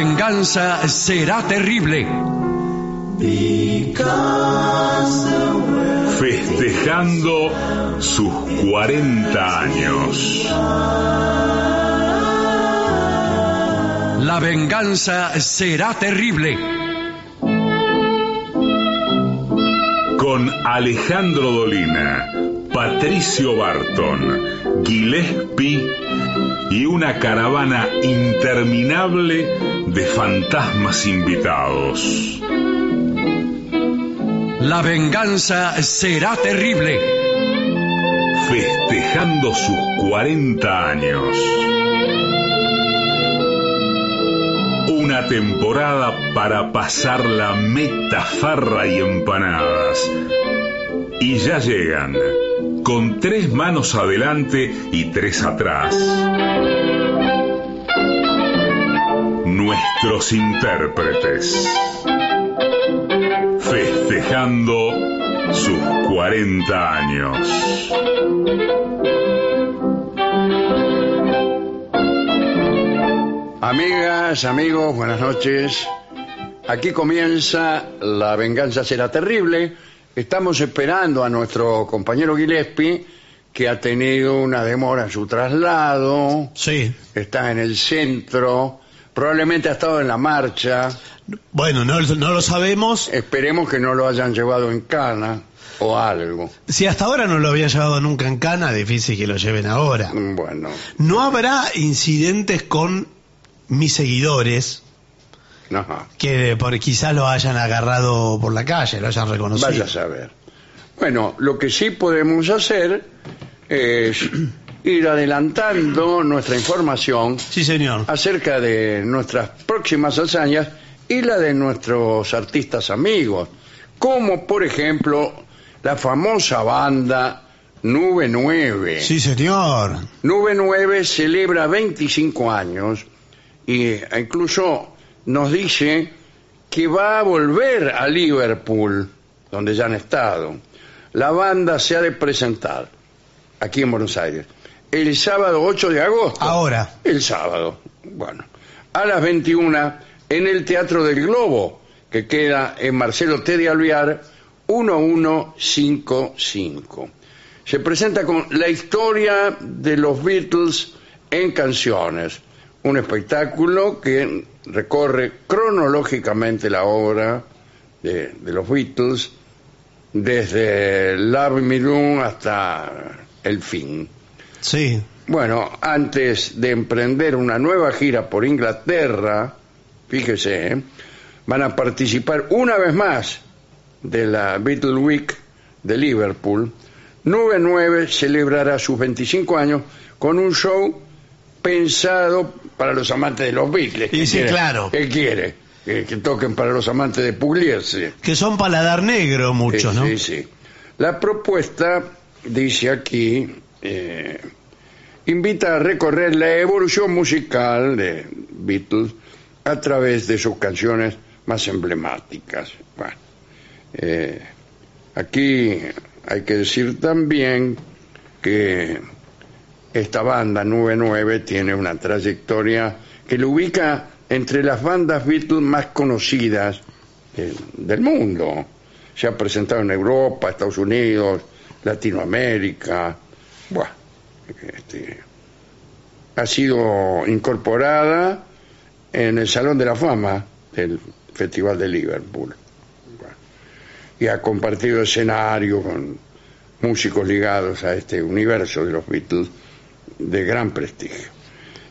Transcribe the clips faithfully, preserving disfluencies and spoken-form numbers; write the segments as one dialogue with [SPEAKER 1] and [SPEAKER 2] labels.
[SPEAKER 1] venganza será terrible.
[SPEAKER 2] Festejando sus cuarenta años.
[SPEAKER 1] La venganza será terrible.
[SPEAKER 2] Con Alejandro Dolina, Patricio Barton, Gillespie y una caravana interminable de fantasmas invitados.
[SPEAKER 1] La venganza será terrible.
[SPEAKER 2] Festejando sus cuarenta años. Una temporada para pasar la meta, farra y empanadas. Y ya llegan, con tres manos adelante y tres atrás, nuestros intérpretes. Festejando sus cuarenta años.
[SPEAKER 3] Amigas, amigos, buenas noches. Aquí comienza La venganza será terrible. Estamos esperando a nuestro compañero Gillespie, que ha tenido una demora en su traslado.
[SPEAKER 4] Sí.
[SPEAKER 3] Está en el centro. Probablemente ha estado en la marcha.
[SPEAKER 4] Bueno, no, no lo sabemos.
[SPEAKER 3] Esperemos que no lo hayan llevado en cana o algo.
[SPEAKER 4] Si hasta ahora no lo había llevado nunca en cana, difícil que lo lleven ahora.
[SPEAKER 3] Bueno.
[SPEAKER 4] No habrá incidentes con mis seguidores
[SPEAKER 3] No.
[SPEAKER 4] que por quizás lo hayan agarrado por la calle, lo hayan reconocido.
[SPEAKER 3] Vaya a saber. Bueno, lo que sí podemos hacer es ir adelantando nuestra información.
[SPEAKER 4] Sí, señor.
[SPEAKER 3] Acerca de nuestras próximas hazañas y la de nuestros artistas amigos, como por ejemplo la famosa banda Nube nueve.
[SPEAKER 4] Sí, señor.
[SPEAKER 3] Nube nueve celebra veinticinco años y incluso nos dice que va a volver a Liverpool, donde ya han estado. La banda se ha de presentar aquí en Buenos Aires el sábado ocho de agosto.
[SPEAKER 4] Ahora.
[SPEAKER 3] El sábado. Bueno. A las veintiuna en el Teatro del Globo, que queda en Marcelo T. de Alvear, mil ciento cincuenta y cinco. Se presenta con La historia de los Beatles en canciones. Un espectáculo que recorre cronológicamente la obra de, de los Beatles, desde Love Me Do hasta el fin.
[SPEAKER 4] Sí.
[SPEAKER 3] Bueno, antes de emprender una nueva gira por Inglaterra, fíjese, ¿eh? van a participar una vez más de la Beatle Week de Liverpool. Nube nueve celebrará sus veinticinco años con un show pensado para los amantes de los Beatles.
[SPEAKER 4] Y sí,
[SPEAKER 3] quiere,
[SPEAKER 4] claro.
[SPEAKER 3] ¿Qué quiere? Que, que toquen para los amantes de Pugliese.
[SPEAKER 4] Que son paladar negro muchos,
[SPEAKER 3] sí,
[SPEAKER 4] ¿no?
[SPEAKER 3] Sí, sí. La propuesta, dice aquí, eh, invita a recorrer la evolución musical de Beatles a través de sus canciones más emblemáticas. Bueno, eh, aquí hay que decir también que esta banda Nube nueve tiene una trayectoria que lo ubica entre las bandas Beatles más conocidas eh, del mundo. Se ha presentado en Europa, Estados Unidos, Latinoamérica. Bueno, este, ha sido incorporada en el Salón de la Fama del Festival de Liverpool. Bueno, y ha compartido escenario con músicos ligados a este universo de los Beatles de gran prestigio.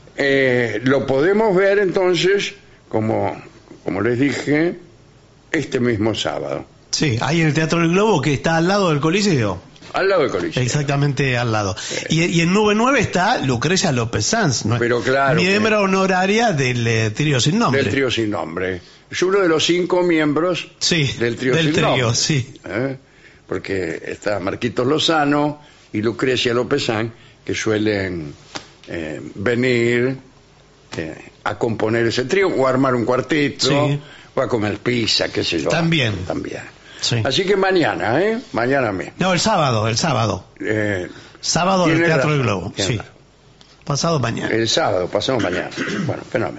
[SPEAKER 3] Eh, lo podemos ver entonces, como, como les dije, este mismo sábado.
[SPEAKER 4] Sí, ahí en el Teatro del Globo, que está al lado del Coliseo.
[SPEAKER 3] Al lado del Coliseo.
[SPEAKER 4] Exactamente al lado. Y, y en Nube nueve está Lucrecia López Sanz, ¿no?
[SPEAKER 3] Pero claro,
[SPEAKER 4] miembro
[SPEAKER 3] que,
[SPEAKER 4] honoraria del eh, Trío Sin Nombre.
[SPEAKER 3] Del Trío Sin Nombre. Es uno de los cinco miembros
[SPEAKER 4] sí,
[SPEAKER 3] del Trío
[SPEAKER 4] del
[SPEAKER 3] Sin
[SPEAKER 4] trío,
[SPEAKER 3] Nombre.
[SPEAKER 4] Sí.
[SPEAKER 3] ¿Eh? Porque está Marquitos Lozano y Lucrecia López Sanz, que suelen eh, venir eh, a componer ese trío o a armar un cuarteto,
[SPEAKER 4] sí.
[SPEAKER 3] o a comer pizza, qué sé yo.
[SPEAKER 4] También.
[SPEAKER 3] También.
[SPEAKER 4] Sí.
[SPEAKER 3] Así que mañana, ¿eh? Mañana mismo.
[SPEAKER 4] No, el sábado, el sábado.
[SPEAKER 3] Eh,
[SPEAKER 4] sábado en el Teatro
[SPEAKER 3] razón,
[SPEAKER 4] del Globo, sí.
[SPEAKER 3] Razón.
[SPEAKER 4] Pasado mañana.
[SPEAKER 3] El sábado, pasado mañana. Bueno, fenómeno.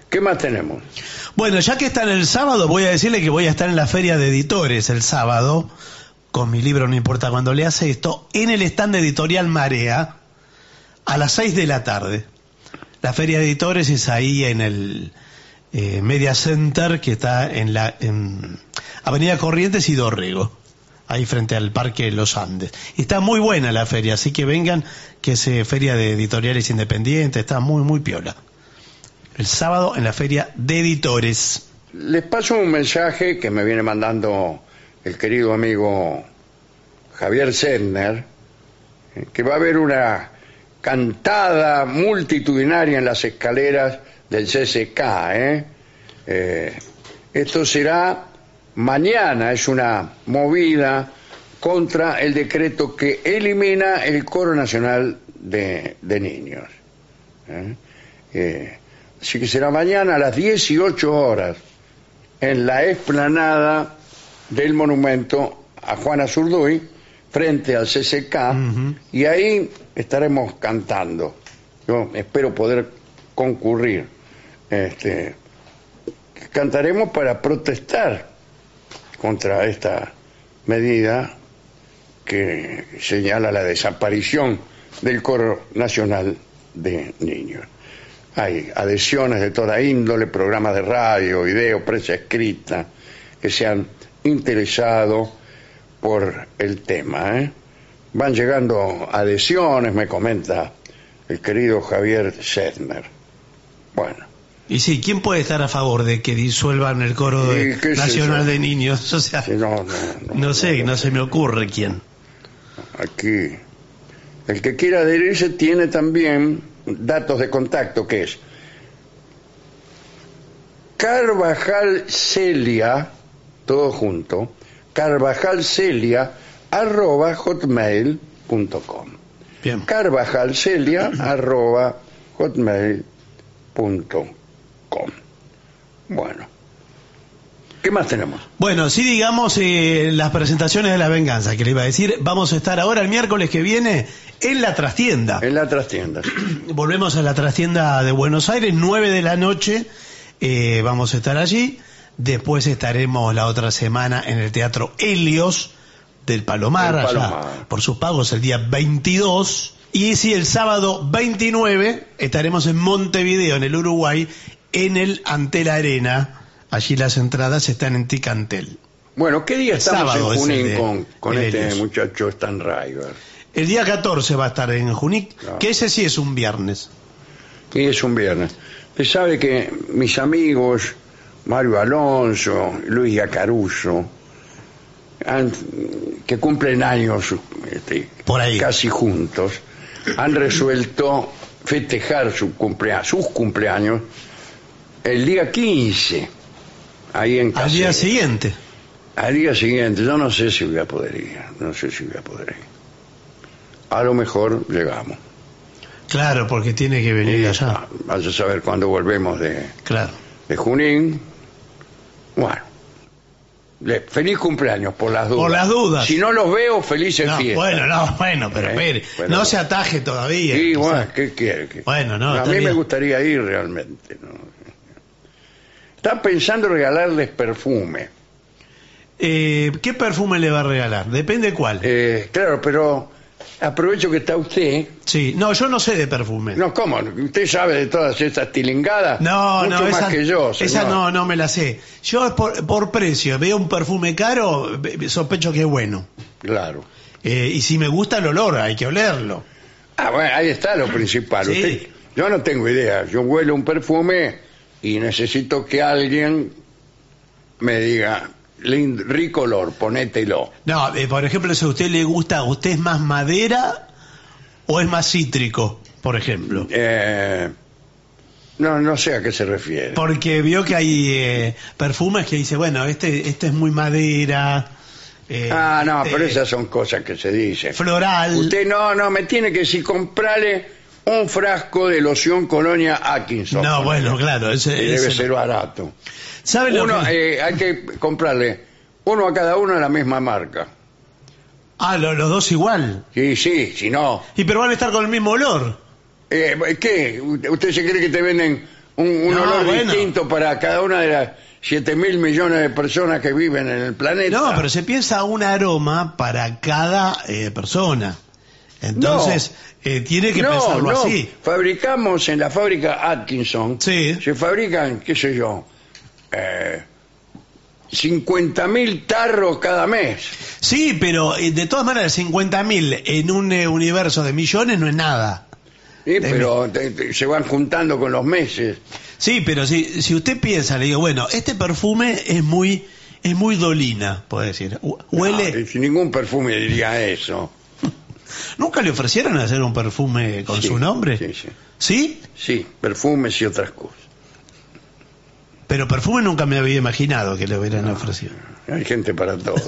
[SPEAKER 3] ¿Qué más tenemos?
[SPEAKER 4] Bueno, ya que están el sábado, voy a decirle que voy a estar en la Feria de Editores el sábado, con mi libro No importa cuando leas esto, en el stand de Editorial Marea, a las seis de la tarde. La Feria de Editores es ahí en el eh, Media Center, que está en la en Avenida Corrientes y Dorrego, ahí frente al Parque Los Andes. Y está muy buena la feria, así que vengan, que es eh, Feria de Editoriales Independientes, está muy, muy piola. El sábado en la Feria de Editores.
[SPEAKER 3] Les paso un mensaje que me viene mandando el querido amigo Javier Sedner, que va a haber una cantada multitudinaria en las escaleras del C C K. ¿eh? Eh, esto será mañana, es una movida contra el decreto que elimina el Coro Nacional de, de Niños. ¿eh? Eh, Así que será mañana a las dieciocho horas en la explanada del monumento a Juana Zurduy, frente al C C K, uh-huh. y ahí estaremos cantando. Yo espero poder concurrir. Este, cantaremos para protestar contra esta medida que señala la desaparición del Coro Nacional de Niños. Hay adhesiones de toda índole, programas de radio, video, prensa escrita, que se han interesado por el tema. ¿eh? Van llegando adhesiones, me comenta el querido Javier Sedner. Bueno.
[SPEAKER 4] Y sí, ¿quién puede estar a favor de que disuelvan el Coro de Nacional de Niños? O sea, sí, no, no, no, no sé, no, no se me ocurre quién. Aquí,
[SPEAKER 3] el que quiera adherirse tiene también datos de contacto, que es Carvajal Celia, todo junto, Carvajal Celia arroba hotmail punto com. Bien. Carvajal Celia arroba hotmail punto com. Bueno, ¿qué más tenemos?
[SPEAKER 4] Bueno, sí, digamos eh, las presentaciones de La Venganza, que le iba a decir. Vamos a estar ahora el miércoles que viene en la trastienda.
[SPEAKER 3] En la trastienda.
[SPEAKER 4] Volvemos a la trastienda de Buenos Aires, nueve de la noche. Eh, vamos a estar allí. Después estaremos la otra semana en el Teatro Helios del Palomar, el Palomar. Allá por sus pagos el día veintidós. Y sí, el sábado veintinueve estaremos en Montevideo, en el Uruguay, en el Antel Arena. Allí las entradas están en Ticantel.
[SPEAKER 3] Bueno, ¿qué día estamos en Junín con, con este Helios. Muchacho Stan River?
[SPEAKER 4] El día catorce va a estar en Junín, no. que ese sí es un viernes.
[SPEAKER 3] Sí, es un viernes. Usted sabe que mis amigos Mario Alonso, Luis Yacaruso, han, que cumplen años este,
[SPEAKER 4] Por ahí.
[SPEAKER 3] casi juntos, han resuelto festejar su cumpleaños, sus cumpleaños el día quince, ahí en Caseros.
[SPEAKER 4] Al día siguiente.
[SPEAKER 3] Al día siguiente, yo no sé si voy a poder ir, no sé si voy a poder ir. A lo mejor llegamos.
[SPEAKER 4] Claro, porque tiene que venir
[SPEAKER 3] y,
[SPEAKER 4] allá.
[SPEAKER 3] Vaya a saber cuándo volvemos de,
[SPEAKER 4] claro.
[SPEAKER 3] de Junín. Bueno, le, feliz cumpleaños por las dudas.
[SPEAKER 4] Por las dudas.
[SPEAKER 3] Si no los veo, felices
[SPEAKER 4] no,
[SPEAKER 3] fiestas.
[SPEAKER 4] Bueno, no, bueno, pero espere, ¿Eh? bueno, no se ataje todavía.
[SPEAKER 3] Sí, bueno, sea, ¿qué quiere? ¿Qué?
[SPEAKER 4] Bueno, no.
[SPEAKER 3] A mí bien. me gustaría ir realmente. ¿no? Está pensando regalarles perfume.
[SPEAKER 4] Eh, ¿Qué perfume le va a regalar? Depende cuál.
[SPEAKER 3] Eh, claro, pero aprovecho que está usted.
[SPEAKER 4] Sí, no, yo no sé de perfume.
[SPEAKER 3] No, ¿cómo? ¿Usted sabe de todas esas tilingadas?
[SPEAKER 4] No,
[SPEAKER 3] Mucho
[SPEAKER 4] no,
[SPEAKER 3] más
[SPEAKER 4] esa,
[SPEAKER 3] que yo, señor.
[SPEAKER 4] Esa no, no me la sé. Yo por, por precio, veo un perfume caro, sospecho que es bueno.
[SPEAKER 3] Claro.
[SPEAKER 4] Eh, y si me gusta el olor, hay que olerlo.
[SPEAKER 3] Ah, bueno, ahí está lo principal.
[SPEAKER 4] Sí.
[SPEAKER 3] Usted, yo no tengo idea. Yo huelo un perfume y necesito que alguien me diga... Lindo, rico olor, ponételo.
[SPEAKER 4] No, eh, por ejemplo, si a usted le gusta, ¿usted es más madera o es más cítrico, por ejemplo?
[SPEAKER 3] Eh, no, no sé a qué se refiere.
[SPEAKER 4] Porque vio que hay eh, perfumes que dice, bueno, este, este es muy madera.
[SPEAKER 3] Eh, ah, no, este, pero esas son cosas que se dicen.
[SPEAKER 4] Floral.
[SPEAKER 3] Usted no, no, me tiene que decir, comprarle un frasco de loción Colonia Atkinson.
[SPEAKER 4] No, bueno, claro. Ese,
[SPEAKER 3] debe
[SPEAKER 4] ese
[SPEAKER 3] ser
[SPEAKER 4] no.
[SPEAKER 3] barato.
[SPEAKER 4] ¿Sabe lo
[SPEAKER 3] uno,
[SPEAKER 4] que...
[SPEAKER 3] eh, hay que comprarle uno a cada uno de la misma marca.
[SPEAKER 4] Ah, lo, los dos igual.
[SPEAKER 3] Sí, sí, si no...
[SPEAKER 4] ¿Y pero van a estar con el mismo olor?
[SPEAKER 3] Eh, ¿Qué? ¿Usted se cree que te venden un, un
[SPEAKER 4] No,
[SPEAKER 3] olor
[SPEAKER 4] bueno.
[SPEAKER 3] distinto para cada una de las siete mil millones de personas que viven en el planeta.
[SPEAKER 4] No, pero se piensa un aroma para cada eh, persona. Entonces, eh, tiene que
[SPEAKER 3] no,
[SPEAKER 4] pensarlo
[SPEAKER 3] no.
[SPEAKER 4] así.
[SPEAKER 3] Fabricamos en la fábrica Atkinson,
[SPEAKER 4] Sí.
[SPEAKER 3] se fabrican, qué sé yo, eh, cincuenta mil tarros cada mes.
[SPEAKER 4] Sí, pero eh, de todas maneras, cincuenta mil en un eh, universo de millones no es nada.
[SPEAKER 3] ¿Sí? Pero te- te- se van juntando con los meses.
[SPEAKER 4] Sí, pero si, si usted piensa, le digo, bueno, este perfume es muy es muy Dolina, puede decir. Hu- Huele.
[SPEAKER 3] No, sin ningún perfume diría eso.
[SPEAKER 4] ¿Nunca le ofrecieron hacer un perfume con
[SPEAKER 3] Sí,
[SPEAKER 4] su nombre?
[SPEAKER 3] sí, sí.
[SPEAKER 4] ¿Sí?
[SPEAKER 3] Sí, perfumes y otras cosas.
[SPEAKER 4] Pero perfume nunca me había imaginado que le hubieran ofrecido.
[SPEAKER 3] Hay gente para todo.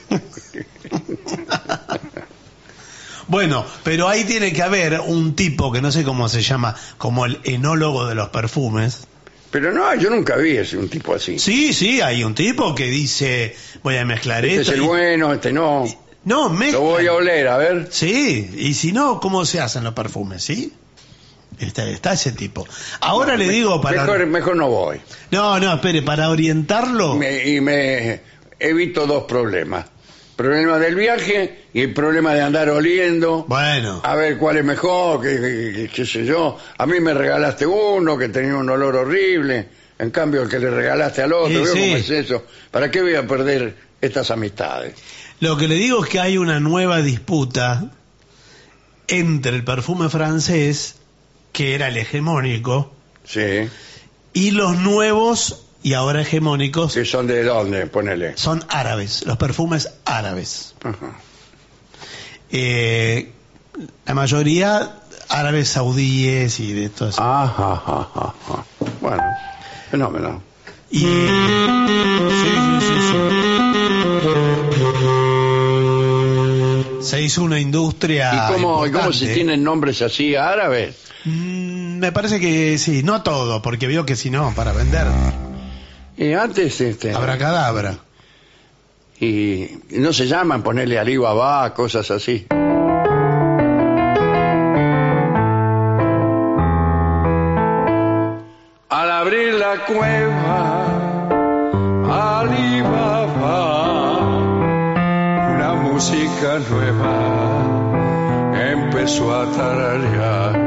[SPEAKER 4] Bueno, pero ahí tiene que haber un tipo que no sé cómo se llama, como el enólogo de los perfumes.
[SPEAKER 3] Pero no, yo nunca vi ese un tipo así.
[SPEAKER 4] Sí, sí, hay un tipo que dice, voy a mezclar
[SPEAKER 3] Este es
[SPEAKER 4] esto.
[SPEAKER 3] el
[SPEAKER 4] y-
[SPEAKER 3] bueno, este no.
[SPEAKER 4] No, mezcla.
[SPEAKER 3] Lo voy a oler, a ver.
[SPEAKER 4] Sí, y si no, ¿cómo se hacen los perfumes? ¿Sí? Está, está ese tipo. Ahora le digo para...
[SPEAKER 3] Mejor, mejor no voy.
[SPEAKER 4] No, no, espere, para orientarlo...
[SPEAKER 3] Me- y me evito dos problemas. Problema del viaje y el problema de andar oliendo.
[SPEAKER 4] Bueno,
[SPEAKER 3] A ver cuál es mejor, qué, qué- qué- qué sé yo. A mí me regalaste uno que tenía un olor horrible. En cambio, el que le regalaste al otro,
[SPEAKER 4] Sí,
[SPEAKER 3] ¿veo
[SPEAKER 4] sí.
[SPEAKER 3] cómo es eso? ¿Para qué voy a perder estas amistades?
[SPEAKER 4] lo que le digo es que hay una nueva disputa entre el perfume francés, que era el hegemónico,
[SPEAKER 3] Sí.
[SPEAKER 4] y los nuevos y ahora hegemónicos
[SPEAKER 3] ¿Que son de dónde? Ponele.
[SPEAKER 4] son árabes, los perfumes árabes.
[SPEAKER 3] Ajá.
[SPEAKER 4] Eh, la mayoría árabes saudíes y de todo eso.
[SPEAKER 3] Ajá, ajá, ajá. Bueno, fenómeno.
[SPEAKER 4] Y... Sí, sí, sí, sí. Se hizo una industria.
[SPEAKER 3] ¿Y cómo, y cómo se
[SPEAKER 4] importante.
[SPEAKER 3] tienen nombres así árabes?
[SPEAKER 4] Mm, me parece que sí, no todo, porque veo que si no, para vender.
[SPEAKER 3] Y antes, este,
[SPEAKER 4] Abracadabra.
[SPEAKER 3] y no se llaman ponerle Alibaba, cosas así. Al abrir la cueva, Alibaba, una música nueva empezó a tararear.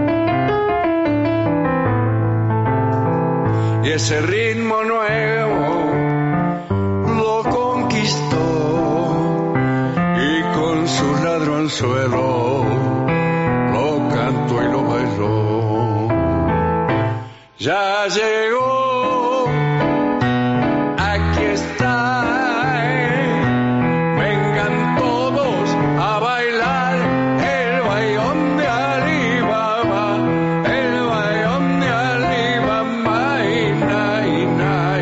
[SPEAKER 3] Y ese ritmo nuevo lo conquistó y con su ladronzuelo lo cantó y lo bailó. Ya llegó, aquí está, vengan todos a bailar el bailón de Alibaba, el bailón de Alibaba, y na, y na,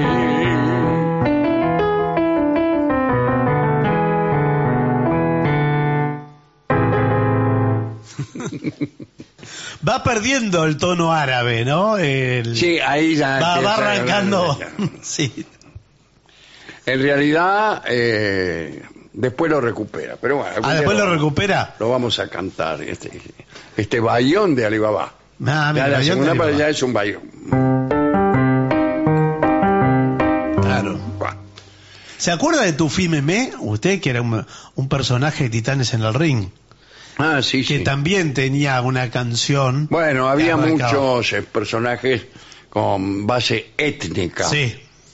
[SPEAKER 4] Va perdiendo el tono árabe, ¿no? El-
[SPEAKER 3] Sí, ahí ya
[SPEAKER 4] Va, va
[SPEAKER 3] empieza a-
[SPEAKER 4] arrancando. Sí.
[SPEAKER 3] En realidad, eh, después lo recupera. Pero bueno, algún
[SPEAKER 4] Ah,
[SPEAKER 3] día
[SPEAKER 4] después lo recupera.
[SPEAKER 3] Lo vamos a cantar, este, este bayón de Alibaba.
[SPEAKER 4] Ah,
[SPEAKER 3] Ya
[SPEAKER 4] mira,
[SPEAKER 3] la
[SPEAKER 4] yo
[SPEAKER 3] segunda
[SPEAKER 4] te
[SPEAKER 3] parte
[SPEAKER 4] digo.
[SPEAKER 3] ya es un bayón.
[SPEAKER 4] Claro.
[SPEAKER 3] Buah.
[SPEAKER 4] ¿Se acuerda de Tufi Memé? Usted, que era un, un personaje de Titanes en el Ring,
[SPEAKER 3] Ah, sí,
[SPEAKER 4] que
[SPEAKER 3] sí.
[SPEAKER 4] también tenía una canción.
[SPEAKER 3] Bueno, había
[SPEAKER 4] que abarcaba-
[SPEAKER 3] muchos eh, personajes con base étnica.
[SPEAKER 4] Sí.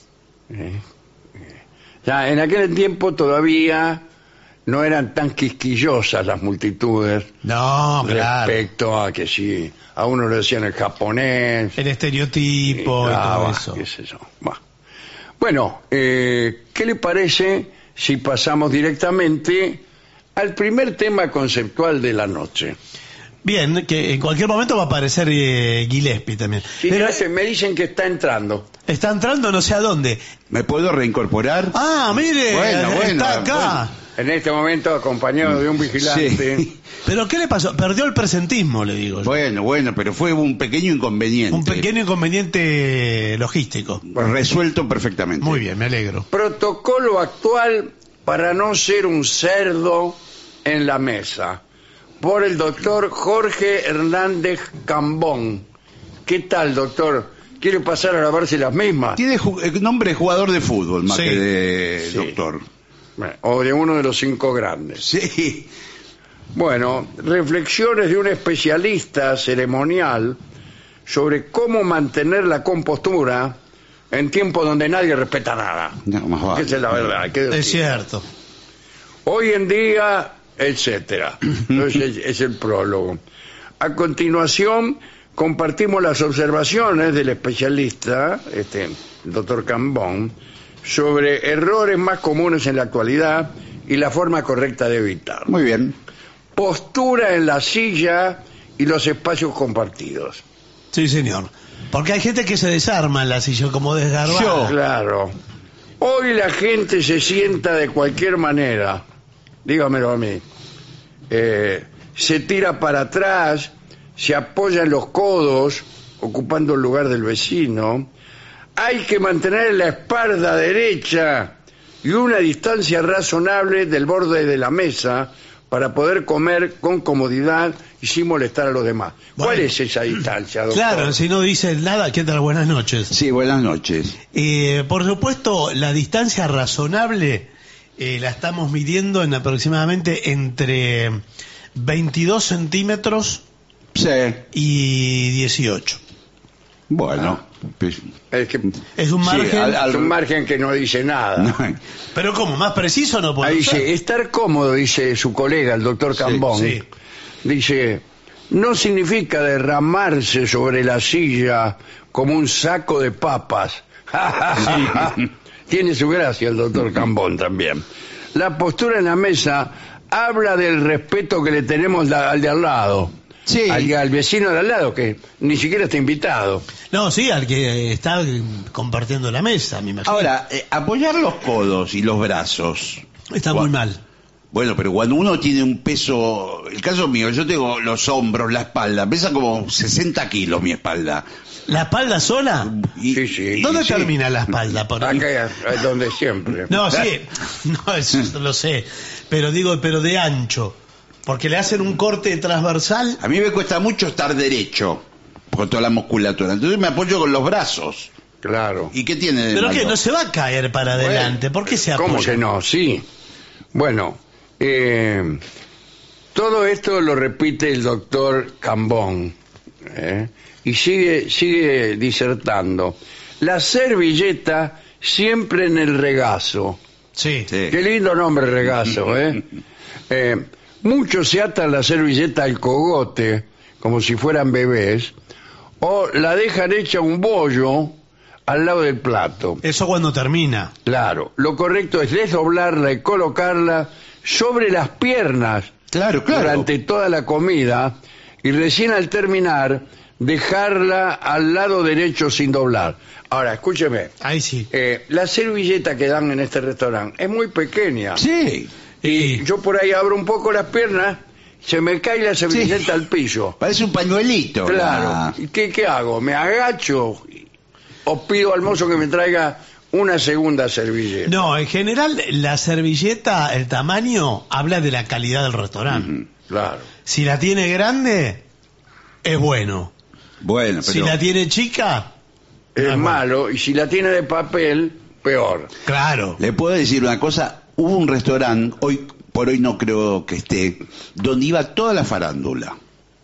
[SPEAKER 3] Ya en aquel tiempo todavía no eran tan quisquillosas las multitudes
[SPEAKER 4] No, claro.
[SPEAKER 3] respecto a que si a uno le decían el japonés.
[SPEAKER 4] El estereotipo y
[SPEAKER 3] Ah,
[SPEAKER 4] todo
[SPEAKER 3] bah,
[SPEAKER 4] eso.
[SPEAKER 3] qué sé yo, bah. Bueno, eh, ¿qué le parece si pasamos directamente al primer tema conceptual de la noche?
[SPEAKER 4] Bien, que en cualquier momento va a aparecer eh, Gillespie también.
[SPEAKER 3] Sí,
[SPEAKER 4] Pero
[SPEAKER 3] ya se- me dicen que está entrando.
[SPEAKER 4] está entrando no sé a dónde.
[SPEAKER 5] ¿Me puedo reincorporar?
[SPEAKER 4] Ah, mire,
[SPEAKER 5] Bueno,
[SPEAKER 4] está
[SPEAKER 5] bueno,
[SPEAKER 4] acá.
[SPEAKER 3] En este momento acompañado de un vigilante.
[SPEAKER 5] Sí.
[SPEAKER 4] ¿Pero qué le pasó? Perdió el presentismo, le digo.
[SPEAKER 5] Bueno, bueno, pero fue un pequeño inconveniente.
[SPEAKER 4] Un pequeño inconveniente logístico.
[SPEAKER 5] Resuelto perfectamente.
[SPEAKER 4] Muy bien, me alegro.
[SPEAKER 3] Protocolo actual para no ser un cerdo en la mesa. Por el doctor Jorge Hernández Cambón. ¿Qué tal, doctor? quiere pasar a lavarse las mismas.
[SPEAKER 5] Tiene ju- el nombre de jugador de fútbol más
[SPEAKER 4] Sí.
[SPEAKER 5] que de
[SPEAKER 3] Sí.
[SPEAKER 5] doctor.
[SPEAKER 3] Bueno, o de uno de los cinco grandes.
[SPEAKER 5] Sí.
[SPEAKER 3] Bueno, reflexiones de un especialista ceremonial sobre cómo mantener la compostura en tiempos donde nadie respeta nada.
[SPEAKER 5] No, más vale.
[SPEAKER 3] Esa es la verdad. hay que
[SPEAKER 4] Es
[SPEAKER 3] decir.
[SPEAKER 4] cierto.
[SPEAKER 3] Hoy en día, etcétera. Entonces es el prólogo. A continuación, compartimos las observaciones del especialista, este, el doctor Cambón, sobre errores más comunes en la actualidad y la forma correcta de evitar.
[SPEAKER 5] Muy bien.
[SPEAKER 3] Postura en la silla y los espacios compartidos.
[SPEAKER 4] Sí, señor. Porque hay gente que se desarma en la silla como desgarbada.
[SPEAKER 5] Yo.
[SPEAKER 3] Claro. Hoy la gente se sienta de cualquier manera. Dígamelo a mí. Eh, se tira para atrás, se apoya en los codos, ocupando el lugar del vecino. Hay que mantener la espalda derecha y una distancia razonable del borde de la mesa para poder comer con comodidad y sin molestar a los demás. ¿Cuál
[SPEAKER 4] Bueno.
[SPEAKER 3] es esa distancia, doctor?
[SPEAKER 4] Claro, si no dice nada, ¿qué tal? Buenas noches.
[SPEAKER 5] Sí, buenas noches.
[SPEAKER 4] Eh, por supuesto, la distancia razonable eh, la estamos midiendo en aproximadamente entre veintidós centímetros
[SPEAKER 5] Sí.
[SPEAKER 4] y dieciocho.
[SPEAKER 5] Bueno. pues-
[SPEAKER 3] Es que
[SPEAKER 4] Es un
[SPEAKER 5] Sí,
[SPEAKER 4] margen...
[SPEAKER 5] al- al-
[SPEAKER 3] es un margen que no dice nada.
[SPEAKER 5] no,
[SPEAKER 4] Pero ¿cómo? ¿Más preciso no puede
[SPEAKER 3] Ahí
[SPEAKER 4] ser?
[SPEAKER 3] dice, estar cómodo, dice su colega, el doctor Cambón.
[SPEAKER 4] sí.
[SPEAKER 3] Dice, no significa derramarse sobre la silla como un saco de papas. Tiene su gracia el doctor Cambón también. La postura en la mesa habla del respeto que le tenemos la- al de al lado.
[SPEAKER 5] Sí.
[SPEAKER 3] Al, al vecino de al lado, que ni siquiera está invitado.
[SPEAKER 4] No, sí, al que está compartiendo la mesa, me imagino.
[SPEAKER 5] Ahora, eh, apoyar los codos y los brazos.
[SPEAKER 4] Está muy mal.
[SPEAKER 5] Bueno, pero cuando uno tiene un peso, el caso mío, yo tengo los hombros, la espalda, pesa como sesenta kilos mi espalda.
[SPEAKER 4] ¿La espalda sola?
[SPEAKER 5] Y-
[SPEAKER 3] Sí, sí.
[SPEAKER 5] y-
[SPEAKER 4] ¿Dónde
[SPEAKER 5] sí.
[SPEAKER 4] termina la espalda? Por ahí?
[SPEAKER 3] Acá es donde siempre.
[SPEAKER 4] No, sí, no, eso lo sé, pero digo, pero de ancho, porque le hacen un corte transversal.
[SPEAKER 5] A mí me cuesta mucho estar derecho con toda la musculatura, entonces me apoyo con los brazos.
[SPEAKER 3] Claro.
[SPEAKER 5] ¿Y qué tiene de
[SPEAKER 4] Pero
[SPEAKER 5] malo?
[SPEAKER 4] que no se va a caer para adelante, ¿por qué se apoya?
[SPEAKER 3] ¿Cómo que no? Sí. Bueno, eh, todo esto lo repite el doctor Cambón, ¿eh? Y sigue, sigue disertando. La servilleta siempre en el regazo.
[SPEAKER 4] Sí.
[SPEAKER 5] Sí.
[SPEAKER 3] Qué lindo nombre, regazo, ¿eh? Eh, muchos se atan la servilleta al cogote, como si fueran bebés, o la dejan hecha un bollo al lado del plato.
[SPEAKER 4] Eso cuando termina.
[SPEAKER 3] Claro, lo correcto es desdoblarla y colocarla sobre las piernas
[SPEAKER 5] Claro, claro.
[SPEAKER 3] durante toda la comida y recién al terminar dejarla al lado derecho sin doblar. Ahora, escúcheme,
[SPEAKER 4] Ahí sí.
[SPEAKER 3] eh, la servilleta que dan en este restaurante es muy pequeña
[SPEAKER 5] Sí,
[SPEAKER 3] y yo por ahí abro un poco las piernas, se me cae la servilleta
[SPEAKER 5] Sí.
[SPEAKER 3] al piso.
[SPEAKER 5] parece un pañuelito.
[SPEAKER 3] Claro,
[SPEAKER 5] la-
[SPEAKER 3] ¿y qué, qué hago? ¿Me agacho o pido al mozo que me traiga una segunda servilleta?
[SPEAKER 4] No, en general la servilleta, el tamaño, habla de la calidad del restaurante.
[SPEAKER 3] Claro.
[SPEAKER 4] Si la tiene grande, es bueno.
[SPEAKER 5] Bueno, pero...
[SPEAKER 4] Si la tiene chica,
[SPEAKER 3] Es
[SPEAKER 4] Ah, bueno.
[SPEAKER 3] malo, y si la tiene de papel, peor.
[SPEAKER 4] claro.
[SPEAKER 5] Le puedo decir una cosa, hubo un restaurante, hoy por hoy no creo que esté, donde iba toda la farándula.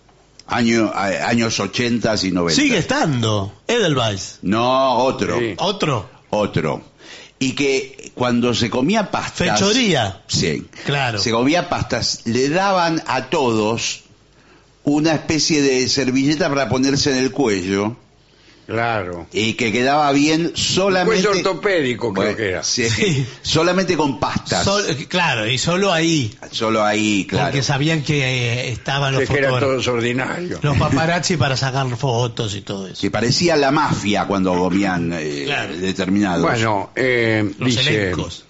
[SPEAKER 5] Año, a- años ochenta y noventa.
[SPEAKER 4] Sigue estando. Edelweiss.
[SPEAKER 5] No, otro,
[SPEAKER 3] Sí.
[SPEAKER 4] Otro.
[SPEAKER 5] otro. Y que cuando se comía pastas...
[SPEAKER 4] Fechoría.
[SPEAKER 5] Sí.
[SPEAKER 4] Claro.
[SPEAKER 5] Se comía pastas, le daban a todos una especie de servilleta para ponerse en el cuello
[SPEAKER 3] Claro.
[SPEAKER 5] y que quedaba bien solamente...
[SPEAKER 3] Cuello ortopédico creo
[SPEAKER 5] Bueno,
[SPEAKER 3] que era.
[SPEAKER 5] sí,
[SPEAKER 4] Sí.
[SPEAKER 5] solamente con pastas.
[SPEAKER 4] Sol- claro, y solo ahí.
[SPEAKER 5] Solo ahí, claro.
[SPEAKER 4] Porque sabían que eh, estaban los
[SPEAKER 3] Es que eran
[SPEAKER 4] fotógrafos.
[SPEAKER 3] todos ordinarios.
[SPEAKER 4] Los paparazzi para sacar fotos y todo eso.
[SPEAKER 5] Que parecía la mafia cuando comían eh,
[SPEAKER 4] Claro.
[SPEAKER 5] determinados.
[SPEAKER 3] Bueno, eh,
[SPEAKER 4] Los
[SPEAKER 3] dice,
[SPEAKER 4] elencos.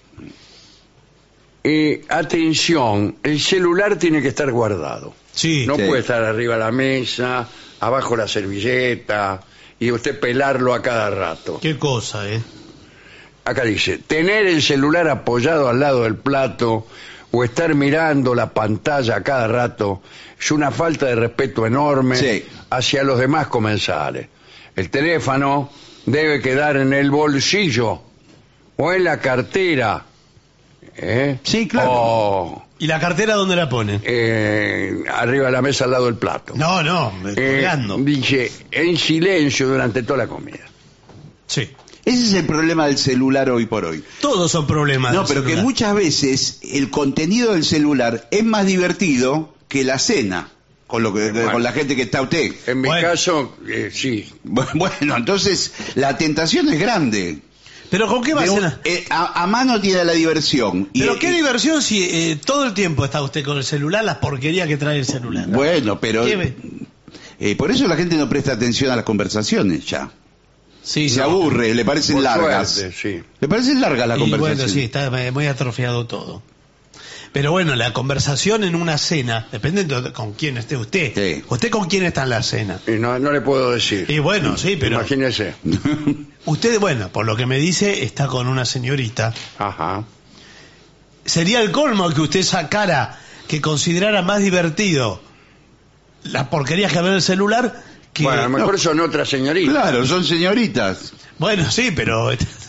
[SPEAKER 3] eh, atención, el celular tiene que estar guardado.
[SPEAKER 4] Sí.
[SPEAKER 3] No
[SPEAKER 5] Sí.
[SPEAKER 3] puede estar arriba de la mesa, abajo la servilleta, y usted pelarlo a cada rato.
[SPEAKER 4] Qué cosa, ¿eh?
[SPEAKER 3] Acá dice, tener el celular apoyado al lado del plato o estar mirando la pantalla a cada rato es una falta de respeto enorme
[SPEAKER 5] Sí.
[SPEAKER 3] hacia los demás comensales. El teléfono debe quedar en el bolsillo o en la cartera. ¿eh?
[SPEAKER 5] Sí, claro.
[SPEAKER 3] O
[SPEAKER 4] ¿Y la cartera dónde la pone?
[SPEAKER 3] eh, arriba de la mesa al lado del plato.
[SPEAKER 4] No, no, me estoy
[SPEAKER 3] Eh,
[SPEAKER 4] colgando.
[SPEAKER 3] dice, en silencio durante toda la comida.
[SPEAKER 4] Sí.
[SPEAKER 5] Ese es el problema del celular hoy por hoy.
[SPEAKER 4] Todos son problemas.
[SPEAKER 5] No,
[SPEAKER 4] del
[SPEAKER 5] pero que
[SPEAKER 4] celular.
[SPEAKER 5] muchas veces el contenido del celular es más divertido que la cena con lo que
[SPEAKER 3] Bueno.
[SPEAKER 5] con la gente que está usted.
[SPEAKER 3] En mi
[SPEAKER 4] Bueno.
[SPEAKER 3] caso, eh, sí.
[SPEAKER 5] Bueno, entonces la tentación es grande.
[SPEAKER 4] ¿Pero con qué va a
[SPEAKER 5] De un-
[SPEAKER 4] cenar?
[SPEAKER 5] eh, a, a mano tiene la diversión. Y-
[SPEAKER 4] Pero qué
[SPEAKER 5] y-
[SPEAKER 4] diversión si eh, todo el tiempo está usted con el celular, las porquerías que trae el celular.
[SPEAKER 5] Bueno, pero
[SPEAKER 4] ¿Qué ve?
[SPEAKER 5] eh, por eso la gente no presta atención a las conversaciones ya.
[SPEAKER 4] Sí,
[SPEAKER 5] Se
[SPEAKER 4] no.
[SPEAKER 5] aburre, le parecen
[SPEAKER 3] Por
[SPEAKER 5] largas.
[SPEAKER 3] suerte, sí.
[SPEAKER 5] Le parecen largas las
[SPEAKER 4] Y
[SPEAKER 5] conversaciones.
[SPEAKER 4] bueno, sí, está muy atrofiado todo. Pero bueno, la conversación en una cena, depende de con quién esté usted.
[SPEAKER 5] Sí.
[SPEAKER 4] ¿Usted con quién está en la cena?
[SPEAKER 3] Y no, no le puedo decir.
[SPEAKER 4] Y bueno, sí, pero
[SPEAKER 3] Imagínese.
[SPEAKER 4] usted, bueno, por lo que me dice, está con una señorita.
[SPEAKER 3] Ajá.
[SPEAKER 4] Sería el colmo que usted sacara, que considerara más divertido las porquerías que ver el celular que...
[SPEAKER 3] Bueno, a lo mejor son otras señoritas.
[SPEAKER 5] Claro, son señoritas.
[SPEAKER 4] Bueno, sí, pero...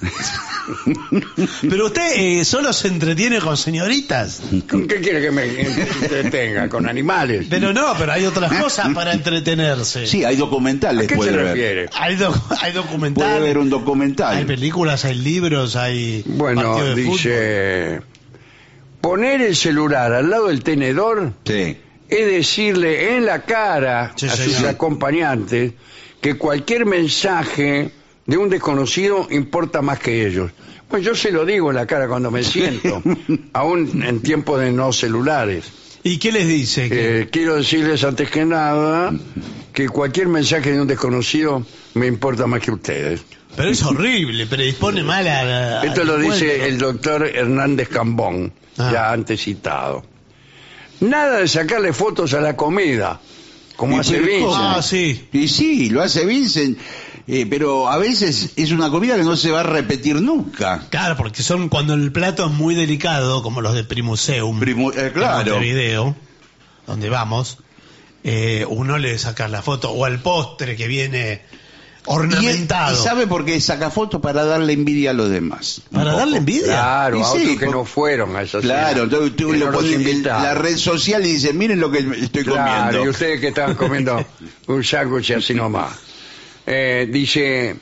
[SPEAKER 4] pero usted eh, solo se entretiene con señoritas.
[SPEAKER 3] ¿Con qué quiere que me entretenga? ¿Con animales?
[SPEAKER 4] Pero no, pero hay otras cosas para entretenerse.
[SPEAKER 5] Sí, hay
[SPEAKER 3] ¿A
[SPEAKER 5] documentales,
[SPEAKER 3] qué se
[SPEAKER 5] puede ver.
[SPEAKER 3] refiere?
[SPEAKER 4] Hay, doc- hay
[SPEAKER 5] Puede
[SPEAKER 4] documentales,
[SPEAKER 5] ver un documental.
[SPEAKER 4] hay películas, hay libros, hay
[SPEAKER 3] Bueno,
[SPEAKER 4] partidos de
[SPEAKER 3] dice... Poner el celular al lado del tenedor
[SPEAKER 5] Sí.
[SPEAKER 3] es decirle en la cara
[SPEAKER 4] Sí,
[SPEAKER 3] a sus
[SPEAKER 4] señor.
[SPEAKER 3] acompañantes que cualquier mensaje de un desconocido importa más que ellos. Pues yo se lo digo en la cara cuando me siento, aún en tiempos de no celulares.
[SPEAKER 4] fútbol. ¿Y qué les dice? Que-
[SPEAKER 3] Eh, quiero decirles antes que nada que cualquier mensaje de un desconocido me importa más que ustedes.
[SPEAKER 4] Pero es horrible, predispone mal a... la-
[SPEAKER 3] Esto
[SPEAKER 4] al
[SPEAKER 3] lo dice
[SPEAKER 4] encuentro.
[SPEAKER 3] el doctor Hernández Cambón,
[SPEAKER 4] Ah.
[SPEAKER 3] ya antes citado. Nada de sacarle fotos a la comida, como
[SPEAKER 5] Y
[SPEAKER 3] hace
[SPEAKER 5] pero
[SPEAKER 3] Vincent.
[SPEAKER 5] ¿cómo?
[SPEAKER 4] Ah, sí.
[SPEAKER 5] Y sí, lo hace Vincent, eh, pero a veces es una comida que no se va a repetir nunca.
[SPEAKER 4] Claro, porque son cuando el plato es muy delicado, como los de Primuseum,
[SPEAKER 5] Primu- eh, claro.
[SPEAKER 4] en Montevideo, donde vamos, eh, uno le saca la foto, o al postre que viene
[SPEAKER 5] Y,
[SPEAKER 4] ornamentado.
[SPEAKER 5] y sabe por qué saca fotos para darle envidia a los demás. Un
[SPEAKER 4] ¿Para
[SPEAKER 5] poco.
[SPEAKER 4] darle envidia?
[SPEAKER 3] Claro,
[SPEAKER 5] Y
[SPEAKER 3] a
[SPEAKER 5] sí,
[SPEAKER 3] otros que
[SPEAKER 5] por-
[SPEAKER 3] no fueron a esa
[SPEAKER 5] Claro,
[SPEAKER 3] cena,
[SPEAKER 5] entonces tú
[SPEAKER 3] que
[SPEAKER 5] lo
[SPEAKER 3] no los
[SPEAKER 5] pones en
[SPEAKER 3] invitaron.
[SPEAKER 5] la red social y dice, miren lo que estoy
[SPEAKER 3] Claro,
[SPEAKER 5] comiendo.
[SPEAKER 3] y ustedes que estaban comiendo un sándwich así nomás. Eh, dice,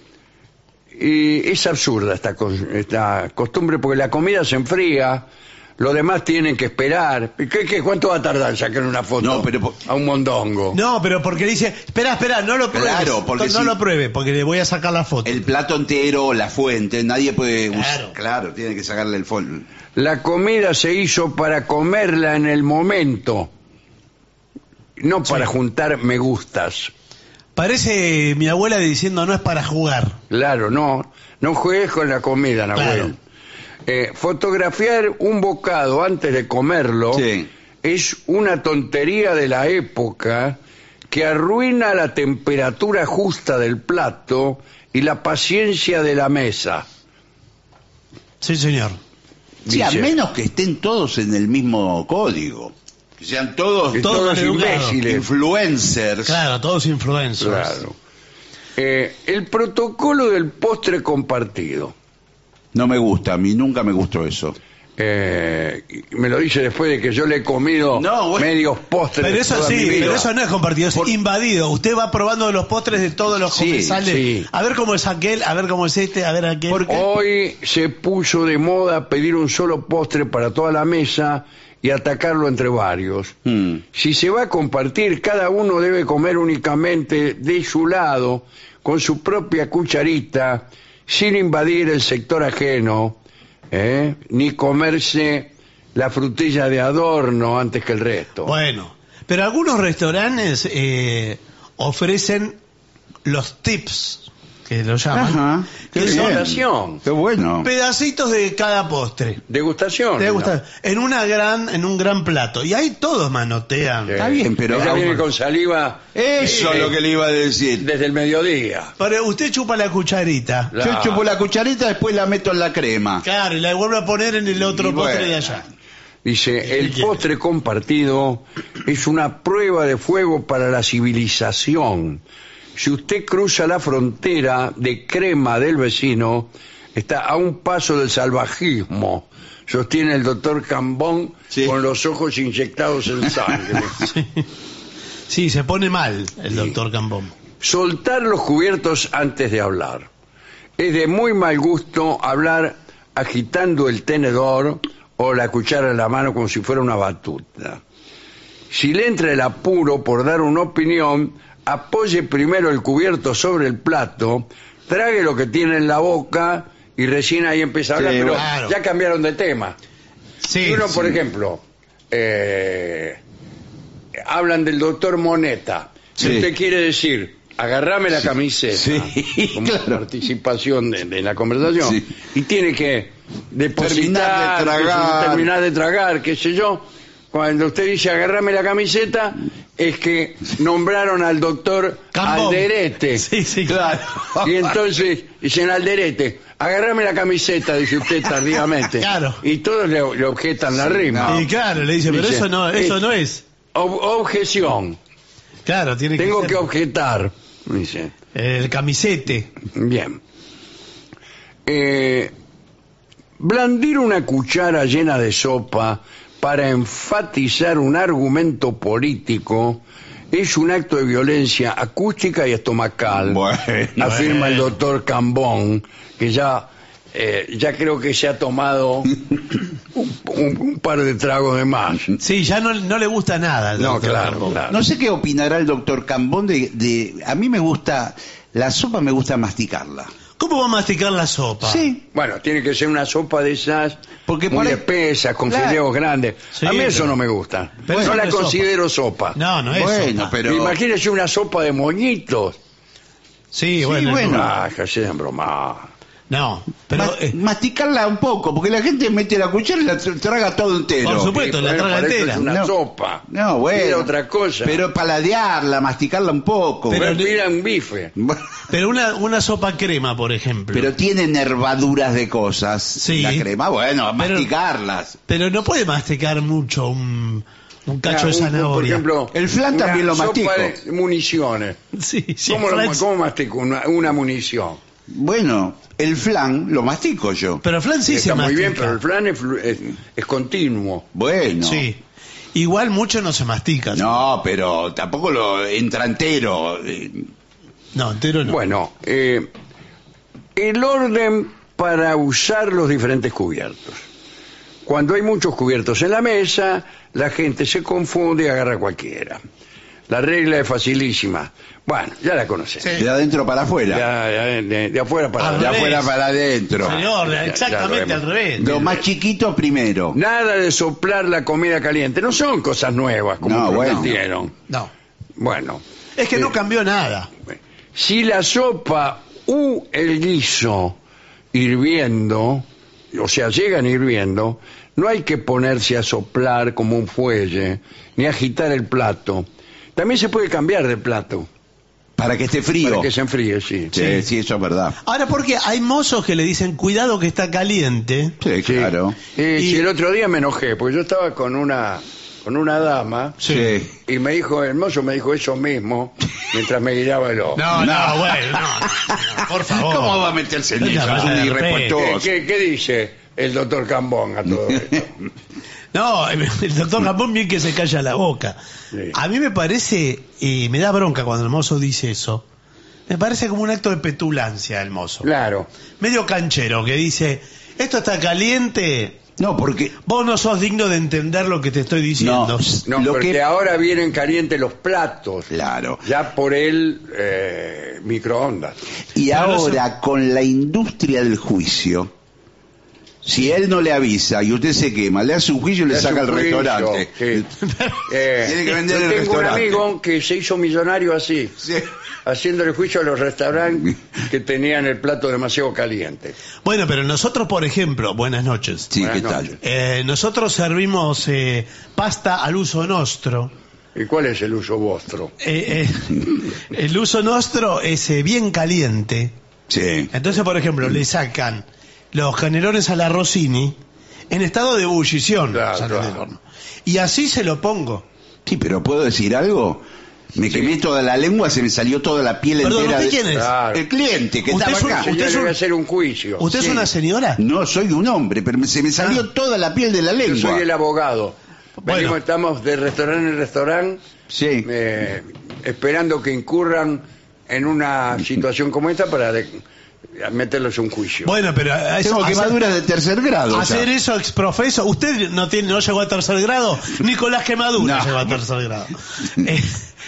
[SPEAKER 3] y es absurda esta, cos- esta costumbre porque la comida se enfría, los demás tienen que esperar. ¿Qué, qué, ¿Cuánto va a tardar en sacar una foto
[SPEAKER 5] No, pero po-
[SPEAKER 3] a un mondongo?
[SPEAKER 4] No, pero porque dice, espera, espera, no lo pruebes.
[SPEAKER 5] Claro, porque
[SPEAKER 4] no
[SPEAKER 5] si-
[SPEAKER 4] lo pruebe, porque le voy a sacar la foto.
[SPEAKER 5] El plato entero, la fuente, nadie puede usar.
[SPEAKER 4] Claro.
[SPEAKER 5] Claro, tiene que sacarle el fol.
[SPEAKER 3] La comida se hizo para comerla en el momento, no para
[SPEAKER 4] Sí.
[SPEAKER 3] juntar me gustas.
[SPEAKER 4] Parece mi abuela diciendo, no es para jugar.
[SPEAKER 3] Claro, no, no juegues con la comida, Nahuel.
[SPEAKER 4] Claro.
[SPEAKER 3] Eh, fotografiar un bocado antes de comerlo
[SPEAKER 5] Sí.
[SPEAKER 3] es una tontería de la época que arruina la temperatura justa del plato y la paciencia de la mesa.
[SPEAKER 4] Sí, señor.
[SPEAKER 5] Sí, a
[SPEAKER 3] Dice.
[SPEAKER 5] menos que estén todos en el mismo código. Que sean todos
[SPEAKER 3] Que
[SPEAKER 4] todos
[SPEAKER 3] todos
[SPEAKER 4] educados.
[SPEAKER 3] imbéciles.
[SPEAKER 5] influencers.
[SPEAKER 4] Claro, todos influencers.
[SPEAKER 3] Claro. Eh, el protocolo del postre compartido.
[SPEAKER 5] No me gusta, a mí nunca me gustó eso.
[SPEAKER 3] Eh, y me lo dice después de que yo le he comido
[SPEAKER 5] No, bueno.
[SPEAKER 3] medios postres
[SPEAKER 4] Pero eso
[SPEAKER 3] toda
[SPEAKER 4] sí,
[SPEAKER 3] mi vida.
[SPEAKER 4] pero eso no es compartido, es
[SPEAKER 5] Por-
[SPEAKER 4] invadido. Usted va probando los postres de todos los
[SPEAKER 5] Sí,
[SPEAKER 4] comensales.
[SPEAKER 3] sí.
[SPEAKER 4] A ver cómo es aquel, a ver cómo es este, a ver aquel.
[SPEAKER 5] ¿Por qué?
[SPEAKER 3] Hoy se puso de moda pedir un solo postre para toda la mesa y atacarlo entre varios.
[SPEAKER 5] Hmm.
[SPEAKER 3] Si se va a compartir, cada uno debe comer únicamente de su lado, con su propia cucharita, sin invadir el sector ajeno, ¿eh? Ni comerse la frutilla de adorno antes que el resto.
[SPEAKER 4] Bueno, pero algunos restaurantes eh, ofrecen los tips, que lo llaman,
[SPEAKER 5] Ajá.
[SPEAKER 4] que
[SPEAKER 5] Qué
[SPEAKER 4] son
[SPEAKER 5] bien.
[SPEAKER 3] Degustación.
[SPEAKER 5] Qué bueno.
[SPEAKER 4] pedacitos de cada postre.
[SPEAKER 3] Degustación.
[SPEAKER 4] Te
[SPEAKER 3] ¿no?
[SPEAKER 4] gusta, en una gran, en un gran plato. Y ahí todos manotean.
[SPEAKER 3] Sí.
[SPEAKER 5] Está bien, pero-
[SPEAKER 3] Ella viene con saliva
[SPEAKER 5] Eso
[SPEAKER 3] eh,
[SPEAKER 5] es lo que le iba a decir.
[SPEAKER 3] desde el mediodía.
[SPEAKER 4] Pero usted chupa la cucharita.
[SPEAKER 3] La-
[SPEAKER 5] Yo chupo la cucharita, después la meto en la crema.
[SPEAKER 4] Claro, y la vuelve a poner en el otro
[SPEAKER 5] Y
[SPEAKER 4] postre
[SPEAKER 5] bueno.
[SPEAKER 4] de allá.
[SPEAKER 3] Dice, el
[SPEAKER 4] quiere?
[SPEAKER 3] postre compartido es una prueba de fuego para la civilización. si usted cruza la frontera de crema del vecino, está a un paso del salvajismo, sostiene el doctor Cambón,
[SPEAKER 5] sí,
[SPEAKER 3] con los ojos inyectados en sangre.
[SPEAKER 4] Sí, sí, se pone mal el doctor Cambón.
[SPEAKER 3] Soltar los cubiertos antes de hablar. Es de muy mal gusto hablar agitando el tenedor o la cuchara en la mano como si fuera una batuta. Si le entra el apuro por dar una opinión, apoye primero el cubierto sobre el plato, trague lo que tiene en la boca y recién ahí empieza a hablar,
[SPEAKER 5] Sí,
[SPEAKER 3] pero
[SPEAKER 4] claro.
[SPEAKER 3] ya cambiaron de tema.
[SPEAKER 4] Sí,
[SPEAKER 3] Y uno,
[SPEAKER 4] sí.
[SPEAKER 3] por ejemplo, eh, hablan del doctor Moneta. Si
[SPEAKER 5] Sí.
[SPEAKER 3] usted quiere decir, agarrame la camiseta,
[SPEAKER 5] Sí,
[SPEAKER 3] como
[SPEAKER 5] claro.
[SPEAKER 3] participación de, de la conversación,
[SPEAKER 5] Sí.
[SPEAKER 3] y tiene que depositar,
[SPEAKER 5] Terminar de tragar.
[SPEAKER 3] terminar de tragar, qué sé yo. Cuando usted dice agarrame la camiseta, es que nombraron al doctor
[SPEAKER 4] Cambón.
[SPEAKER 3] Alderete.
[SPEAKER 4] Sí, sí,
[SPEAKER 5] Claro.
[SPEAKER 3] Y entonces dicen Alderete, agarrame la camiseta, dice usted tardíamente.
[SPEAKER 4] Claro.
[SPEAKER 3] Y todos le, le objetan la rima.
[SPEAKER 4] Y claro, le dice, pero
[SPEAKER 3] Dice,
[SPEAKER 4] eso no, eso
[SPEAKER 3] eh,
[SPEAKER 4] no es.
[SPEAKER 3] Ob- objeción,
[SPEAKER 4] Claro, tiene que
[SPEAKER 3] tengo
[SPEAKER 4] ser
[SPEAKER 3] que objetar, dice.
[SPEAKER 4] el camisete.
[SPEAKER 3] Bien. Eh, blandir una cuchara llena de sopa para enfatizar un argumento político es un acto de violencia acústica y estomacal,
[SPEAKER 5] Bueno,
[SPEAKER 3] afirma el
[SPEAKER 4] bueno.
[SPEAKER 3] doctor Cambón, que ya, eh, ya creo que se ha tomado un, un- un par de tragos de más.
[SPEAKER 4] Sí, ya no, no le gusta nada. al
[SPEAKER 3] No,
[SPEAKER 4] doctor
[SPEAKER 3] claro,
[SPEAKER 4] Cambón.
[SPEAKER 3] claro.
[SPEAKER 5] No sé qué opinará el doctor Cambón de, de... A mí me gusta... La sopa me gusta masticarla.
[SPEAKER 4] ¿Cómo va a masticar la sopa?
[SPEAKER 5] Sí.
[SPEAKER 3] Bueno, tiene que ser una sopa de esas
[SPEAKER 5] Porque
[SPEAKER 3] muy
[SPEAKER 5] por ahí-
[SPEAKER 3] espesas, con
[SPEAKER 5] Claro.
[SPEAKER 3] fideos grandes.
[SPEAKER 4] Sí,
[SPEAKER 3] a mí eso
[SPEAKER 4] pero-
[SPEAKER 3] no me gusta.
[SPEAKER 4] pero
[SPEAKER 3] no
[SPEAKER 4] eso
[SPEAKER 3] la
[SPEAKER 4] no es
[SPEAKER 3] considero sopa.
[SPEAKER 4] No, no es
[SPEAKER 5] Bueno,
[SPEAKER 4] sopa.
[SPEAKER 5] pero...
[SPEAKER 3] Imagínese una sopa de moñitos.
[SPEAKER 4] Sí, bueno.
[SPEAKER 5] bueno.
[SPEAKER 4] no.
[SPEAKER 3] Ah, que se broma.
[SPEAKER 4] No, pero
[SPEAKER 5] Ma-
[SPEAKER 4] eh,
[SPEAKER 5] masticarla un poco, porque la gente mete la cuchara y la tra- traga todo entero.
[SPEAKER 4] Por supuesto. la traga
[SPEAKER 3] para eso
[SPEAKER 4] entera.
[SPEAKER 3] es una
[SPEAKER 5] No.
[SPEAKER 3] sopa.
[SPEAKER 5] No, bueno.
[SPEAKER 3] Era otra cosa.
[SPEAKER 5] Pero paladearla, masticarla un poco.
[SPEAKER 4] Pero-
[SPEAKER 3] Pero mira un bife.
[SPEAKER 5] Bueno,
[SPEAKER 4] pero una, una sopa crema, por ejemplo.
[SPEAKER 5] pero tiene nervaduras de cosas.
[SPEAKER 4] Sí.
[SPEAKER 5] La crema, bueno, a
[SPEAKER 4] Pero-
[SPEAKER 5] masticarlas.
[SPEAKER 4] Pero no puede masticar mucho un, un cacho
[SPEAKER 3] Ah,
[SPEAKER 4] de
[SPEAKER 3] un- Por
[SPEAKER 4] zanahoria.
[SPEAKER 3] ejemplo,
[SPEAKER 5] El flan
[SPEAKER 3] una
[SPEAKER 5] también lo
[SPEAKER 3] sopa
[SPEAKER 5] mastico.
[SPEAKER 3] de municiones.
[SPEAKER 4] Sí, sí,
[SPEAKER 3] ¿Cómo, lo-
[SPEAKER 4] Franz-
[SPEAKER 3] cómo mastico una, una munición?
[SPEAKER 5] Bueno, el flan lo mastico yo.
[SPEAKER 4] Pero Flan sí
[SPEAKER 3] Está
[SPEAKER 4] se
[SPEAKER 3] muy
[SPEAKER 4] mastica.
[SPEAKER 3] bien, pero el flan es, flu- es- es continuo.
[SPEAKER 5] Bueno.
[SPEAKER 4] Sí. Igual mucho no se mastica.
[SPEAKER 5] No, pero tampoco lo entra entero. eh,
[SPEAKER 4] No, entero no.
[SPEAKER 3] Bueno, eh, el orden para usar los diferentes cubiertos. Cuando hay muchos cubiertos en la mesa, la gente se confunde y agarra cualquiera. La regla es facilísima. Bueno, ya la conocemos.
[SPEAKER 4] Sí.
[SPEAKER 5] De adentro para afuera.
[SPEAKER 3] Ya, ya, de, de afuera para
[SPEAKER 4] Al
[SPEAKER 5] De
[SPEAKER 3] adentro.
[SPEAKER 4] revés.
[SPEAKER 5] afuera para adentro.
[SPEAKER 4] Señor,
[SPEAKER 3] ya- ya
[SPEAKER 4] exactamente
[SPEAKER 3] lo
[SPEAKER 4] al
[SPEAKER 3] hemos-
[SPEAKER 4] revés.
[SPEAKER 5] Lo más chiquito primero.
[SPEAKER 3] Nada de soplar la comida caliente. No son cosas nuevas como
[SPEAKER 5] No, bueno.
[SPEAKER 3] prometieron.
[SPEAKER 4] No.
[SPEAKER 3] Bueno,
[SPEAKER 4] Es que no
[SPEAKER 3] Eh,
[SPEAKER 4] cambió nada.
[SPEAKER 3] si la sopa u el guiso hirviendo, o sea, llegan hirviendo, no hay que ponerse a soplar como un fuelle, ni agitar el plato. También se puede cambiar de plato,
[SPEAKER 5] Para que esté frío.
[SPEAKER 3] para que se enfríe, sí.
[SPEAKER 5] Sí, sí, eso es verdad.
[SPEAKER 4] Ahora, porque hay mozos que le dicen, cuidado que está caliente.
[SPEAKER 5] Sí,
[SPEAKER 3] Sí.
[SPEAKER 5] claro.
[SPEAKER 3] Eh,
[SPEAKER 4] Y-
[SPEAKER 3] sí, el otro día me enojé, porque yo estaba con una con una dama
[SPEAKER 5] Sí.
[SPEAKER 3] y me dijo, el mozo me dijo eso mismo mientras me guiaba el ojo.
[SPEAKER 4] No, no, bueno, no, no, por favor.
[SPEAKER 5] ¿Cómo va a meterse en
[SPEAKER 4] No,
[SPEAKER 5] eso?
[SPEAKER 4] no,
[SPEAKER 5] Es un
[SPEAKER 4] no,
[SPEAKER 3] ¿Qué,
[SPEAKER 5] irrespetuoso.
[SPEAKER 3] qué- qué dice el doctor Cambón a todo esto?
[SPEAKER 4] No, el doctor Japón bien que se calla la boca.
[SPEAKER 3] Sí.
[SPEAKER 4] A mí me parece, y me da bronca cuando el mozo dice eso, me parece como un acto de petulancia el mozo.
[SPEAKER 3] Claro.
[SPEAKER 4] Medio canchero que dice, esto está caliente,
[SPEAKER 5] No, porque...
[SPEAKER 4] vos no sos digno de entender lo que te estoy diciendo.
[SPEAKER 5] No,
[SPEAKER 3] No,
[SPEAKER 5] Lo
[SPEAKER 3] porque
[SPEAKER 5] que-
[SPEAKER 3] ahora vienen calientes los platos.
[SPEAKER 5] Claro.
[SPEAKER 3] Ya por el eh, microondas.
[SPEAKER 5] Y
[SPEAKER 4] Pero
[SPEAKER 5] ahora, con la industria del juicio, si él no le avisa y usted se quema, le hace un juicio y le
[SPEAKER 3] Le hace
[SPEAKER 5] saca
[SPEAKER 3] un
[SPEAKER 5] el
[SPEAKER 3] juicio,
[SPEAKER 5] restaurante.
[SPEAKER 3] sí. Eh,
[SPEAKER 5] Tiene que vender
[SPEAKER 3] yo
[SPEAKER 5] el
[SPEAKER 3] tengo
[SPEAKER 5] restaurante.
[SPEAKER 3] un amigo que se hizo millonario así,
[SPEAKER 5] Sí.
[SPEAKER 3] haciéndole juicio a los restaurantes que tenían el plato demasiado caliente.
[SPEAKER 4] Bueno, pero nosotros, por ejemplo, buenas noches.
[SPEAKER 5] Sí,
[SPEAKER 3] Buenas
[SPEAKER 5] ¿qué tal?
[SPEAKER 3] noches.
[SPEAKER 4] Eh, nosotros servimos eh, pasta al uso nostro.
[SPEAKER 3] ¿Y cuál es el uso vuestro?
[SPEAKER 4] Eh, eh, el uso nostro es eh, bien caliente.
[SPEAKER 5] Sí.
[SPEAKER 4] Entonces, por ejemplo, le sacan los canelones a la Rossini en estado de ebullición.
[SPEAKER 3] Claro,
[SPEAKER 4] salen
[SPEAKER 3] claro.
[SPEAKER 4] del horno. Y así se lo pongo.
[SPEAKER 5] Sí, pero ¿puedo decir algo? Me quemé toda la lengua, se me salió toda la piel
[SPEAKER 4] Perdón,
[SPEAKER 5] entera.
[SPEAKER 4] ¿usted
[SPEAKER 5] de-
[SPEAKER 4] quién es?
[SPEAKER 3] Claro.
[SPEAKER 5] El cliente que
[SPEAKER 4] ¿Usted
[SPEAKER 5] estaba
[SPEAKER 4] es un-
[SPEAKER 5] acá.
[SPEAKER 3] Usted
[SPEAKER 4] ¿Usted es un-
[SPEAKER 3] debe hacer un juicio.
[SPEAKER 4] ¿Usted
[SPEAKER 5] Sí.
[SPEAKER 4] es una señora?
[SPEAKER 5] No, soy un hombre, pero me- se me salió
[SPEAKER 4] Ah.
[SPEAKER 5] toda la piel de la
[SPEAKER 3] Yo
[SPEAKER 5] lengua.
[SPEAKER 3] soy el abogado.
[SPEAKER 4] Bueno.
[SPEAKER 3] Venimos, estamos de restaurante en restaurante
[SPEAKER 5] Sí.
[SPEAKER 3] eh, esperando que incurran en una situación como esta para de- meterlos en un juicio.
[SPEAKER 4] Bueno, pero a eso,
[SPEAKER 5] Tengo
[SPEAKER 4] hacer,
[SPEAKER 5] quemaduras de tercer grado. ya.
[SPEAKER 4] hacer eso exprofeso. Usted no tiene, no llegó a tercer grado, Nicolás Quemadura
[SPEAKER 5] No.
[SPEAKER 4] llegó a tercer grado. Eh,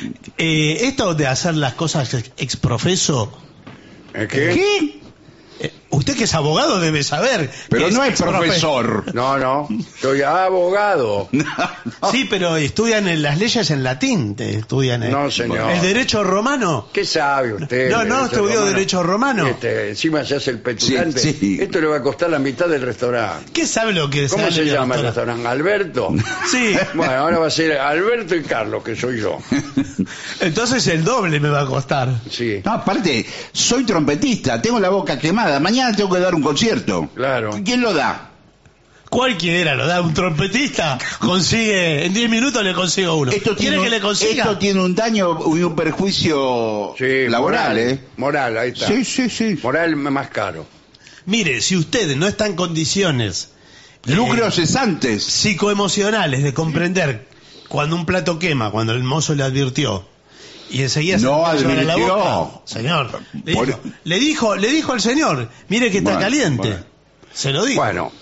[SPEAKER 4] eh, esto de hacer las cosas ex- exprofeso,
[SPEAKER 3] ¿Eh, ¿Qué?
[SPEAKER 5] ¿Qué?
[SPEAKER 4] eh, usted que es abogado debe saber.
[SPEAKER 5] Pero
[SPEAKER 4] que
[SPEAKER 5] no es
[SPEAKER 4] exprofeso.
[SPEAKER 5] profesor.
[SPEAKER 3] No, no, soy abogado.
[SPEAKER 4] Sí, pero estudian en las leyes en latín, te estudian en
[SPEAKER 3] No, señor.
[SPEAKER 4] el derecho romano.
[SPEAKER 3] ¿Qué sabe usted?
[SPEAKER 4] No, no,
[SPEAKER 3] Derecho
[SPEAKER 4] estudió derecho romano.
[SPEAKER 3] Este, encima se hace el petulante.
[SPEAKER 5] Sí, sí.
[SPEAKER 3] Esto le va a costar la mitad del restaurante.
[SPEAKER 4] ¿Qué sabe lo que
[SPEAKER 3] ¿Cómo
[SPEAKER 4] sale
[SPEAKER 3] se
[SPEAKER 4] en
[SPEAKER 3] llama el
[SPEAKER 4] restaurante?
[SPEAKER 3] restaurante? ¿Alberto?
[SPEAKER 4] Sí,
[SPEAKER 3] Bueno, ahora va a ser Alberto y Carlos, que soy yo.
[SPEAKER 4] entonces el doble me va a costar.
[SPEAKER 3] Sí,
[SPEAKER 5] No, aparte, soy trompetista, tengo la boca quemada. Mañana tengo que dar un concierto.
[SPEAKER 3] claro.
[SPEAKER 5] ¿Quién lo da?
[SPEAKER 4] Cualquiera lo da, un trompetista consigue, en diez minutos le consigo uno.
[SPEAKER 5] Esto
[SPEAKER 4] ¿Quiere
[SPEAKER 5] tiene,
[SPEAKER 4] que le consiga?
[SPEAKER 5] esto tiene un daño y un perjuicio
[SPEAKER 3] Sí,
[SPEAKER 5] laboral,
[SPEAKER 3] moral,
[SPEAKER 5] ¿eh?
[SPEAKER 3] Moral, ahí está.
[SPEAKER 5] Sí, sí, sí.
[SPEAKER 3] Moral más caro.
[SPEAKER 4] Mire, si usted no está en condiciones
[SPEAKER 5] Lucros
[SPEAKER 4] eh,
[SPEAKER 5] cesantes.
[SPEAKER 4] psicoemocionales de comprender cuando un plato quema, cuando el mozo le advirtió, y enseguida se
[SPEAKER 5] No
[SPEAKER 4] lo llevan a la
[SPEAKER 5] advirtió.
[SPEAKER 4] boca, señor, le,
[SPEAKER 5] Por-
[SPEAKER 4] dijo, le dijo, le dijo al señor, mire que está
[SPEAKER 5] Bueno,
[SPEAKER 4] caliente,
[SPEAKER 5] bueno.
[SPEAKER 4] se lo dijo.
[SPEAKER 3] Bueno,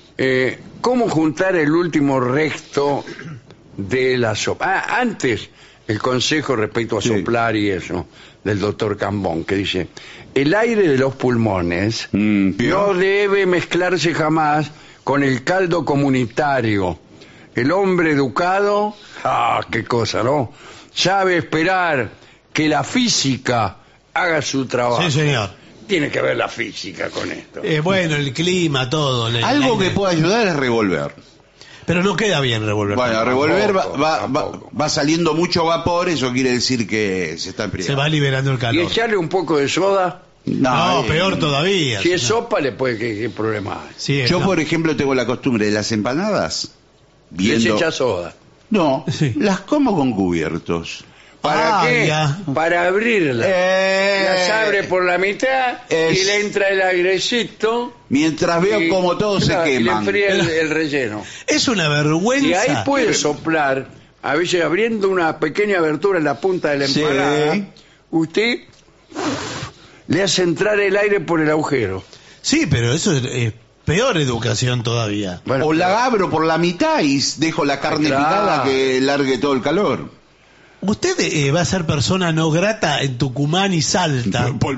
[SPEAKER 3] eh, ¿cómo juntar el último resto de la sopa? Ah, antes, el consejo respecto a
[SPEAKER 5] Sí.
[SPEAKER 3] soplar y eso, del doctor Cambón, que dice, el aire de los pulmones
[SPEAKER 5] Mm,
[SPEAKER 3] no debe mezclarse jamás con el caldo comunitario. El hombre educado, ah, qué cosa, ¿no? Sabe esperar que la física haga su trabajo.
[SPEAKER 4] Sí, señor.
[SPEAKER 3] Tiene que ver la física con esto.
[SPEAKER 4] Eh, bueno, el clima, todo. le-
[SPEAKER 5] Algo
[SPEAKER 4] le-
[SPEAKER 5] que pueda ayudar es revolver.
[SPEAKER 4] Pero no queda bien revolver.
[SPEAKER 5] Bueno, revolver va,
[SPEAKER 3] Tampoco,
[SPEAKER 5] va, va,
[SPEAKER 3] tampoco.
[SPEAKER 5] va saliendo mucho vapor, eso quiere decir que se está
[SPEAKER 4] Se
[SPEAKER 5] enfriando.
[SPEAKER 4] va liberando el
[SPEAKER 3] Y
[SPEAKER 4] calor.
[SPEAKER 3] echarle un poco de soda.
[SPEAKER 4] No,
[SPEAKER 5] eh,
[SPEAKER 4] peor todavía.
[SPEAKER 3] Si es
[SPEAKER 4] señor.
[SPEAKER 3] sopa, le puede que qué problema hay.
[SPEAKER 4] Sí,
[SPEAKER 5] Yo,
[SPEAKER 4] no.
[SPEAKER 5] por ejemplo, tengo la costumbre de las empanadas.
[SPEAKER 3] Les
[SPEAKER 5] Viendo...
[SPEAKER 3] echa soda.
[SPEAKER 5] No,
[SPEAKER 4] Sí.
[SPEAKER 5] las como con cubiertos.
[SPEAKER 3] ¿Para
[SPEAKER 4] Ah,
[SPEAKER 3] qué?
[SPEAKER 4] ya.
[SPEAKER 3] Para abrirla.
[SPEAKER 5] Eh,
[SPEAKER 3] Las abre por la mitad
[SPEAKER 5] es-
[SPEAKER 3] y le entra el airecito.
[SPEAKER 5] Mientras veo
[SPEAKER 3] y-
[SPEAKER 5] como todos
[SPEAKER 3] claro,
[SPEAKER 5] se
[SPEAKER 3] y le
[SPEAKER 5] queman.
[SPEAKER 3] enfría el, el relleno.
[SPEAKER 4] Es una vergüenza.
[SPEAKER 3] Y ahí puede soplar, a veces abriendo una pequeña abertura en la punta de la
[SPEAKER 5] Sí.
[SPEAKER 3] empanada, usted le hace entrar el aire por el agujero.
[SPEAKER 4] Sí, pero eso es, es peor educación todavía.
[SPEAKER 3] Bueno,
[SPEAKER 5] o
[SPEAKER 3] pero-
[SPEAKER 5] la abro por la mitad y dejo la carne
[SPEAKER 3] Claro.
[SPEAKER 5] picada que largue todo el calor.
[SPEAKER 4] Usted eh, va a ser persona no grata en Tucumán y Salta.
[SPEAKER 5] Por-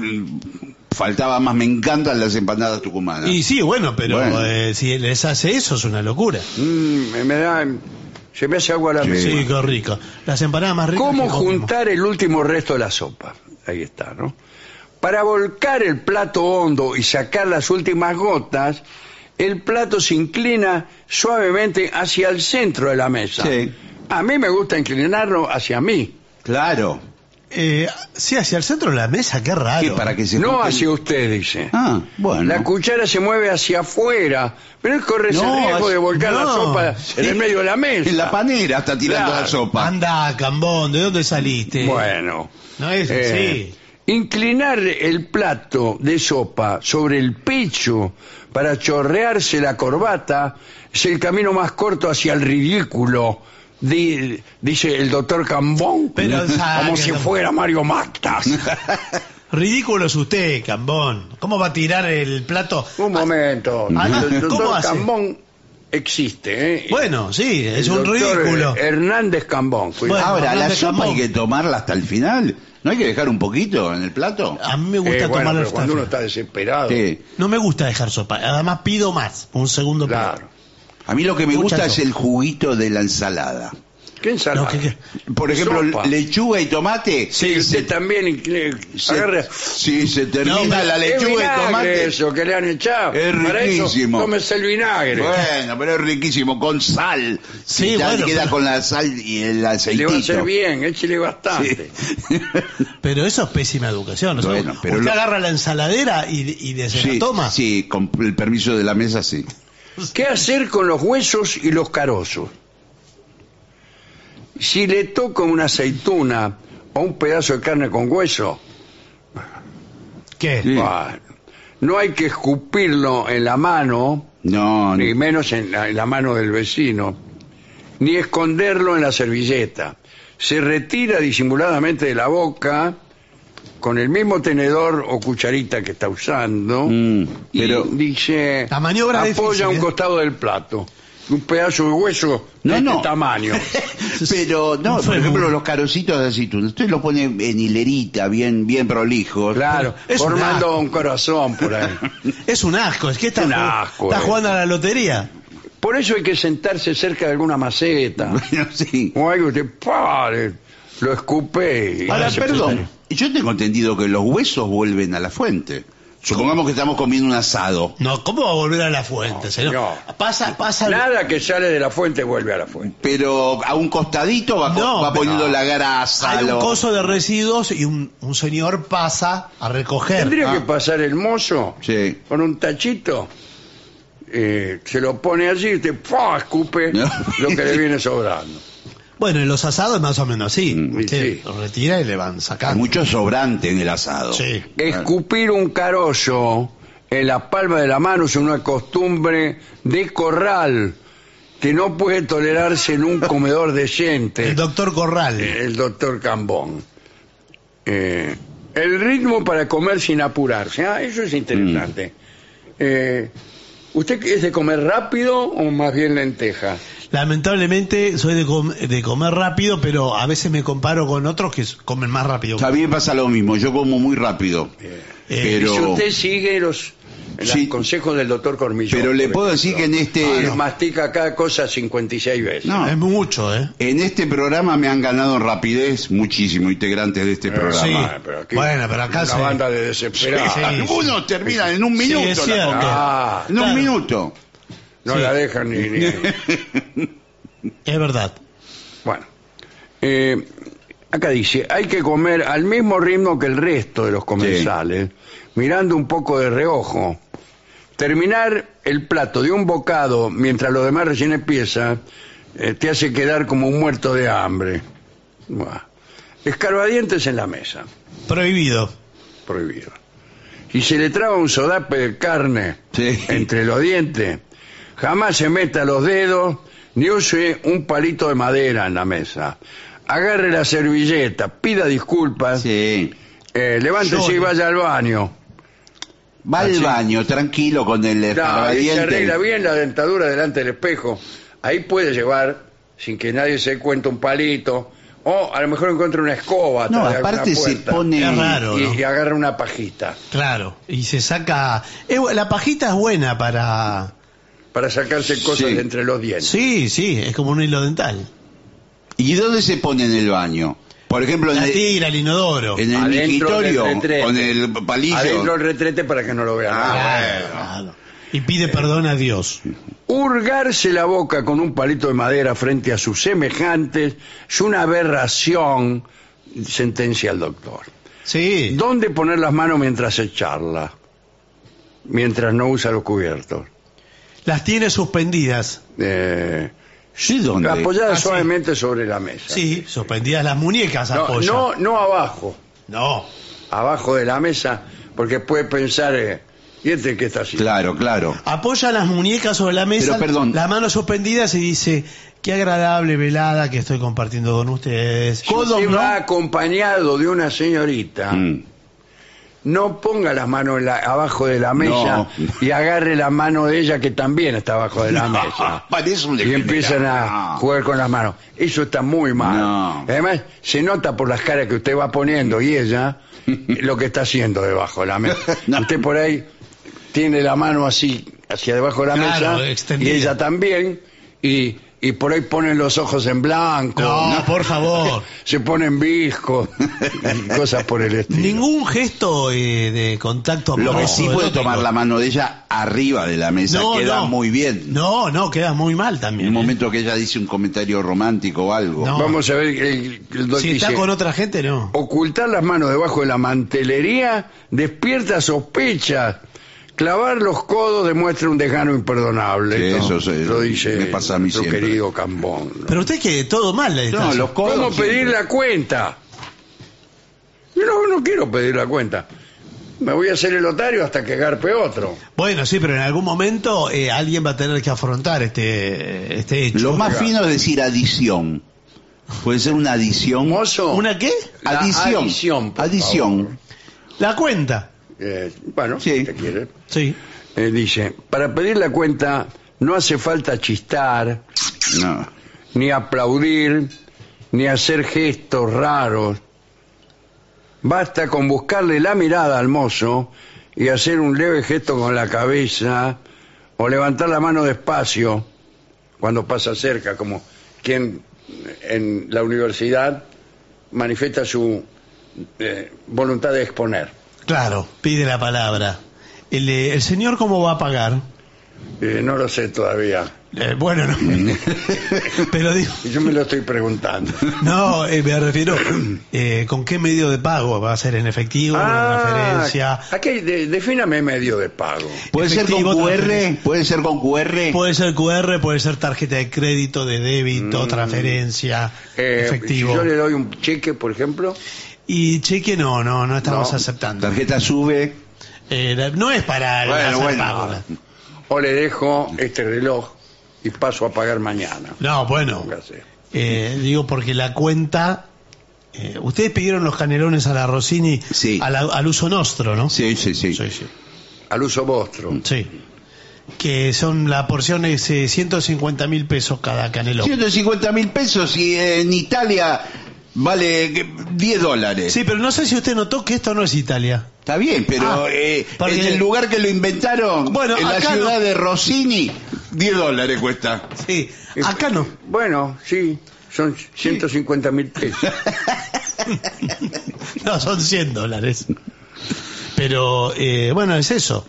[SPEAKER 5] faltaba más, me encantan las empanadas tucumanas.
[SPEAKER 4] Y sí, bueno, pero
[SPEAKER 5] Bueno.
[SPEAKER 4] eh, si les hace eso es una locura.
[SPEAKER 3] Mm, me- me da, se me hace agua a la
[SPEAKER 5] Sí.
[SPEAKER 3] mente.
[SPEAKER 4] Sí, qué rico. Las empanadas más ricas.
[SPEAKER 3] ¿Cómo
[SPEAKER 4] que comemos.
[SPEAKER 3] juntar el último resto de la sopa? Ahí está, ¿no? Para volcar el plato hondo y sacar las últimas gotas, el plato se inclina suavemente hacia el centro de la mesa.
[SPEAKER 5] Sí.
[SPEAKER 3] A mí me gusta inclinarlo hacia mí,
[SPEAKER 5] Claro.
[SPEAKER 4] Eh, sí, hacia el centro de la mesa, qué raro.
[SPEAKER 5] ¿Qué, para que se
[SPEAKER 3] no
[SPEAKER 5] junten?
[SPEAKER 3] hacia usted, dice.
[SPEAKER 5] Ah, bueno.
[SPEAKER 3] La cuchara se mueve hacia afuera, pero él corre ese
[SPEAKER 5] No,
[SPEAKER 3] riesgo de volcar la
[SPEAKER 4] no.
[SPEAKER 3] sopa en el medio de la mesa.
[SPEAKER 5] En la panera está tirando
[SPEAKER 3] Claro.
[SPEAKER 5] la sopa.
[SPEAKER 4] Anda, Cambón, ¿de dónde saliste?
[SPEAKER 3] Bueno.
[SPEAKER 4] No es
[SPEAKER 3] Eh, Inclinar el plato de sopa sobre el pecho para chorrearse la corbata es el camino más corto hacia el ridículo, di- dice el doctor Cambón,
[SPEAKER 4] Pero,
[SPEAKER 3] como
[SPEAKER 4] saque,
[SPEAKER 3] si
[SPEAKER 4] no.
[SPEAKER 3] fuera Mario Mactas.
[SPEAKER 4] Ridículo es usted, Cambón. ¿Cómo va a tirar el plato?
[SPEAKER 3] Un momento,
[SPEAKER 4] Ah,
[SPEAKER 3] el
[SPEAKER 4] ¿cómo
[SPEAKER 3] doctor
[SPEAKER 4] hace?
[SPEAKER 3] Cambón existe, ¿eh?
[SPEAKER 4] Bueno, sí, es
[SPEAKER 3] El
[SPEAKER 4] un
[SPEAKER 3] doctor
[SPEAKER 4] ridículo.
[SPEAKER 3] Hernández Cambón, cuidado.
[SPEAKER 4] Bueno,
[SPEAKER 5] Ahora, la
[SPEAKER 4] Hernández
[SPEAKER 5] sopa
[SPEAKER 4] Cambón.
[SPEAKER 5] hay que tomarla hasta el final. ¿No hay que dejar un poquito en el plato?
[SPEAKER 4] A mí me gusta
[SPEAKER 3] Eh, bueno,
[SPEAKER 4] tomarlo
[SPEAKER 3] pero
[SPEAKER 4] hasta
[SPEAKER 3] cuando
[SPEAKER 4] el
[SPEAKER 3] uno
[SPEAKER 4] final.
[SPEAKER 3] está desesperado,
[SPEAKER 5] Sí.
[SPEAKER 4] No me gusta dejar sopa. Además pido más, un segundo plato.
[SPEAKER 3] claro.
[SPEAKER 5] A mí lo que me
[SPEAKER 4] Mucha
[SPEAKER 5] gusta es
[SPEAKER 4] sopa.
[SPEAKER 5] el juguito de la ensalada.
[SPEAKER 3] ¿Qué ensalada?
[SPEAKER 4] No, ¿qué- qué?
[SPEAKER 5] Por ejemplo,
[SPEAKER 3] Sopa.
[SPEAKER 5] lechuga y tomate.
[SPEAKER 3] Sí, usted
[SPEAKER 5] se,
[SPEAKER 3] también incline-
[SPEAKER 5] se-
[SPEAKER 3] agarre-
[SPEAKER 5] sí, se termina
[SPEAKER 4] No, pero
[SPEAKER 5] la
[SPEAKER 3] Es
[SPEAKER 5] lechuga y
[SPEAKER 3] vinagre
[SPEAKER 5] tomate.
[SPEAKER 3] eso que le han echado.
[SPEAKER 5] Es
[SPEAKER 3] Para eso,
[SPEAKER 5] riquísimo.
[SPEAKER 3] tómese el vinagre.
[SPEAKER 5] Bueno, pero es riquísimo, con sal.
[SPEAKER 4] Sí,
[SPEAKER 5] ya
[SPEAKER 4] bueno,
[SPEAKER 5] queda
[SPEAKER 4] pero-
[SPEAKER 5] con la sal y el
[SPEAKER 3] Le va a
[SPEAKER 5] aceitito.
[SPEAKER 3] hacer bien, échele bastante.
[SPEAKER 5] Sí.
[SPEAKER 4] Pero eso es pésima educación. O sea,
[SPEAKER 5] Bueno, pero
[SPEAKER 4] usted
[SPEAKER 5] lo-
[SPEAKER 4] agarra la ensaladera y, y de- se la
[SPEAKER 5] Sí,
[SPEAKER 4] toma.
[SPEAKER 5] sí, con el permiso de la mesa, sí.
[SPEAKER 3] ¿Qué hacer con los huesos y los carozos? Si le toca una aceituna o un pedazo de carne con hueso,
[SPEAKER 4] ¿Qué?
[SPEAKER 5] Sí.
[SPEAKER 3] bah, no hay que escupirlo en la mano,
[SPEAKER 5] No,
[SPEAKER 3] ni
[SPEAKER 5] no.
[SPEAKER 3] menos en la, en la mano del vecino, ni esconderlo en la servilleta. Se retira disimuladamente de la boca con el mismo tenedor o cucharita que está usando,
[SPEAKER 5] Mm, pero
[SPEAKER 3] y dice,
[SPEAKER 4] La maniobra es
[SPEAKER 3] apoya
[SPEAKER 4] difícil,
[SPEAKER 3] un
[SPEAKER 4] ¿eh?
[SPEAKER 3] costado del plato, un pedazo de hueso
[SPEAKER 5] No,
[SPEAKER 3] de este
[SPEAKER 5] no.
[SPEAKER 3] tamaño.
[SPEAKER 5] Pero no, por
[SPEAKER 4] Fue
[SPEAKER 5] ejemplo,
[SPEAKER 4] muy-
[SPEAKER 5] los carocitos de aceituna, usted los pone en hilerita, bien, bien prolijos.
[SPEAKER 3] Claro,
[SPEAKER 4] Es un
[SPEAKER 3] formando
[SPEAKER 4] asco.
[SPEAKER 3] un corazón por ahí.
[SPEAKER 4] Es un asco, es que está,
[SPEAKER 3] Un asco,
[SPEAKER 4] está
[SPEAKER 3] eh.
[SPEAKER 4] jugando a la lotería.
[SPEAKER 3] Por eso hay que sentarse cerca de alguna maceta
[SPEAKER 5] Bueno, sí.
[SPEAKER 3] o algo que pare, lo escupe y
[SPEAKER 5] Ahora,
[SPEAKER 3] hace
[SPEAKER 5] perdón,
[SPEAKER 3] pupú.
[SPEAKER 5] yo tengo entendido que los huesos vuelven a la fuente. Supongamos que estamos comiendo un asado.
[SPEAKER 4] No, ¿cómo va a volver a la fuente, señor?
[SPEAKER 3] no.
[SPEAKER 4] Pasa, pasa.
[SPEAKER 3] Nada que sale de la fuente vuelve a la fuente.
[SPEAKER 5] Pero a un costadito va,
[SPEAKER 4] No,
[SPEAKER 5] va poniendo
[SPEAKER 3] no.
[SPEAKER 5] la grasa.
[SPEAKER 4] Hay un
[SPEAKER 5] lo-
[SPEAKER 4] coso de residuos y un, un señor pasa a recoger.
[SPEAKER 3] Tendría
[SPEAKER 5] Ah.
[SPEAKER 3] que pasar el mozo
[SPEAKER 5] Sí.
[SPEAKER 3] con un tachito, eh, se lo pone allí y te ¡pua! Escupe
[SPEAKER 5] No.
[SPEAKER 3] lo que le viene sobrando.
[SPEAKER 4] Bueno, en los asados es más o menos así.
[SPEAKER 5] Mm,
[SPEAKER 4] Usted
[SPEAKER 3] sí.
[SPEAKER 4] lo retira y le van
[SPEAKER 5] Hay
[SPEAKER 4] sacando.
[SPEAKER 5] mucho sobrante en el asado.
[SPEAKER 4] Sí.
[SPEAKER 3] Escupir un carozo en la palma de la mano es una costumbre de corral que no puede tolerarse en un comedor decente.
[SPEAKER 4] El doctor Corral.
[SPEAKER 3] El doctor Cambón. Eh, el ritmo para comer sin apurarse. Ah, eso es interesante. Eh, ¿Usted es de comer rápido o más bien lenteja?
[SPEAKER 4] Lamentablemente soy de, com- de comer rápido, pero a veces me comparo con otros que s- comen más rápido.
[SPEAKER 5] A mí me pasa lo mismo, yo como muy rápido.
[SPEAKER 4] Eh,
[SPEAKER 5] pero-
[SPEAKER 3] Y si usted sigue los, los
[SPEAKER 5] Sí.
[SPEAKER 3] consejos del doctor Cormillón.
[SPEAKER 5] Pero le
[SPEAKER 3] por
[SPEAKER 5] puedo decir que
[SPEAKER 3] ejemplo,
[SPEAKER 5] en este-
[SPEAKER 3] ah, mastica cada cosa cincuenta y seis veces.
[SPEAKER 5] No.
[SPEAKER 4] Es mucho, ¿eh?
[SPEAKER 5] En este programa me han ganado en rapidez muchísimos integrantes de este
[SPEAKER 3] Eh,
[SPEAKER 5] programa.
[SPEAKER 4] Sí.
[SPEAKER 3] ah, pero aquí
[SPEAKER 4] Bueno, pero acá
[SPEAKER 3] una
[SPEAKER 4] se-
[SPEAKER 3] banda de desesperados.
[SPEAKER 4] Sí.
[SPEAKER 5] Algunos terminan en un
[SPEAKER 4] Sí,
[SPEAKER 5] minuto.
[SPEAKER 4] es
[SPEAKER 5] la
[SPEAKER 4] cierto.
[SPEAKER 5] comida.
[SPEAKER 3] Ah,
[SPEAKER 5] en un
[SPEAKER 4] claro.
[SPEAKER 5] minuto.
[SPEAKER 3] no
[SPEAKER 4] Sí.
[SPEAKER 3] la dejan ni... ni-
[SPEAKER 4] Es verdad.
[SPEAKER 3] Bueno, eh, acá dice, hay que comer al mismo ritmo que el resto de los comensales, mirando un poco de reojo. Terminar el plato de un bocado mientras los demás recién empiezan, eh, te hace quedar como un muerto de hambre. Buah. Escarbadientes en la mesa,
[SPEAKER 4] Prohibido.
[SPEAKER 3] prohibido. Si se le traba un sodape de carne
[SPEAKER 5] Sí.
[SPEAKER 3] entre los dientes, jamás se meta los dedos ni use un palito de madera en la mesa. Agarre la servilleta, pida disculpas,
[SPEAKER 5] Sí.
[SPEAKER 3] eh, levántese
[SPEAKER 4] Yo-
[SPEAKER 3] y vaya al baño.
[SPEAKER 5] Va al
[SPEAKER 3] Así.
[SPEAKER 5] baño, tranquilo, con el
[SPEAKER 3] No, y se
[SPEAKER 5] escarbadiente.
[SPEAKER 3] arregla bien la dentadura delante del espejo. Ahí puede llevar, sin que nadie se dé cuenta, un palito, o a lo mejor encuentra una escoba
[SPEAKER 5] No,
[SPEAKER 3] atrás de
[SPEAKER 5] aparte
[SPEAKER 3] alguna
[SPEAKER 5] se
[SPEAKER 3] puerta,
[SPEAKER 5] pone...
[SPEAKER 4] Es raro.
[SPEAKER 3] y,
[SPEAKER 4] ¿no?
[SPEAKER 3] y agarra una pajita
[SPEAKER 4] Claro. Y se saca. es bu- la pajita es buena para.
[SPEAKER 3] para sacarse cosas
[SPEAKER 5] Sí.
[SPEAKER 3] de entre los dientes.
[SPEAKER 4] Sí, sí, es como un hilo dental.
[SPEAKER 5] ¿Y dónde se pone en el baño? Por ejemplo, en
[SPEAKER 4] La
[SPEAKER 5] el,
[SPEAKER 4] tira, el inodoro.
[SPEAKER 5] en el
[SPEAKER 3] Adentro
[SPEAKER 5] migitorio,
[SPEAKER 3] del retrete.
[SPEAKER 5] con el palillo.
[SPEAKER 3] Adentro del retrete para que no lo vean.
[SPEAKER 5] Ah,
[SPEAKER 3] nadie.
[SPEAKER 5] bueno.
[SPEAKER 4] Claro. Y pide perdón a Dios.
[SPEAKER 3] Hurgarse la boca con un palito de madera frente a sus semejantes es una aberración, sentencia el doctor.
[SPEAKER 4] Sí.
[SPEAKER 3] ¿Dónde poner las manos mientras se charla? Mientras no usa los cubiertos.
[SPEAKER 4] Las tiene suspendidas.
[SPEAKER 3] Eh,
[SPEAKER 5] ¿Sí, dónde?
[SPEAKER 3] apoyadas
[SPEAKER 4] Ah, sí.
[SPEAKER 3] suavemente sobre la mesa.
[SPEAKER 4] Sí, suspendidas las muñecas
[SPEAKER 3] No,
[SPEAKER 4] apoya.
[SPEAKER 3] no, no abajo,
[SPEAKER 4] No.
[SPEAKER 3] abajo de la mesa, porque puede pensar, eh, ¿y este qué está haciendo?
[SPEAKER 5] Claro, claro.
[SPEAKER 4] Apoya las muñecas sobre la mesa,
[SPEAKER 5] Pero, perdón.
[SPEAKER 4] las manos suspendidas y dice, qué agradable velada que estoy compartiendo con ustedes.
[SPEAKER 3] Si
[SPEAKER 4] Codos,
[SPEAKER 3] usted
[SPEAKER 4] ¿no?
[SPEAKER 3] va acompañado de una señorita,
[SPEAKER 5] Mm.
[SPEAKER 3] no ponga las manos en la- abajo de la mesa
[SPEAKER 5] No.
[SPEAKER 3] y agarre la mano de ella que también está abajo de la mesa.
[SPEAKER 5] Parece un
[SPEAKER 3] Y empiezan a
[SPEAKER 5] degenerado.
[SPEAKER 3] jugar con las manos. Eso está muy mal.
[SPEAKER 5] No.
[SPEAKER 3] Además, se nota por las caras que usted va poniendo y ella lo que está haciendo debajo de la mesa.
[SPEAKER 5] No.
[SPEAKER 3] Usted por ahí tiene la mano así hacia debajo de la
[SPEAKER 4] Claro,
[SPEAKER 3] mesa
[SPEAKER 4] extendida.
[SPEAKER 3] y ella también y, y por ahí ponen los ojos en blanco.
[SPEAKER 4] No, por favor.
[SPEAKER 3] Se ponen viscos y cosas por el estilo.
[SPEAKER 4] Ningún gesto eh, de contacto
[SPEAKER 5] Lo que
[SPEAKER 4] amoroso,
[SPEAKER 5] sí puede
[SPEAKER 4] erótico.
[SPEAKER 5] tomar la mano de ella arriba de la mesa,
[SPEAKER 4] No,
[SPEAKER 5] queda
[SPEAKER 4] no.
[SPEAKER 5] muy bien.
[SPEAKER 4] No, no, queda muy mal
[SPEAKER 5] En
[SPEAKER 4] también.
[SPEAKER 5] un
[SPEAKER 4] ¿eh?
[SPEAKER 5] momento que ella dice un comentario romántico o algo.
[SPEAKER 4] No.
[SPEAKER 3] Vamos a ver, el, el doctor
[SPEAKER 4] Si está
[SPEAKER 3] dice,
[SPEAKER 4] con otra gente, no.
[SPEAKER 3] ocultar las manos debajo de la mantelería despierta sospechas. Clavar los codos demuestra un desgano imperdonable.
[SPEAKER 5] Sí,
[SPEAKER 3] Esto
[SPEAKER 5] eso sí,
[SPEAKER 3] lo dice
[SPEAKER 5] me pasa a mí
[SPEAKER 3] nuestro
[SPEAKER 5] siempre.
[SPEAKER 3] querido Cambón, ¿no?
[SPEAKER 4] Pero usted que todo mal le está
[SPEAKER 5] No, los codos
[SPEAKER 3] ¿Cómo
[SPEAKER 5] siempre.
[SPEAKER 3] pedir la cuenta? no quiero pedir la cuenta. Me voy a hacer el otario hasta que garpe otro.
[SPEAKER 4] Bueno, sí, pero en algún momento eh, alguien va a tener que afrontar este, este hecho.
[SPEAKER 5] Lo más fino es decir adición. Puede ser una adición.
[SPEAKER 3] Mozo.
[SPEAKER 4] ¿Una qué?
[SPEAKER 3] La
[SPEAKER 5] Adición.
[SPEAKER 3] adición, por
[SPEAKER 5] Adición.
[SPEAKER 3] favor.
[SPEAKER 4] La cuenta.
[SPEAKER 3] Eh, bueno,
[SPEAKER 5] Sí.
[SPEAKER 3] si te quiere.
[SPEAKER 4] Sí.
[SPEAKER 3] Eh, dice, para pedir la cuenta no hace falta chistar,
[SPEAKER 5] No.
[SPEAKER 3] ni aplaudir, ni hacer gestos raros. Basta con buscarle la mirada al mozo y hacer un leve gesto con la cabeza o levantar la mano despacio cuando pasa cerca, como quien en la universidad manifiesta su eh, voluntad de exponer.
[SPEAKER 4] Claro, pide la palabra. El, eh, el señor, ¿cómo va a pagar?
[SPEAKER 3] Eh, no lo sé todavía.
[SPEAKER 4] Eh, bueno, no. Pero digo,
[SPEAKER 3] Y yo me lo estoy preguntando.
[SPEAKER 4] no, eh, me refiero, eh, ¿con qué medio de pago? ¿Va a ser en efectivo, en transferencia?
[SPEAKER 3] Aquí, de- defíname medio de pago.
[SPEAKER 5] Puede ser con
[SPEAKER 4] Efectivo,
[SPEAKER 5] Q R,
[SPEAKER 4] transferencia.
[SPEAKER 5] puede ser con Q R.
[SPEAKER 4] Puede ser Q R, puede ser tarjeta de crédito, de débito, transferencia,
[SPEAKER 3] Eh,
[SPEAKER 4] efectivo.
[SPEAKER 3] Si yo le doy un cheque, por ejemplo,
[SPEAKER 4] Y cheque no, no, no estamos
[SPEAKER 3] No.
[SPEAKER 4] aceptando.
[SPEAKER 5] Tarjeta sube.
[SPEAKER 4] Eh, la- no es para
[SPEAKER 5] Bueno,
[SPEAKER 4] hacer
[SPEAKER 5] bueno.
[SPEAKER 4] pago, la-
[SPEAKER 3] o le dejo este reloj y paso a pagar mañana.
[SPEAKER 4] No, bueno,
[SPEAKER 3] Póngase.
[SPEAKER 4] eh, digo porque la cuenta... eh, ustedes pidieron los canelones a la Rossini
[SPEAKER 5] Sí.
[SPEAKER 4] a la- al uso nostro, ¿no?
[SPEAKER 5] Sí, sí, sí.
[SPEAKER 4] Sí, sí.
[SPEAKER 3] Al uso vostro.
[SPEAKER 4] Sí. Que son, la porción es eh, ciento cincuenta mil pesos cada canelón.
[SPEAKER 5] ciento cincuenta mil pesos y en Italia vale que- diez dólares.
[SPEAKER 4] Sí, pero no sé si usted notó que esto no es Italia.
[SPEAKER 5] Está bien, pero
[SPEAKER 4] Ah,
[SPEAKER 5] eh,
[SPEAKER 4] porque-
[SPEAKER 5] en el lugar que lo inventaron,
[SPEAKER 4] Bueno,
[SPEAKER 5] en la
[SPEAKER 4] acá
[SPEAKER 5] ciudad
[SPEAKER 4] no.
[SPEAKER 5] de Rossini, diez dólares cuesta.
[SPEAKER 4] Sí, acá no.
[SPEAKER 3] Bueno, sí, son ciento cincuenta mil pesos.
[SPEAKER 4] No, son cien dólares. Pero, eh, bueno, es eso.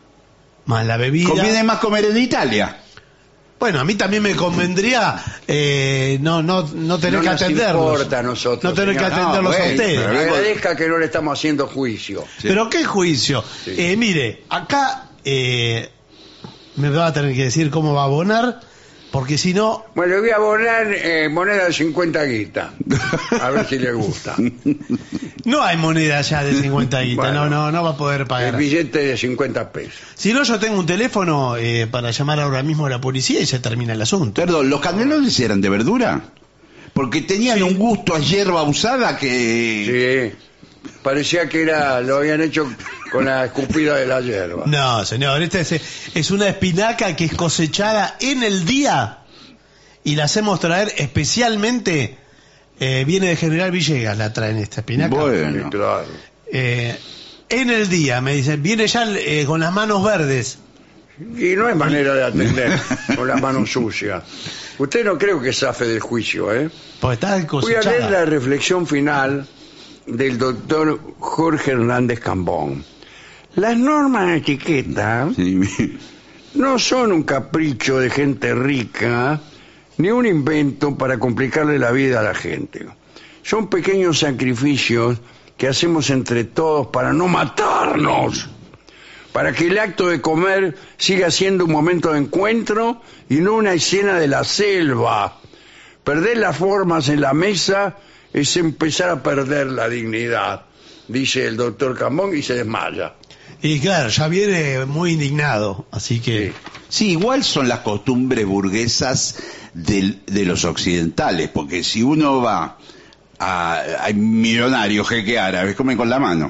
[SPEAKER 4] Más la bebida.
[SPEAKER 5] Conviene más comer en Italia.
[SPEAKER 4] Bueno, a mí también me convendría eh, no, no, no tener
[SPEAKER 3] No
[SPEAKER 4] que
[SPEAKER 3] nos
[SPEAKER 4] atenderlos.
[SPEAKER 3] importa a nosotros,
[SPEAKER 4] No tener que
[SPEAKER 3] señor.
[SPEAKER 4] atenderlos
[SPEAKER 5] No,
[SPEAKER 4] a
[SPEAKER 5] bueno,
[SPEAKER 4] ustedes.
[SPEAKER 5] pero-
[SPEAKER 3] Agradezca que no le estamos haciendo juicio.
[SPEAKER 5] Sí.
[SPEAKER 4] Pero qué juicio.
[SPEAKER 3] Sí.
[SPEAKER 4] Eh, mire, acá eh, me va a tener que decir cómo va a abonar, porque si no,
[SPEAKER 3] Bueno, le voy a abonar eh, moneda de cincuenta guitas. A ver si le gusta.
[SPEAKER 4] no hay moneda ya de cincuenta guitas.
[SPEAKER 3] Bueno.
[SPEAKER 4] no, no, no va a poder
[SPEAKER 3] El
[SPEAKER 4] pagar.
[SPEAKER 3] billete de cincuenta pesos.
[SPEAKER 4] Si no, yo tengo un teléfono eh, para llamar ahora mismo a la policía y se termina el asunto.
[SPEAKER 5] Perdón, ¿los canelones eran de verdura? Porque tenían
[SPEAKER 4] Sí.
[SPEAKER 5] un gusto a hierba usada que...
[SPEAKER 3] Sí. Parecía que era lo habían hecho con la escupida de la hierba.
[SPEAKER 4] No, señor, esta es, es una espinaca que es cosechada en el día y la hacemos traer especialmente, eh, viene de General Villegas, la traen esta espinaca.
[SPEAKER 3] Sí,
[SPEAKER 5] Bueno,
[SPEAKER 3] claro.
[SPEAKER 4] Eh, en el día, me dicen, viene ya eh, con las manos verdes.
[SPEAKER 3] Y no es manera de atender con las manos sucias. Usted no creo que zafe del juicio, ¿eh?
[SPEAKER 4] Pues está
[SPEAKER 3] Voy a
[SPEAKER 4] cosechada.
[SPEAKER 3] leer la reflexión final del doctor Jorge Hernández Cambón. Las normas de etiqueta
[SPEAKER 5] sí.
[SPEAKER 3] no son un capricho de gente rica ni un invento para complicarle la vida a la gente. Son pequeños sacrificios que hacemos entre todos para no matarnos, para que el acto de comer siga siendo un momento de encuentro y no una escena de la selva. Perder las formas en la mesa es empezar a perder la dignidad, dice el doctor Cambón y se desmaya.
[SPEAKER 4] Y claro, ya viene muy indignado, así que...
[SPEAKER 3] Sí.
[SPEAKER 5] Sí, igual son las costumbres burguesas del- de los occidentales, porque si uno va a, a millonarios jeque árabes, comen con la mano.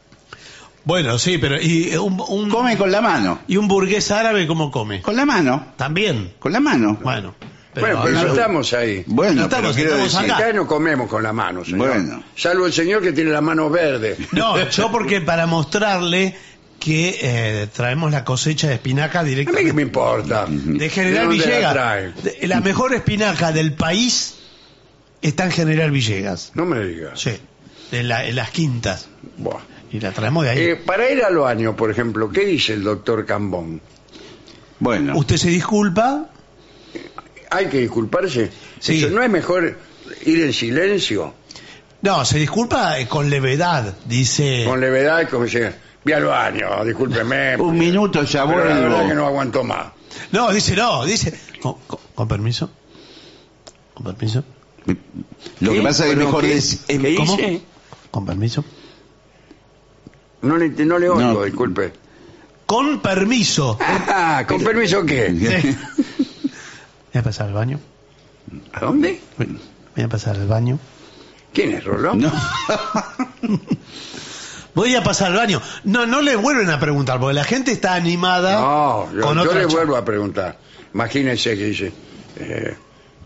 [SPEAKER 4] Bueno, sí, pero... ¿Y un, un,
[SPEAKER 5] Come con la mano.
[SPEAKER 4] ¿y un burgués árabe cómo come?
[SPEAKER 5] Con la mano.
[SPEAKER 4] También.
[SPEAKER 5] Con la mano.
[SPEAKER 4] Bueno.
[SPEAKER 3] bueno, pero
[SPEAKER 4] no-
[SPEAKER 3] no estamos ahí.
[SPEAKER 5] Bueno,
[SPEAKER 4] No estamos-
[SPEAKER 5] pero quiero
[SPEAKER 4] estamos
[SPEAKER 5] decir...
[SPEAKER 4] acá.
[SPEAKER 3] Acá no comemos con la mano, señor.
[SPEAKER 5] Bueno.
[SPEAKER 3] Salvo el señor que tiene la mano verde.
[SPEAKER 4] No, yo porque para mostrarle que eh, traemos la cosecha de espinaca
[SPEAKER 3] A mí
[SPEAKER 4] directamente
[SPEAKER 3] qué me importa.
[SPEAKER 4] de General
[SPEAKER 3] ¿De dónde la
[SPEAKER 4] Villegas.
[SPEAKER 3] trae?
[SPEAKER 4] De- La mejor espinaca del país está en General Villegas.
[SPEAKER 3] No me digas.
[SPEAKER 4] Sí, en, la- en las quintas.
[SPEAKER 3] Buah.
[SPEAKER 4] Y la traemos de ahí.
[SPEAKER 3] Eh, para ir al baño, por ejemplo, ¿qué dice el doctor Cambón?
[SPEAKER 5] Bueno,
[SPEAKER 4] Usted se disculpa.
[SPEAKER 3] ¿Hay que disculparse?
[SPEAKER 4] Sí.
[SPEAKER 3] Eso, ¿no es mejor ir en silencio?
[SPEAKER 4] No, se disculpa eh, con levedad, dice.
[SPEAKER 3] Con levedad y como dice, voy al baño, discúlpeme.
[SPEAKER 5] un minuto ya
[SPEAKER 3] pero la verdad que
[SPEAKER 5] vuelvo.
[SPEAKER 3] no aguanto más.
[SPEAKER 4] No, dice no, dice. Con, con- con permiso. Con permiso.
[SPEAKER 5] Lo que
[SPEAKER 3] ¿Qué?
[SPEAKER 5] pasa es que
[SPEAKER 3] Bueno,
[SPEAKER 5] mejor
[SPEAKER 3] ¿qué?
[SPEAKER 5] es...
[SPEAKER 3] ¿Qué
[SPEAKER 4] ¿Cómo?
[SPEAKER 3] dice?
[SPEAKER 4] Con permiso.
[SPEAKER 3] No le, no le oigo,
[SPEAKER 5] No.
[SPEAKER 3] disculpe.
[SPEAKER 4] Con permiso.
[SPEAKER 3] Ah, ¿con permiso qué?
[SPEAKER 4] Voy a pasar al baño.
[SPEAKER 3] ¿A dónde?
[SPEAKER 4] Voy voy a pasar al baño.
[SPEAKER 3] ¿Quién es, Rolón?
[SPEAKER 5] No.
[SPEAKER 4] Voy a pasar al baño. No, no le vuelven a preguntar, porque la gente está animada.
[SPEAKER 3] No, yo,
[SPEAKER 4] con
[SPEAKER 3] yo
[SPEAKER 4] otra
[SPEAKER 3] le
[SPEAKER 4] cha-
[SPEAKER 3] vuelvo a preguntar. Imagínense que dice, eh,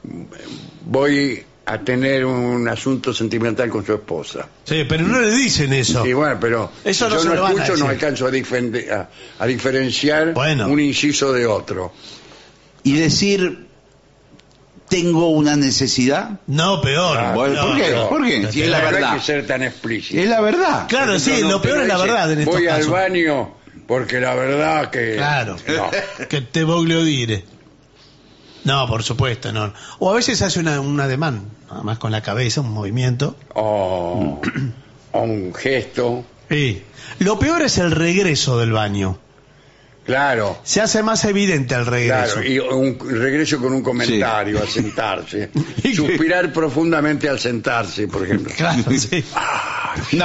[SPEAKER 3] voy a tener un asunto sentimental con su esposa.
[SPEAKER 4] Sí, pero no le dicen eso.
[SPEAKER 3] Y bueno, pero
[SPEAKER 4] Eso
[SPEAKER 3] si
[SPEAKER 4] no
[SPEAKER 3] yo
[SPEAKER 4] se
[SPEAKER 3] no
[SPEAKER 4] lo van a
[SPEAKER 3] escucho, no
[SPEAKER 4] decir.
[SPEAKER 3] alcanzo a, difen- a- a diferenciar
[SPEAKER 4] Bueno.
[SPEAKER 3] un inciso de otro.
[SPEAKER 5] Y decir, tengo una necesidad.
[SPEAKER 4] No, peor.
[SPEAKER 3] Ah,
[SPEAKER 5] Bueno,
[SPEAKER 4] No,
[SPEAKER 5] ¿por qué?
[SPEAKER 4] no.
[SPEAKER 5] ¿Por qué? Si es la
[SPEAKER 3] No hay
[SPEAKER 5] verdad.
[SPEAKER 3] que ser tan explícito.
[SPEAKER 5] Es la verdad.
[SPEAKER 4] Claro,
[SPEAKER 3] Por
[SPEAKER 4] sí,
[SPEAKER 3] ejemplo,
[SPEAKER 4] lo
[SPEAKER 3] no,
[SPEAKER 4] peor
[SPEAKER 3] pero
[SPEAKER 4] es la
[SPEAKER 3] dice,
[SPEAKER 4] verdad en estos
[SPEAKER 3] voy
[SPEAKER 4] casos.
[SPEAKER 3] al baño porque la verdad que...
[SPEAKER 4] Claro.
[SPEAKER 3] No.
[SPEAKER 4] Que te voglio dire. No, por supuesto, no. O a veces hace una, un ademán, nada más con la cabeza, un movimiento.
[SPEAKER 3] O, o un gesto.
[SPEAKER 4] Sí. Lo peor es el regreso del baño.
[SPEAKER 3] Claro.
[SPEAKER 4] Se hace más evidente el regreso.
[SPEAKER 3] Claro, y un regreso con un comentario, a sentarse. Suspirar profundamente al sentarse, por ejemplo.
[SPEAKER 4] Claro, sí.
[SPEAKER 5] No.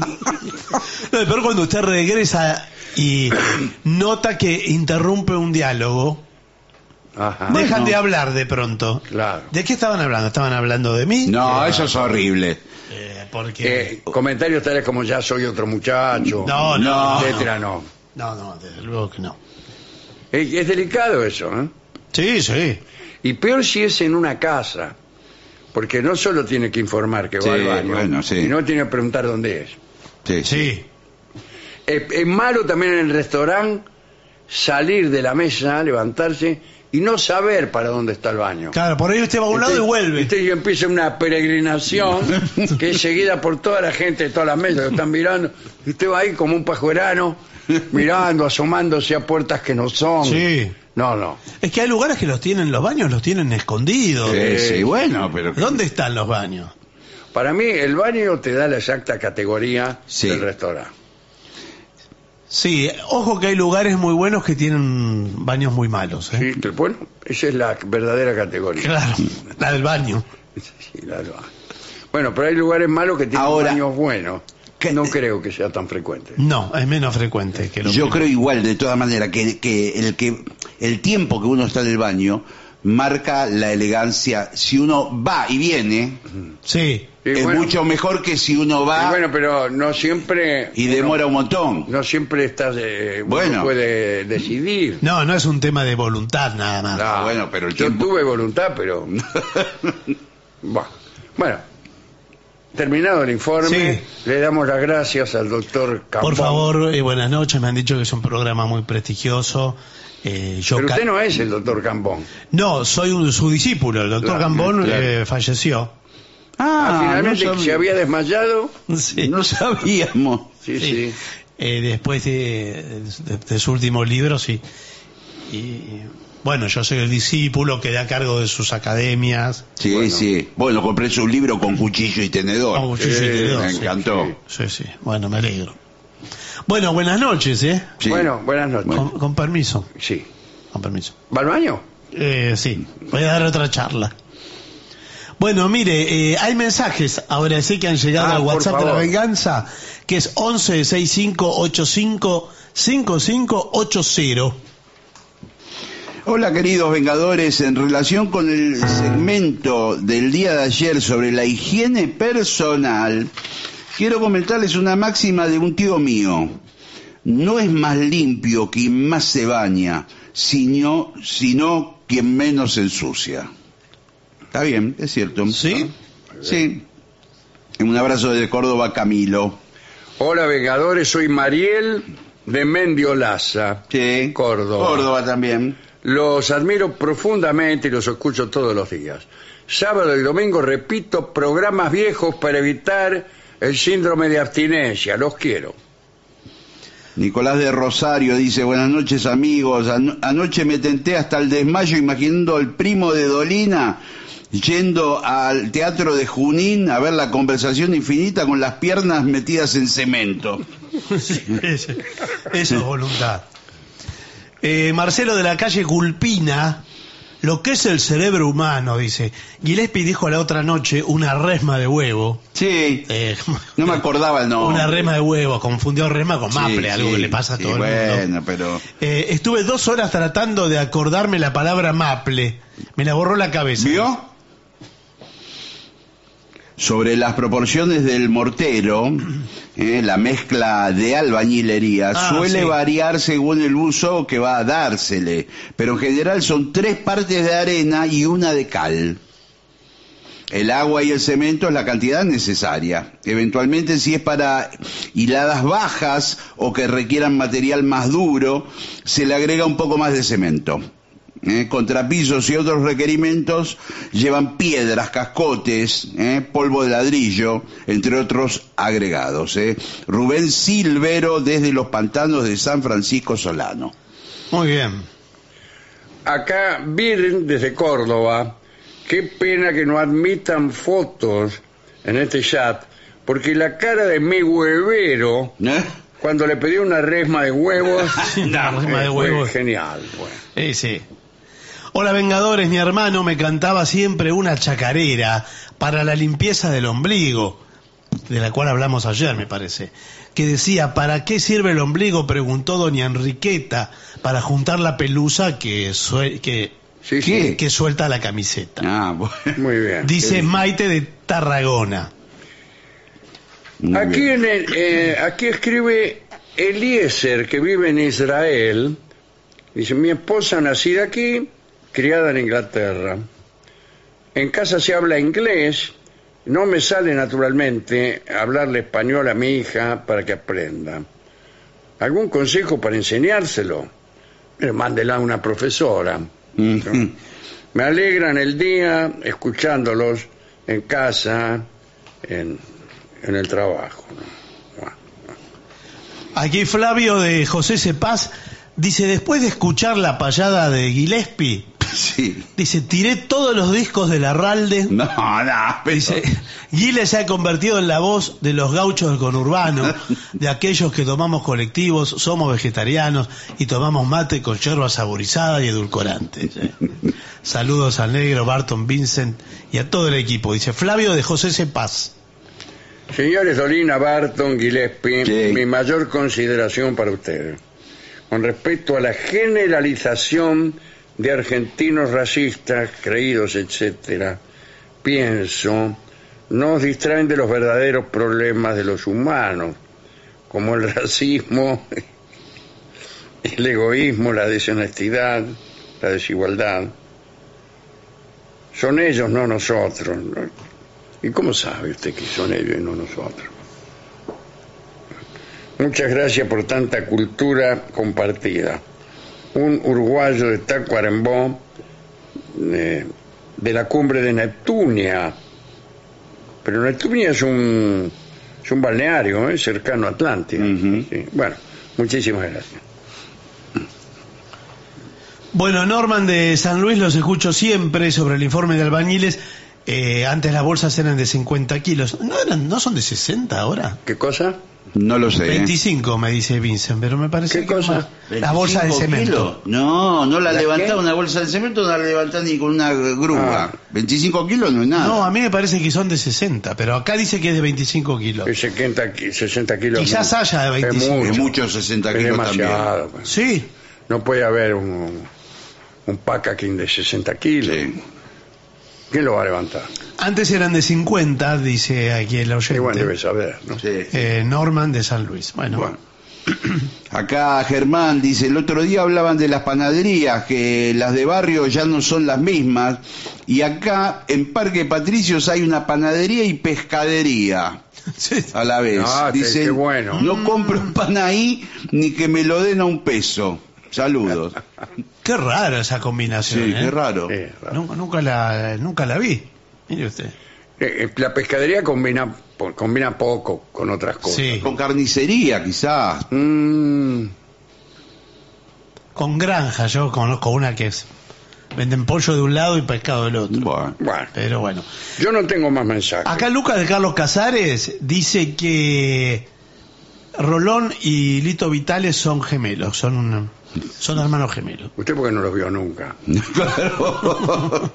[SPEAKER 4] No, pero cuando usted regresa y nota que interrumpe un diálogo,
[SPEAKER 3] Ajá.
[SPEAKER 4] dejan de hablar de pronto.
[SPEAKER 3] Claro.
[SPEAKER 4] ¿De qué estaban hablando? ¿Estaban hablando de mí?
[SPEAKER 5] No, eso es horrible.
[SPEAKER 4] Eh, porque...
[SPEAKER 3] Eh, comentarios tales como ya soy otro muchacho,
[SPEAKER 4] No, no,
[SPEAKER 3] etcétera, no.
[SPEAKER 4] No, no, desde luego que no.
[SPEAKER 3] Es, es delicado eso, ¿eh?
[SPEAKER 4] Sí, sí.
[SPEAKER 3] Y peor si es en una casa, porque no solo tiene que informar que
[SPEAKER 5] Sí,
[SPEAKER 3] va al baño,
[SPEAKER 5] bueno, sí.
[SPEAKER 3] sino tiene que preguntar dónde es.
[SPEAKER 5] Sí, sí.
[SPEAKER 4] Sí.
[SPEAKER 3] Es, es malo también en el restaurante salir de la mesa, levantarse y no saber para dónde está el baño.
[SPEAKER 4] Claro, por ahí usted va a un lado y vuelve.
[SPEAKER 3] Usted y empieza una peregrinación que es seguida por toda la gente de todas las mesas que están mirando. Y usted va ahí como un pajuerano, mirando, asomándose a puertas que no son.
[SPEAKER 4] Sí.
[SPEAKER 3] No, no.
[SPEAKER 4] Es que hay lugares que los tienen, los baños los tienen escondidos.
[SPEAKER 5] Sí, sí, bueno, pero...
[SPEAKER 4] ¿Dónde están los baños?
[SPEAKER 3] Para mí el baño te da la exacta categoría
[SPEAKER 5] Sí.
[SPEAKER 3] del restaurante.
[SPEAKER 4] Sí, ojo que hay lugares muy buenos que tienen baños muy malos. ¿eh?
[SPEAKER 3] Sí, bueno, esa es la verdadera categoría.
[SPEAKER 4] Claro, la del baño.
[SPEAKER 3] Sí, la del baño. Bueno, pero hay lugares malos que tienen
[SPEAKER 5] Ahora,
[SPEAKER 3] baños buenos.
[SPEAKER 5] ¿qué-
[SPEAKER 3] No creo que sea tan frecuente.
[SPEAKER 4] No, es menos frecuente que lo
[SPEAKER 5] Yo
[SPEAKER 4] que-
[SPEAKER 5] creo igual, de todas maneras, que, que el que el tiempo que uno está en el baño marca la elegancia. Si uno va y viene,
[SPEAKER 4] Sí,
[SPEAKER 3] Y
[SPEAKER 5] es
[SPEAKER 3] bueno,
[SPEAKER 5] mucho mejor que si uno
[SPEAKER 3] y
[SPEAKER 5] va
[SPEAKER 3] bueno, pero no siempre...
[SPEAKER 5] y demora un montón.
[SPEAKER 3] No siempre estás, eh, uno
[SPEAKER 5] Bueno.
[SPEAKER 3] puede decidir.
[SPEAKER 4] no, no es un tema de voluntad nada más.
[SPEAKER 3] No,
[SPEAKER 5] bueno, pero el
[SPEAKER 3] yo
[SPEAKER 5] tiempo-
[SPEAKER 3] tuve voluntad, pero... Bueno, bueno, terminado el informe,
[SPEAKER 4] Sí.
[SPEAKER 3] le damos las gracias al doctor Cambón.
[SPEAKER 4] Por favor, eh, buenas noches, me han dicho que es un programa muy prestigioso. Eh, yo
[SPEAKER 3] Pero
[SPEAKER 4] ca-
[SPEAKER 3] usted no es el doctor Cambón.
[SPEAKER 4] No, soy un, su discípulo, el doctor
[SPEAKER 3] Claro,
[SPEAKER 4] Gambón
[SPEAKER 3] claro.
[SPEAKER 4] eh, falleció.
[SPEAKER 3] Ah, finalmente
[SPEAKER 5] no
[SPEAKER 3] que
[SPEAKER 5] sabía-
[SPEAKER 3] se había desmayado.
[SPEAKER 4] Sí.
[SPEAKER 5] no sabíamos.
[SPEAKER 3] Sí, sí.
[SPEAKER 4] Sí. Eh, después de, de- de su último libro, sí. Y bueno, yo soy el discípulo, quedé a cargo de sus academias.
[SPEAKER 5] Sí,
[SPEAKER 3] Bueno.
[SPEAKER 5] sí. Bueno, compré su libro con cuchillo y tenedor.
[SPEAKER 4] Con cuchillo y
[SPEAKER 5] Sí,
[SPEAKER 4] tenedor,
[SPEAKER 5] me
[SPEAKER 4] sí,
[SPEAKER 5] encantó.
[SPEAKER 4] Sí, sí. Bueno, me alegro. Bueno, buenas noches, ¿eh?
[SPEAKER 5] Sí.
[SPEAKER 3] Bueno, buenas noches.
[SPEAKER 4] Con, con permiso,
[SPEAKER 3] Sí.
[SPEAKER 4] con permiso.
[SPEAKER 3] ¿Va al baño?
[SPEAKER 4] Eh, sí, voy a dar otra charla. Bueno, mire, eh, hay mensajes ahora sí que han llegado
[SPEAKER 3] Ah,
[SPEAKER 4] al
[SPEAKER 3] por
[SPEAKER 4] WhatsApp de la
[SPEAKER 3] favor.
[SPEAKER 4] venganza, que es once sesenta y cinco ochenta y cinco cincuenta y cinco ochenta.
[SPEAKER 5] Hola queridos Vengadores, en relación con el segmento del día de ayer sobre la higiene personal, quiero comentarles una máxima de un tío mío. No es más limpio quien más se baña, sino, sino quien menos se ensucia. Está bien, es cierto.
[SPEAKER 4] ¿Sí?
[SPEAKER 5] Sí. Un abrazo desde Córdoba, Camilo.
[SPEAKER 3] Hola, Vengadores, soy Mariel de Mendiolaza,
[SPEAKER 5] Sí.
[SPEAKER 3] Córdoba.
[SPEAKER 5] Córdoba también.
[SPEAKER 3] Los admiro profundamente y los escucho todos los días. Sábado y domingo repito programas viejos para evitar el síndrome de abstinencia. Los quiero.
[SPEAKER 5] Nicolás de Rosario dice, buenas noches amigos, Ano- anoche me tenté hasta el desmayo imaginando al primo de Dolina yendo al teatro de Junín a ver la conversación infinita con las piernas metidas en cemento.
[SPEAKER 4] Sí, eso, eso es voluntad. Eh, Marcelo de la calle Gulpina Lo que es el cerebro humano, dice. Gillespie dijo la otra noche una resma de huevo.
[SPEAKER 5] Sí,
[SPEAKER 4] Eh,
[SPEAKER 5] no me acordaba el nombre.
[SPEAKER 4] Una resma de huevo, confundió resma con
[SPEAKER 5] Sí,
[SPEAKER 4] maple, algo
[SPEAKER 5] sí,
[SPEAKER 4] que le pasa a
[SPEAKER 5] sí,
[SPEAKER 4] todo el
[SPEAKER 5] bueno,
[SPEAKER 4] mundo.
[SPEAKER 5] pero...
[SPEAKER 4] Eh, estuve dos horas tratando de acordarme la palabra maple. Me la borró la cabeza.
[SPEAKER 5] ¿Vio? Sobre las proporciones del mortero, eh, la mezcla de albañilería
[SPEAKER 4] Ah,
[SPEAKER 5] suele
[SPEAKER 4] sí.
[SPEAKER 5] variar según el uso que va a dársele, pero en general son tres partes de arena y una de cal. El agua y el cemento es la cantidad necesaria. Eventualmente, si es para hiladas bajas o que requieran material más duro, se le agrega un poco más de cemento. Eh, contrapisos y otros requerimientos llevan piedras, cascotes, eh, polvo de ladrillo, entre otros agregados. Eh. Rubén Silvero, desde los pantanos de San Francisco Solano.
[SPEAKER 4] Muy bien.
[SPEAKER 3] Acá, Birn, desde Córdoba, qué pena que no admitan fotos en este chat, porque la cara de mi huevero,
[SPEAKER 5] ¿Eh?
[SPEAKER 3] cuando le pedí una resma de huevos,
[SPEAKER 4] Una resma de
[SPEAKER 3] eh, fue
[SPEAKER 4] huevos.
[SPEAKER 3] genial. Bueno.
[SPEAKER 4] Sí, sí. Hola Vengadores, mi hermano me cantaba siempre una chacarera para la limpieza del ombligo, de la cual hablamos ayer, me parece, que decía, ¿para qué sirve el ombligo?, preguntó doña Enriqueta, para juntar la pelusa que, sue- que,
[SPEAKER 3] Sí, sí.
[SPEAKER 5] ¿Qué?
[SPEAKER 4] que suelta la camiseta.
[SPEAKER 5] Ah, bueno.
[SPEAKER 3] Muy bien.
[SPEAKER 4] Dice
[SPEAKER 3] Sí.
[SPEAKER 4] Maite de Tarragona.
[SPEAKER 5] Muy
[SPEAKER 3] Aquí,
[SPEAKER 5] bien.
[SPEAKER 3] en el, eh, aquí escribe Eliezer, que vive en Israel. Dice, mi esposa nacida aquí, criada en Inglaterra. En casa se habla inglés. No me sale naturalmente hablarle español a mi hija para que aprenda. ¿Algún consejo para enseñárselo? Eh, mándela a una profesora.
[SPEAKER 5] Mm.
[SPEAKER 3] Me alegran el día escuchándolos en casa, en, en el trabajo. ¿no? Bueno.
[SPEAKER 4] Aquí Flavio de José Cepaz dice, después de escuchar la payada de Gillespie,
[SPEAKER 5] Sí.
[SPEAKER 4] dice, tiré todos los discos de Larralde.
[SPEAKER 5] No, no, pero...
[SPEAKER 4] Dice, Giles se ha convertido en la voz de los gauchos del conurbano, de aquellos que tomamos colectivos, somos vegetarianos y tomamos mate con yerba saborizada y edulcorante. ¿Sí? Saludos al negro, Barton, Vincent y a todo el equipo. Dice Flavio de José Cepaz.
[SPEAKER 3] Señores Dolina, Barton, Gillespie,
[SPEAKER 5] Sí.
[SPEAKER 3] mi mayor consideración para ustedes. Con respecto a la generalización de argentinos racistas, creídos, etcétera, pienso, nos distraen de los verdaderos problemas de los humanos, como el racismo, el egoísmo, la deshonestidad, la desigualdad. Son ellos, no nosotros. ¿no? ¿Y cómo sabe usted que son ellos y no nosotros? Muchas gracias por tanta cultura compartida. Un uruguayo de Tacuarembó, eh, de la cumbre de Neptunia. Pero Neptunia es un, es un balneario, ¿eh? cercano a Atlántida.
[SPEAKER 5] Ujú.
[SPEAKER 3] Sí. Bueno, muchísimas gracias.
[SPEAKER 4] Bueno, Norman de San Luis los escucho siempre sobre el informe de albañiles. Eh, antes las bolsas eran de cincuenta kilos. ¿No, eran, ¿No son de sesenta ahora?
[SPEAKER 3] ¿Qué cosa?
[SPEAKER 5] No lo sé. ¿eh?
[SPEAKER 4] veinticinco me dice Vincent, pero me parece
[SPEAKER 3] ¿Qué
[SPEAKER 4] que
[SPEAKER 3] cosa?
[SPEAKER 4] más. La bolsa de
[SPEAKER 5] ¿veinticinco
[SPEAKER 4] cemento.
[SPEAKER 5] kilos? No, no la
[SPEAKER 3] ¿La
[SPEAKER 5] levantaba
[SPEAKER 3] qué?
[SPEAKER 5] una bolsa de cemento, no la levantaba ni con una grúa.
[SPEAKER 3] Ah.
[SPEAKER 5] veinticinco kilos no es nada.
[SPEAKER 4] No, a mí me parece que son de sesenta, pero acá dice que es de veinticinco kilos.
[SPEAKER 3] Es setenta, ki- sesenta kilos.
[SPEAKER 4] Quizás
[SPEAKER 3] no.
[SPEAKER 4] haya de veinticinco.
[SPEAKER 3] Es mucho,
[SPEAKER 5] Es mucho sesenta
[SPEAKER 3] es
[SPEAKER 5] kilos también.
[SPEAKER 3] demasiado. pues.
[SPEAKER 4] Sí,
[SPEAKER 3] No puede haber un, un packing de sesenta kilos.
[SPEAKER 5] Sí.
[SPEAKER 3] ¿Quién lo va a levantar?
[SPEAKER 4] antes eran de cincuenta, dice aquí el oyente.
[SPEAKER 3] Igual debe saber, ¿no?
[SPEAKER 5] Sí.
[SPEAKER 4] Eh, Norman de San Luis. Bueno,
[SPEAKER 3] Bueno,
[SPEAKER 5] Acá Germán dice, el otro día hablaban de las panaderías, que las de barrio ya no son las mismas, y acá en Parque Patricios hay una panadería y pescadería
[SPEAKER 4] sí.
[SPEAKER 5] a la vez.
[SPEAKER 3] Ah, qué-
[SPEAKER 5] Dice,
[SPEAKER 3] qué bueno.
[SPEAKER 5] no compro pan ahí ni que me lo den a un peso. Saludos.
[SPEAKER 4] Qué rara esa combinación.
[SPEAKER 5] Sí,
[SPEAKER 4] ¿eh?
[SPEAKER 5] qué raro.
[SPEAKER 3] sí, raro.
[SPEAKER 4] Nunca, nunca la, nunca la vi. Mire usted.
[SPEAKER 3] Eh, eh, La pescadería combina, po- combina poco con otras cosas.
[SPEAKER 4] Sí.
[SPEAKER 5] Con carnicería quizás.
[SPEAKER 3] Mm,
[SPEAKER 4] Con granja, yo conozco una que es. Venden pollo de un lado y pescado del otro.
[SPEAKER 5] Bueno.
[SPEAKER 3] bueno,
[SPEAKER 4] Pero bueno.
[SPEAKER 3] yo no tengo más mensajes.
[SPEAKER 4] Acá Lucas de Carlos Casares dice que Rolón y Lito Vitale son gemelos, son un- son hermanos gemelos.
[SPEAKER 3] ¿Usted por qué no los vio nunca?
[SPEAKER 5] Claro.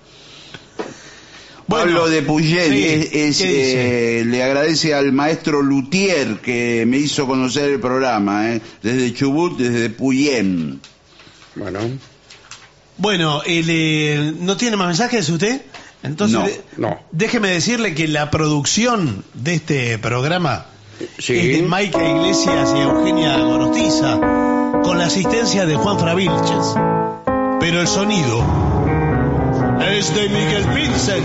[SPEAKER 4] Bueno,
[SPEAKER 5] Pablo de Puyén
[SPEAKER 4] sí,
[SPEAKER 5] es- es,
[SPEAKER 4] ¿qué dice?
[SPEAKER 5] eh, le agradece al maestro Luthier que me hizo conocer el programa, eh, desde Chubut, desde Puyén.
[SPEAKER 3] Bueno,
[SPEAKER 4] Bueno, el, eh, ¿no tiene más mensajes usted? Entonces,
[SPEAKER 5] No,
[SPEAKER 4] de-
[SPEAKER 3] no.
[SPEAKER 4] déjeme decirle que la producción de este programa
[SPEAKER 3] sí.
[SPEAKER 4] es de Maica Iglesias y Eugenia Gorostiza, con la asistencia de Juan Fravilches. Pero el sonido es de Miguel Vincent.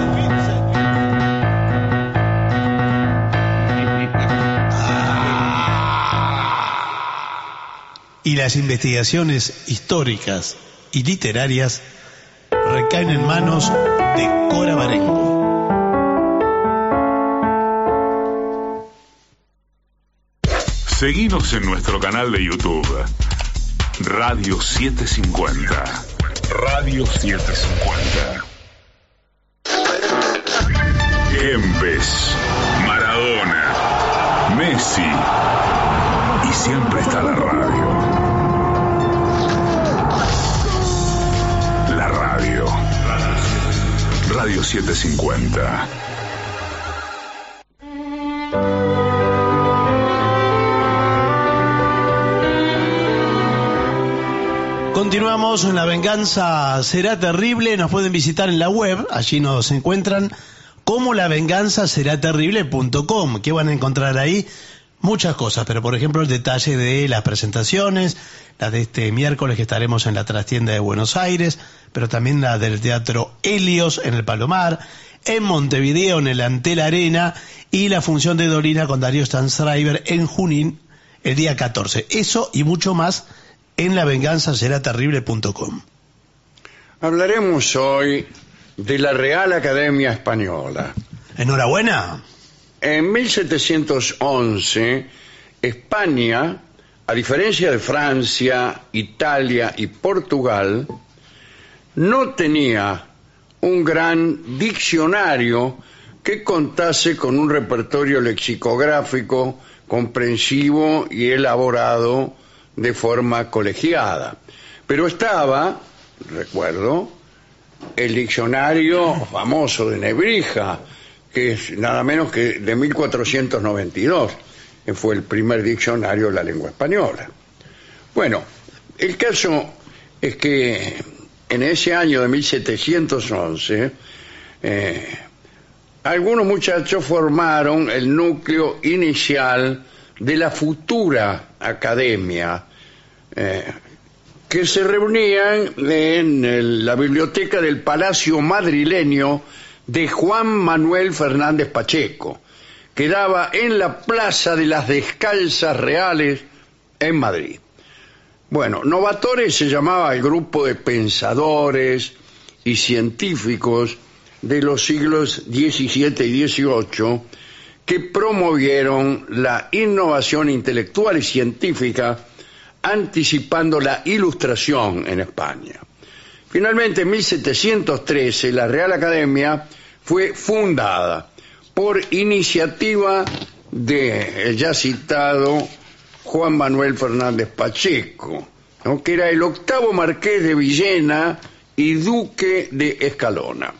[SPEAKER 4] Y las investigaciones históricas y literarias recaen en manos de Cora Barengo.
[SPEAKER 2] Seguinos en nuestro canal de YouTube, Radio setecientos cincuenta. Radio setecientos cincuenta. Kempes, Maradona, Messi. Y siempre está la radio. La radio. Radio setecientos cincuenta.
[SPEAKER 4] Continuamos en La Venganza Será Terrible. Nos pueden visitar en la web, allí nos encuentran como la venganza será terrible punto com. ¿Qué van a encontrar ahí? Muchas cosas, pero por ejemplo el detalle de las presentaciones, la de este miércoles que estaremos en la trastienda de Buenos Aires, pero también la del Teatro Helios en el Palomar, en Montevideo en el Antel Arena y la función de Dorina con Darío Stanzreiber en Junín el día catorce. Eso y mucho más en la venganza será terrible punto com.
[SPEAKER 3] Hablaremos hoy de la Real Academia Española.
[SPEAKER 4] Enhorabuena.
[SPEAKER 3] En mil setecientos once, España, a diferencia de Francia, Italia y Portugal, no tenía un gran diccionario que contase con un repertorio lexicográfico comprensivo y elaborado de forma colegiada. Pero estaba, recuerdo, el diccionario famoso de Nebrija, que es nada menos que de mil cuatrocientos noventa y dos, que fue el primer diccionario de la lengua española. Bueno, el caso es que en ese año de mil setecientos once, eh, algunos muchachos formaron el núcleo inicial de la futura academia, eh, que se reunían en el- la biblioteca del Palacio Madrileño de Juan Manuel Fernández Pacheco, que daba en la Plaza de las Descalzas Reales en Madrid. Bueno, Novatores se llamaba el grupo de pensadores y científicos de los siglos diecisiete y dieciocho que promovieron la innovación intelectual y científica anticipando la Ilustración en España. Finalmente, en mil setecientos trece, la Real Academia fue fundada por iniciativa de el ya citado Juan Manuel Fernández Pacheco, ¿no?, que era el octavo marqués de Villena y duque de Escalona.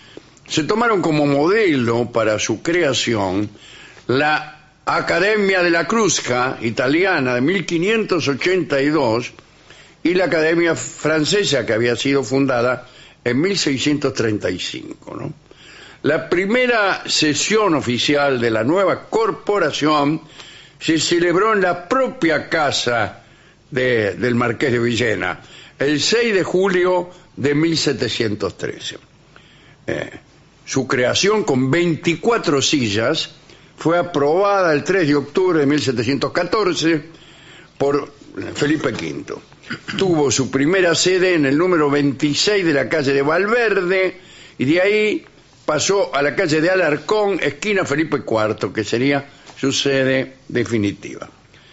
[SPEAKER 3] Se tomaron como modelo para su creación la Academia de la Crusca italiana de mil quinientos ochenta y dos y la Academia Francesa, que había sido fundada en mil seiscientos treinta y cinco, ¿no? La primera sesión oficial de la nueva corporación se celebró en la propia casa de, del Marqués de Villena, el seis de julio de mil setecientos trece. Eh, su creación, con veinticuatro sillas, fue aprobada el tres de octubre de mil setecientos catorce por Felipe quinto. Tuvo su primera sede en el número veintiséis de la calle de Valverde y de ahí pasó a la calle de Alarcón, esquina Felipe cuarto, que sería su sede definitiva.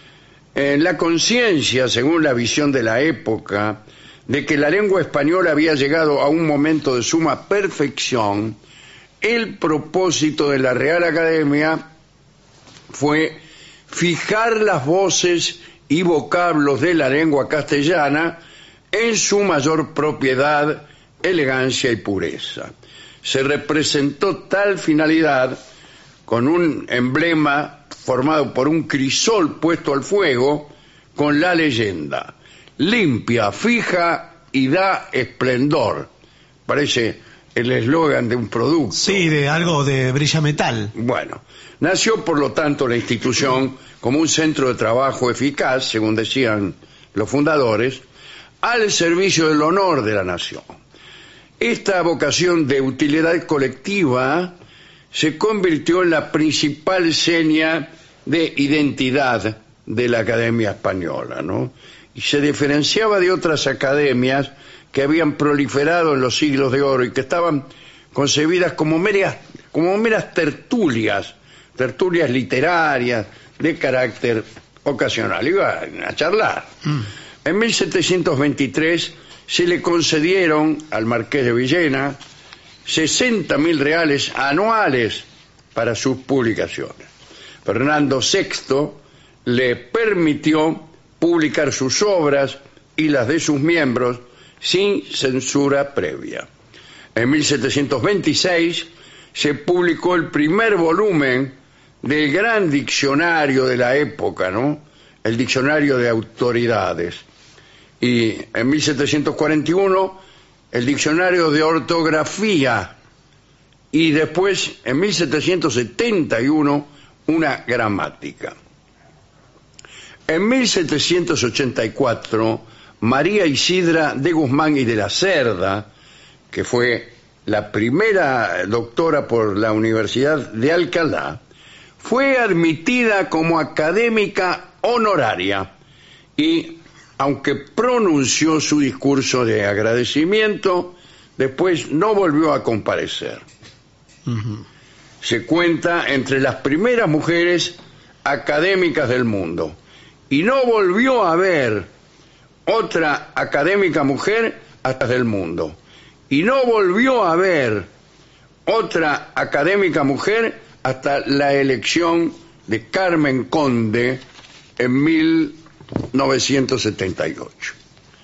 [SPEAKER 3] En la conciencia, según la visión de la época, de que la lengua española había llegado a un momento de suma perfección, el propósito de la Real Academia fue fijar las voces y vocablos de la lengua castellana en su mayor propiedad, elegancia y pureza. Se representó tal finalidad con un emblema formado por un crisol puesto al fuego con la leyenda: limpia, fija y da esplendor. Parece el eslogan de un producto.
[SPEAKER 4] Sí, de algo de brilla metal.
[SPEAKER 3] Bueno, nació por lo tanto la institución como un centro de trabajo eficaz, según decían los fundadores, al servicio del honor de la nación. Esta vocación de utilidad colectiva se convirtió en la principal seña de identidad de la Academia Española, ¿no? Y se diferenciaba de otras academias que habían proliferado en los siglos de oro y que estaban concebidas como meras, como meras tertulias, tertulias literarias de carácter ocasional. Iban a charlar. Mm. En mil setecientos veintitrés se le concedieron al marqués de Villena sesenta mil reales anuales para sus publicaciones. Fernando sexto le permitió publicar sus obras y las de sus miembros sin censura previa. En mil setecientos veintiséis se publicó el primer volumen del gran diccionario de la época, ¿no? El Diccionario de Autoridades. Y en mil setecientos cuarenta y uno el Diccionario de Ortografía. Y después, en mil setecientos setenta y uno, una gramática. En mil setecientos ochenta y cuatro, María Isidra de Guzmán y de la Cerda, que fue la primera doctora por la Universidad de Alcalá, fue admitida como académica honoraria y, aunque pronunció su discurso de agradecimiento, después no volvió a comparecer. Uh-huh. Se cuenta entre las primeras mujeres académicas del mundo y no volvió a haber otra académica mujer hasta del mundo y no volvió a haber otra académica mujer hasta la elección de Carmen Conde en mil novecientos setenta y ocho.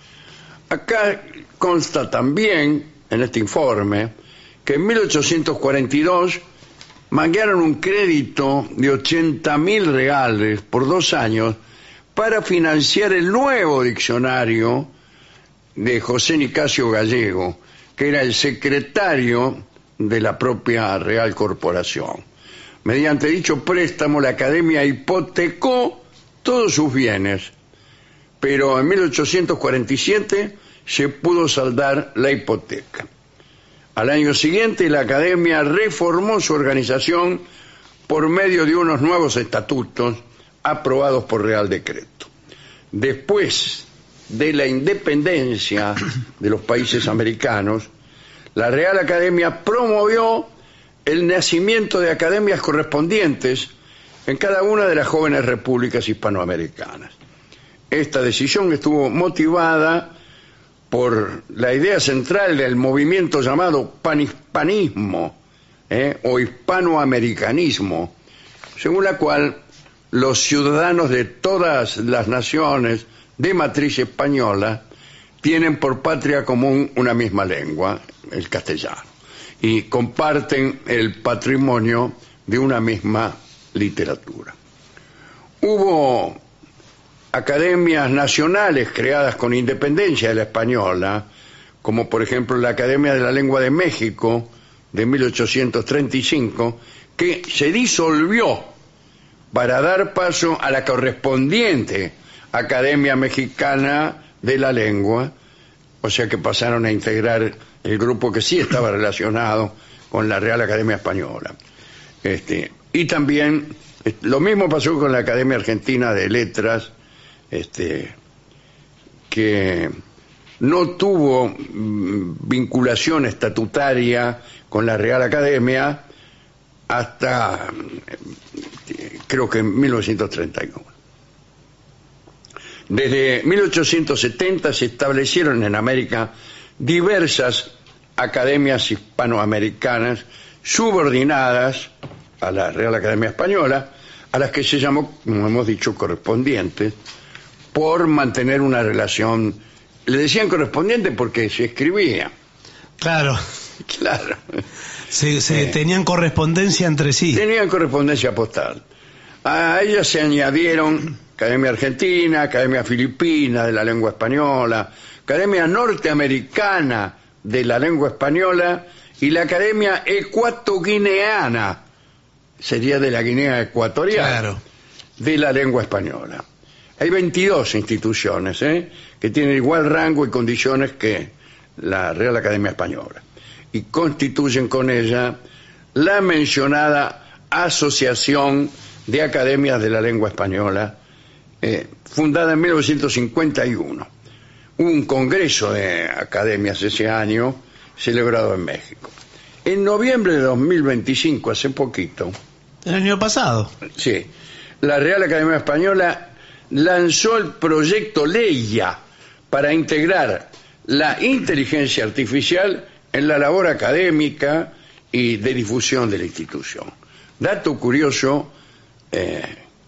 [SPEAKER 3] Acá consta también en este informe que en mil ochocientos cuarenta y dos manguearon un crédito de ochenta mil reales por dos años para financiar el nuevo diccionario de José Nicasio Gallego, que era el secretario de la propia Real Corporación. Mediante dicho préstamo, la Academia hipotecó todos sus bienes, pero en mil ochocientos cuarenta y siete se pudo saldar la hipoteca. Al año siguiente, la Academia reformó su organización por medio de unos nuevos estatutos aprobados por Real Decreto. Después de la independencia de los países americanos, la Real Academia promovió el nacimiento de academias correspondientes en cada una de las jóvenes repúblicas hispanoamericanas. Esta decisión estuvo motivada por la idea central del movimiento llamado panhispanismo ¿eh? o hispanoamericanismo, según la cual los ciudadanos de todas las naciones de matriz española tienen por patria común una misma lengua, el castellano, y comparten el patrimonio de una misma literatura. Hubo academias nacionales creadas con independencia de la española, como por ejemplo la Academia de la Lengua de México de mil ochocientos treinta y cinco, que se disolvió para dar paso a la correspondiente Academia Mexicana de la Lengua, o sea que pasaron a integrar el grupo que sí estaba relacionado con la Real Academia Española. Este, y también lo mismo pasó con la Academia Argentina de Letras, este, que no tuvo mm, vinculación estatutaria con la Real Academia hasta creo que en mil novecientos treinta y uno. Desde mil ochocientos setenta se establecieron en América diversas academias hispanoamericanas subordinadas a la Real Academia Española, a las que se llamó, como hemos dicho, correspondientes, por mantener una relación. Le decían correspondiente porque se escribía.
[SPEAKER 4] Claro.
[SPEAKER 3] Claro.
[SPEAKER 4] Se, se
[SPEAKER 3] Eh.
[SPEAKER 4] tenían correspondencia entre sí.
[SPEAKER 3] Tenían correspondencia postal. A ellas se añadieron Academia Argentina, Academia Filipina de la Lengua Española, Academia Norteamericana de la Lengua Española y la Academia Ecuatoguineana, sería de la Guinea Ecuatorial,
[SPEAKER 4] Claro.
[SPEAKER 3] de la Lengua Española. Hay veintidós instituciones ¿eh? que tienen igual rango y condiciones que la Real Academia Española y constituyen con ella la mencionada Asociación de Academias de la Lengua Española, eh, fundada en mil novecientos cincuenta y uno. Hubo un congreso de academias ese año, celebrado en México. En noviembre de dos mil veinticinco, hace poquito,
[SPEAKER 4] El año pasado.
[SPEAKER 3] sí, la Real Academia Española lanzó el proyecto Leia para integrar la inteligencia artificial en la labor académica y de difusión de la institución. Dato curioso, eh,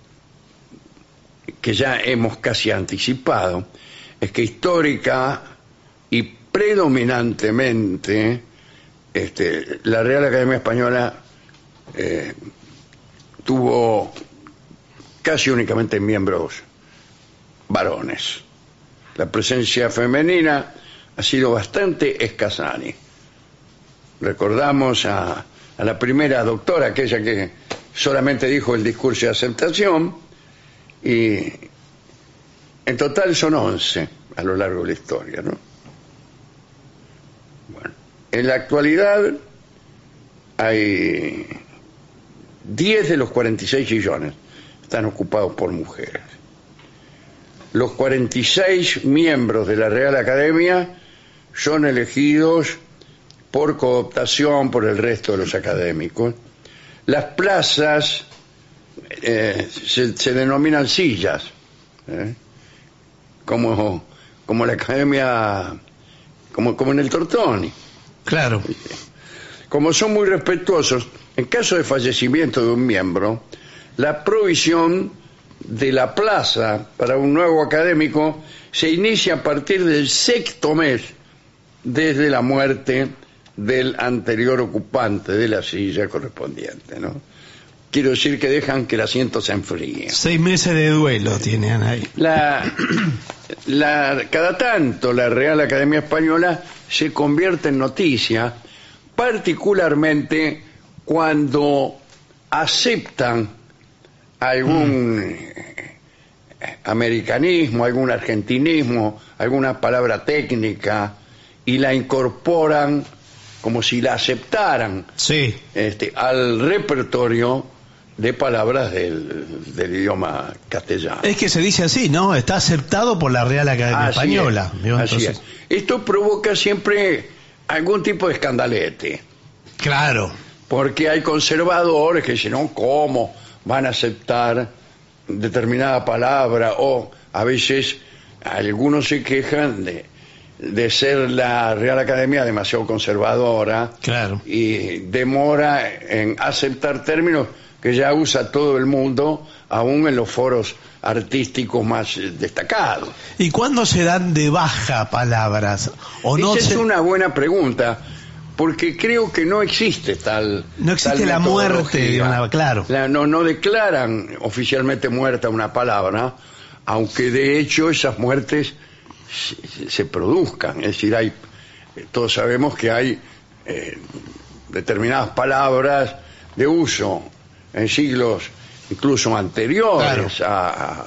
[SPEAKER 3] que ya hemos casi anticipado, es que histórica y predominantemente este, la Real Academia Española eh, tuvo casi únicamente miembros varones. La presencia femenina ha sido bastante escasani. Recordamos a, a la primera doctora, aquella que solamente dijo el discurso de aceptación, y en total son once a lo largo de la historia, ¿no? Bueno, en la actualidad hay diez de los cuarenta y seis sillones están ocupados por mujeres. Los cuarenta y seis miembros de la Real Academia son elegidos por cooptación por el resto de los académicos. Las plazas eh, se, se denominan sillas, ¿eh? como, como la Academia, como, como en el Tortoni.
[SPEAKER 4] Claro.
[SPEAKER 3] Como son muy respetuosos, en caso de fallecimiento de un miembro, la provisión de la plaza para un nuevo académico se inicia a partir del sexto mes desde la muerte del anterior ocupante de la silla correspondiente, ¿no? Quiero decir que dejan que el asiento se enfríe.
[SPEAKER 4] Seis meses de duelo tienen ahí.
[SPEAKER 3] La, la, cada tanto la Real Academia Española se convierte en noticia, particularmente cuando aceptan algún mm. americanismo, algún argentinismo, alguna palabra técnica y la incorporan como si la aceptaran
[SPEAKER 4] Sí.
[SPEAKER 3] este, al repertorio de palabras del, del idioma castellano.
[SPEAKER 4] Es que se dice así, ¿no? Está aceptado por la Real Academia
[SPEAKER 3] Así
[SPEAKER 4] Española.
[SPEAKER 3] es,
[SPEAKER 4] ¿Vio?
[SPEAKER 3] así
[SPEAKER 4] Entonces,
[SPEAKER 3] es. Esto provoca siempre algún tipo de escandalete,
[SPEAKER 4] claro.
[SPEAKER 3] porque hay conservadores que dicen, no, ¿cómo van a aceptar determinada palabra? O a veces algunos se quejan de, de ser la Real Academia demasiado conservadora,
[SPEAKER 4] Claro.
[SPEAKER 3] y demora en aceptar términos que ya usa todo el mundo, aún en los foros artísticos más eh, destacados.
[SPEAKER 4] ¿Y cuándo se dan de baja palabras? ¿O no
[SPEAKER 3] Esa
[SPEAKER 4] se-
[SPEAKER 3] es una buena pregunta, porque creo que no existe tal
[SPEAKER 4] No existe
[SPEAKER 3] tal
[SPEAKER 4] la muerte
[SPEAKER 3] metodología.
[SPEAKER 4] de una- claro.
[SPEAKER 3] La- no, no declaran oficialmente muerta una palabra, aunque de hecho esas muertes se, se produzcan. Es decir, hay, todos sabemos que hay eh, determinadas palabras de uso en siglos incluso anteriores a, a-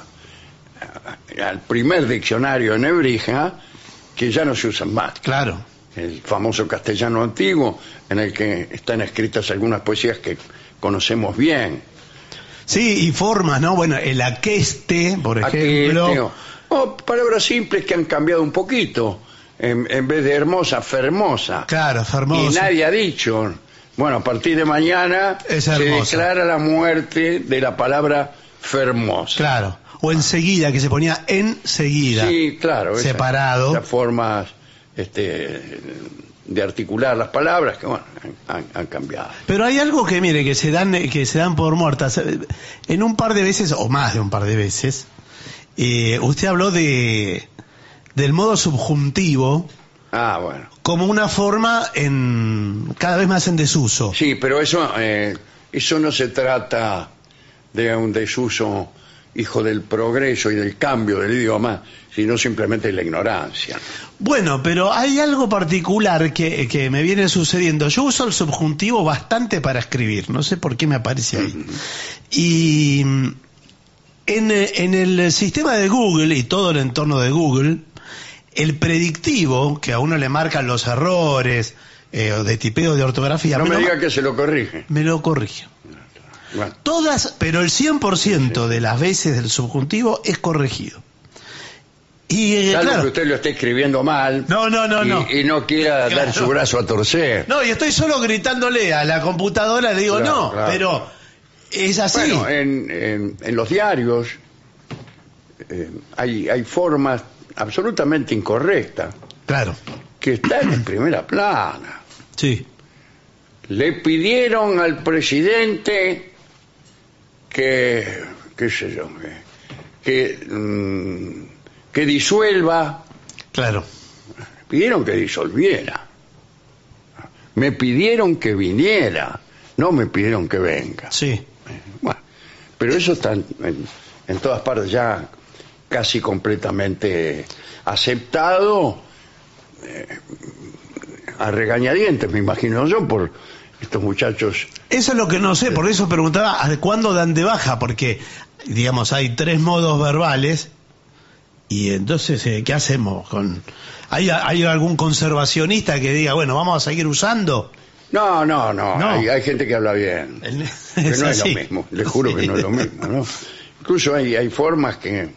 [SPEAKER 3] a- al primer diccionario en Nebrija, que ya no se usan más.
[SPEAKER 4] Claro.
[SPEAKER 3] El famoso castellano antiguo, en el que están escritas algunas poesías que conocemos bien.
[SPEAKER 4] Sí, y formas, ¿no? Bueno, el aqueste, por ejemplo.
[SPEAKER 3] Aqueste, o, o palabras simples que han cambiado un poquito. En, en vez de hermosa, fermosa.
[SPEAKER 4] Claro, fermoso.
[SPEAKER 3] Y nadie ha dicho, bueno, a partir de mañana
[SPEAKER 4] Es
[SPEAKER 3] se
[SPEAKER 4] hermosa.
[SPEAKER 3] declara la muerte de la palabra fermosa.
[SPEAKER 4] Claro. O enseguida, que se ponía enseguida.
[SPEAKER 3] Sí, claro. esa-
[SPEAKER 4] Separado.
[SPEAKER 3] Esas formas este, de articular las palabras que bueno, han, han cambiado.
[SPEAKER 4] Pero hay algo que, mire, que se dan que se dan por muertas. En un par de veces, o más de un par de veces, eh, usted habló de del modo subjuntivo.
[SPEAKER 3] Ah, bueno.
[SPEAKER 4] Como una forma en cada vez más en desuso.
[SPEAKER 3] Sí, pero eso, eh, eso no se trata de un desuso hijo del progreso y del cambio del idioma, sino simplemente de la ignorancia.
[SPEAKER 4] Bueno, pero hay algo particular que, que me viene sucediendo. Yo uso el subjuntivo bastante para escribir, no sé por qué me aparece ahí. Uh-huh. Y en, en el sistema de Google y todo el entorno de Google, el predictivo, que a uno le marcan los errores eh, de tipeo, de ortografía...
[SPEAKER 3] No me,
[SPEAKER 4] me
[SPEAKER 3] diga
[SPEAKER 4] lo,
[SPEAKER 3] que se lo corrige.
[SPEAKER 4] Me lo corrige.
[SPEAKER 3] Bueno.
[SPEAKER 4] Todas, pero el cien por ciento de las veces del subjuntivo es corregido. Y eh,
[SPEAKER 3] Salvo
[SPEAKER 4] claro,
[SPEAKER 3] que usted lo esté escribiendo mal.
[SPEAKER 4] No, no, no,
[SPEAKER 3] y,
[SPEAKER 4] no.
[SPEAKER 3] y no quiera
[SPEAKER 4] Claro.
[SPEAKER 3] dar su brazo a torcer.
[SPEAKER 4] No, y estoy solo gritándole a la computadora, le digo,
[SPEAKER 3] Claro,
[SPEAKER 4] no,
[SPEAKER 3] claro.
[SPEAKER 4] pero es así.
[SPEAKER 3] Bueno, en, en, en los diarios eh, hay, hay formas absolutamente incorrectas
[SPEAKER 4] Claro,
[SPEAKER 3] que están en primera plana.
[SPEAKER 4] sí.
[SPEAKER 3] Le pidieron al presidente que, qué sé yo, que, que, mm, que disuelva.
[SPEAKER 4] Claro.
[SPEAKER 3] Pidieron que disolviera. Me pidieron que viniera, no me pidieron que venga.
[SPEAKER 4] Sí.
[SPEAKER 3] Bueno, pero eso está en, en, en todas partes ya casi completamente aceptado, eh, a regañadientes, me imagino yo, por estos muchachos.
[SPEAKER 4] Eso es lo que no sé, por eso preguntaba ¿a cuándo dan de baja? Porque, digamos, hay tres modos verbales y entonces, eh, ¿qué hacemos? con ¿Hay, ¿Hay algún conservacionista que diga, bueno, vamos a seguir usando?
[SPEAKER 3] No, no, no,
[SPEAKER 4] No.
[SPEAKER 3] Hay, hay gente que habla bien,
[SPEAKER 4] El-
[SPEAKER 3] que no es lo
[SPEAKER 4] así.
[SPEAKER 3] mismo, le juro que no es lo mismo, ¿no? Incluso hay, hay formas que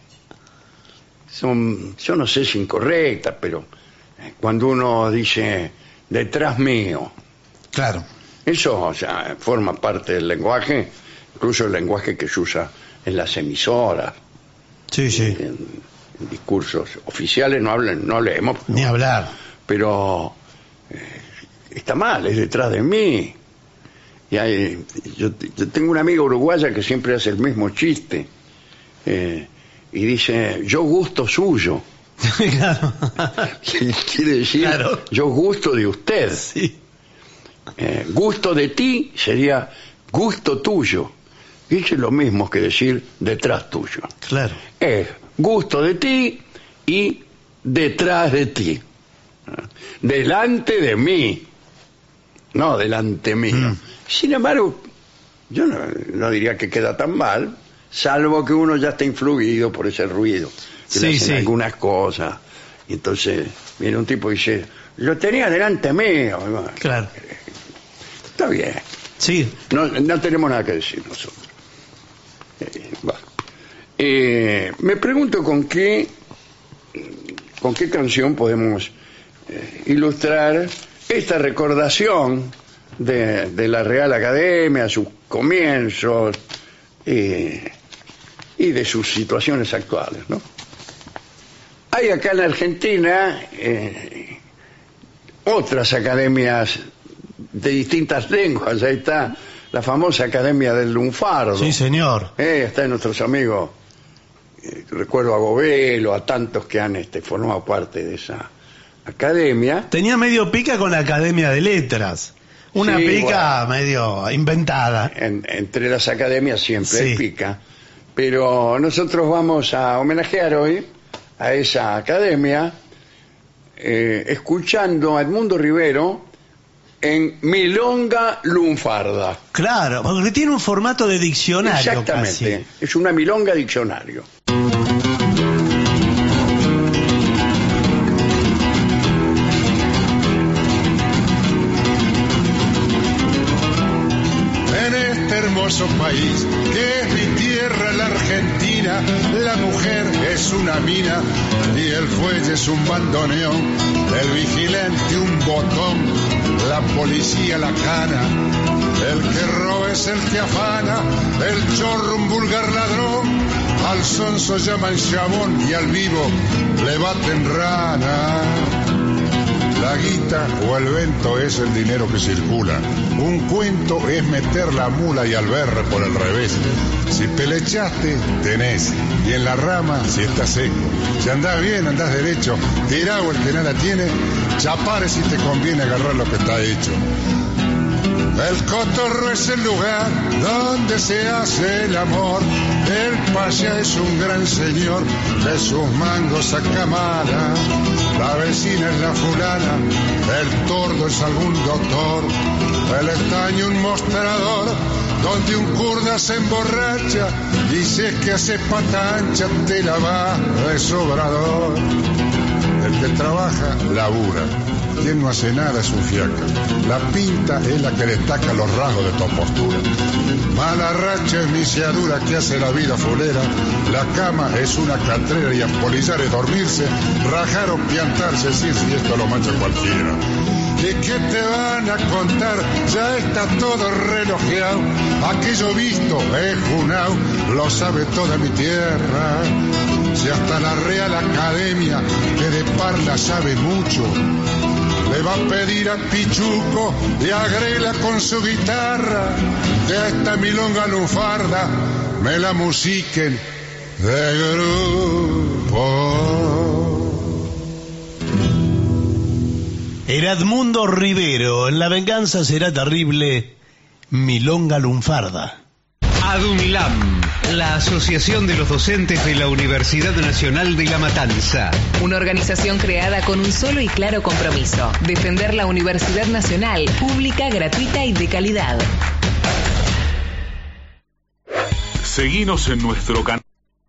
[SPEAKER 3] son, yo no sé si incorrectas, pero cuando uno dice detrás mío,
[SPEAKER 4] Claro.
[SPEAKER 3] eso, o sea, forma parte del lenguaje, incluso el lenguaje que se usa en las emisoras,
[SPEAKER 4] Sí, sí.
[SPEAKER 3] en, en discursos oficiales no hablan, no leemos,
[SPEAKER 4] Ni hablar.
[SPEAKER 3] pero eh, está mal, es detrás de mí. Y hay, yo, yo tengo una amiga uruguaya que siempre hace el mismo chiste eh, y dice, yo gusto suyo.
[SPEAKER 4] Claro.
[SPEAKER 3] Quiere decir,
[SPEAKER 4] Claro.
[SPEAKER 3] yo gusto de usted.
[SPEAKER 4] Sí.
[SPEAKER 3] Eh, gusto de ti sería gusto tuyo. Y eso es lo mismo que decir detrás tuyo.
[SPEAKER 4] Claro.
[SPEAKER 3] Es gusto de ti y detrás de ti. Delante de mí. No delante mío.
[SPEAKER 4] Mm.
[SPEAKER 3] Sin embargo, yo no, no diría que queda tan mal, salvo que uno ya está influido por ese ruido. Que
[SPEAKER 4] Sí,
[SPEAKER 3] le hacen
[SPEAKER 4] sí.
[SPEAKER 3] algunas cosas. Y entonces viene un tipo y dice, lo tenía delante mío. Y bueno,
[SPEAKER 4] Claro.
[SPEAKER 3] está bien.
[SPEAKER 4] Sí.
[SPEAKER 3] No, no tenemos nada que decir nosotros. Eh, bueno. Eh, me pregunto con qué con qué canción podemos eh, ilustrar esta recordación de, de la Real Academia, sus comienzos eh, y de sus situaciones actuales, ¿no? Hay acá en la Argentina eh, otras academias de distintas lenguas. Ahí está la famosa Academia del Lunfardo.
[SPEAKER 4] Sí, señor.
[SPEAKER 3] Eh, está en nuestros amigos, eh, recuerdo a Govelo, a tantos que han este, formado parte de esa academia.
[SPEAKER 4] Tenía medio pica con la Academia de Letras. Una
[SPEAKER 3] Sí,
[SPEAKER 4] pica medio inventada.
[SPEAKER 3] En- entre las academias siempre hay
[SPEAKER 4] Sí.
[SPEAKER 3] pica, pero nosotros vamos a homenajear hoy a esa academia eh, escuchando a Edmundo Rivero en Milonga Lunfarda.
[SPEAKER 4] Claro, porque tiene un formato de diccionario.
[SPEAKER 3] Exactamente,
[SPEAKER 4] Casi.
[SPEAKER 3] es una milonga diccionario.
[SPEAKER 6] En este hermoso país que es mi tierra, la Argentina, la mujer es una mina y el fuelle es un bandoneón, el vigilante un botón, la policía la cana, el que roba es el que afana, el chorro un vulgar ladrón, al sonso llaman chabón y al vivo le baten rana. La guita guita o el vento es el dinero que circula. Un cuento es meter la mula y al berre por el revés. Si pelechaste, tenés. Y en la rama, si estás seco. Si andás bien, andás derecho. Tirado el que nada tiene. Chapare si te conviene agarrar lo que está hecho. El cotorro es el lugar donde se hace el amor. El paya es un gran señor, de sus mangos saca mala. La vecina es la fulana, el tordo es algún doctor. El estaño un mostrador, donde un kurda se emborracha. Y si es que hace pata ancha, te la va de sobrador. El que trabaja, labura. Quien no hace nada es un fiaca. La pinta es la que destaca los rasgos de tu postura. Mala racha es misiadura que hace la vida fulera. La cama es una catrera y ampolizar es dormirse. Rajar o piantarse, sí, sí, esto lo mancha cualquiera. ¿Y qué te van a contar? Ya está todo relojeado. Aquello visto es junao, lo sabe toda mi tierra. Si hasta la Real Academia, que de parla sabe mucho, le va a pedir a Pichuco y agrela con su guitarra que a esta milonga lufarda me la musiquen de grupo.
[SPEAKER 4] Era Edmundo Rivero, en La venganza será terrible, milonga lunfarda.
[SPEAKER 7] ADUNLAM, la Asociación de los Docentes de la Universidad Nacional de La Matanza.
[SPEAKER 8] Una organización creada con un solo y claro compromiso: defender la Universidad Nacional, pública, gratuita y de calidad.
[SPEAKER 2] Seguinos en nuestro canal.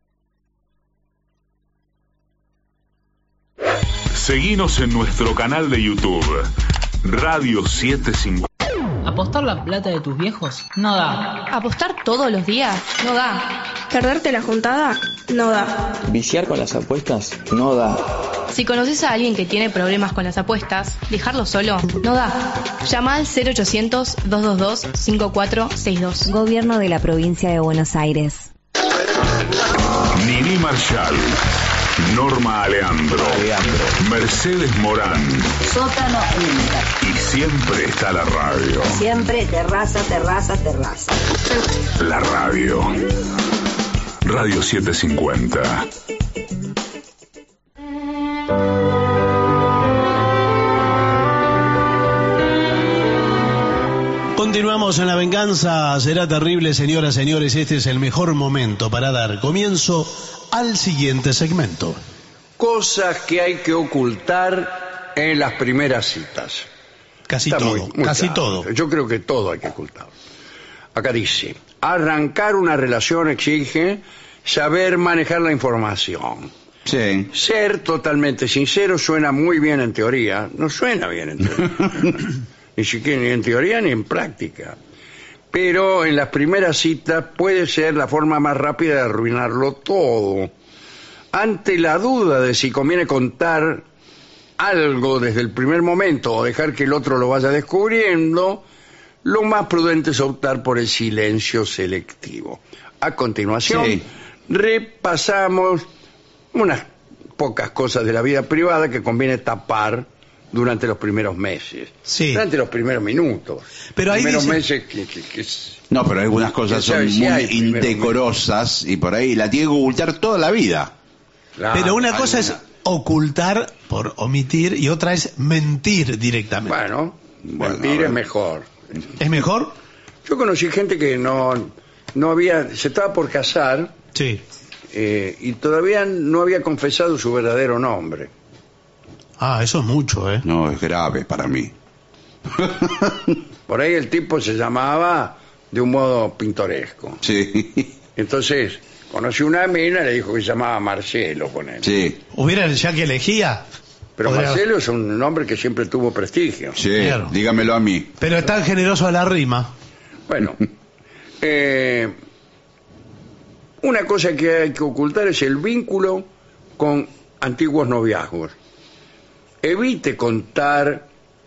[SPEAKER 2] Seguinos en nuestro canal de YouTube, Radio setecientos cincuenta.
[SPEAKER 9] ¿Apostar la plata de tus viejos? No da.
[SPEAKER 10] ¿Apostar todos los días? No da. ¿Perderte la juntada? No da.
[SPEAKER 11] ¿Viciar con las apuestas? No da.
[SPEAKER 10] Si conoces a alguien que tiene problemas con las apuestas, dejarlo solo no da. Llama al cero ochocientos, doscientos veintidós, cincuenta y cuatro sesenta y dos.
[SPEAKER 12] Gobierno de la Provincia de Buenos Aires.
[SPEAKER 2] Nini Marshall, Norma Aleandro, Aleandro, Mercedes Morán.
[SPEAKER 13] Sótano Inter.
[SPEAKER 2] Y siempre está la radio.
[SPEAKER 13] Siempre terraza, terraza, terraza.
[SPEAKER 2] La radio. Radio setecientos cincuenta.
[SPEAKER 4] Continuamos en La venganza será terrible, señoras y señores. Este es el mejor momento para dar comienzo al siguiente segmento.
[SPEAKER 3] Cosas que hay que ocultar en las primeras citas.
[SPEAKER 4] Casi
[SPEAKER 3] Está
[SPEAKER 4] todo,
[SPEAKER 3] muy, muy
[SPEAKER 4] casi
[SPEAKER 3] claro.
[SPEAKER 4] todo.
[SPEAKER 3] Yo creo que todo hay que ocultar. Acá dice, arrancar una relación exige saber manejar la información.
[SPEAKER 5] Sí.
[SPEAKER 3] Ser totalmente sincero suena muy bien en teoría, no suena bien en teoría. Ni siquiera ni en teoría ni en práctica. Pero en las primeras citas puede ser la forma más rápida de arruinarlo todo. Ante la duda de si conviene contar algo desde el primer momento o dejar que el otro lo vaya descubriendo, lo más prudente es optar por el silencio selectivo. A continuación, sí. repasamos unas pocas cosas de la vida privada que conviene tapar durante los primeros meses,
[SPEAKER 4] sí.
[SPEAKER 3] durante los primeros minutos.
[SPEAKER 4] Pero ahí
[SPEAKER 3] primeros
[SPEAKER 4] dice...
[SPEAKER 3] meses que, que, que es...
[SPEAKER 5] No, pero algunas cosas son
[SPEAKER 3] si
[SPEAKER 5] muy indecorosas y por ahí la tiene que ocultar toda la vida.
[SPEAKER 3] Claro,
[SPEAKER 4] pero una cosa
[SPEAKER 3] alguna...
[SPEAKER 4] es ocultar por omitir y otra es mentir directamente.
[SPEAKER 3] Bueno, bueno mentir es mejor.
[SPEAKER 4] ¿Es mejor?
[SPEAKER 3] Yo conocí gente que no, no había, se estaba por casar,
[SPEAKER 4] sí.
[SPEAKER 3] eh, y todavía no había confesado su verdadero nombre.
[SPEAKER 4] Ah, eso es mucho, ¿eh?
[SPEAKER 5] No, es grave para mí.
[SPEAKER 3] Por ahí el tipo se llamaba de un modo pintoresco.
[SPEAKER 5] Sí.
[SPEAKER 3] Entonces, conocí una mina y le dijo que se llamaba Marcelo, con él.
[SPEAKER 5] Sí.
[SPEAKER 4] ¿Hubiera ya que elegía?
[SPEAKER 3] Pero
[SPEAKER 4] Podría...
[SPEAKER 3] Marcelo es un nombre que siempre tuvo prestigio.
[SPEAKER 5] Sí, claro. Dígamelo a mí.
[SPEAKER 4] Pero es tan generoso a la rima.
[SPEAKER 3] Bueno, eh, una cosa que hay que ocultar es el vínculo con antiguos noviazgos. Evite contar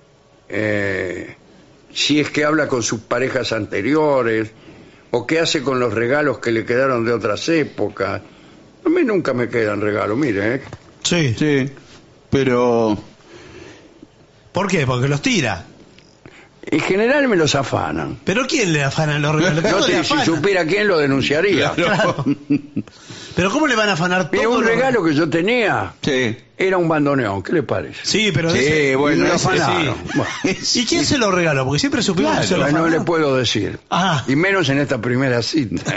[SPEAKER 3] eh, si es que habla con sus parejas anteriores o qué hace con los regalos que le quedaron de otras épocas. A mí nunca me quedan regalos, mire. ¿eh?
[SPEAKER 4] Sí.
[SPEAKER 5] Sí, pero
[SPEAKER 4] ¿Por qué? Porque los tira.
[SPEAKER 3] En general me los afanan.
[SPEAKER 4] ¿Pero quién le afana los regalos?
[SPEAKER 3] No
[SPEAKER 4] ¿Cómo le
[SPEAKER 3] sé, si
[SPEAKER 4] afanan?
[SPEAKER 3] supiera quién lo denunciaría.
[SPEAKER 4] Claro. ¿Pero cómo le van a afanar
[SPEAKER 3] Mira,
[SPEAKER 4] todo?
[SPEAKER 3] un
[SPEAKER 4] lo-
[SPEAKER 3] regalo que yo tenía
[SPEAKER 5] Sí.
[SPEAKER 3] era un bandoneón, ¿qué le parece?
[SPEAKER 4] Sí, pero...
[SPEAKER 5] Sí,
[SPEAKER 4] de ese-
[SPEAKER 5] bueno,
[SPEAKER 3] Y me lo
[SPEAKER 5] ese
[SPEAKER 3] afanaron.
[SPEAKER 5] sí.
[SPEAKER 3] Bueno,
[SPEAKER 4] ¿Y quién se lo regaló? Porque siempre supimos
[SPEAKER 5] Claro,
[SPEAKER 4] que se lo
[SPEAKER 3] no
[SPEAKER 4] afanó.
[SPEAKER 3] le puedo decir.
[SPEAKER 4] Ah.
[SPEAKER 3] Y menos en esta primera cita.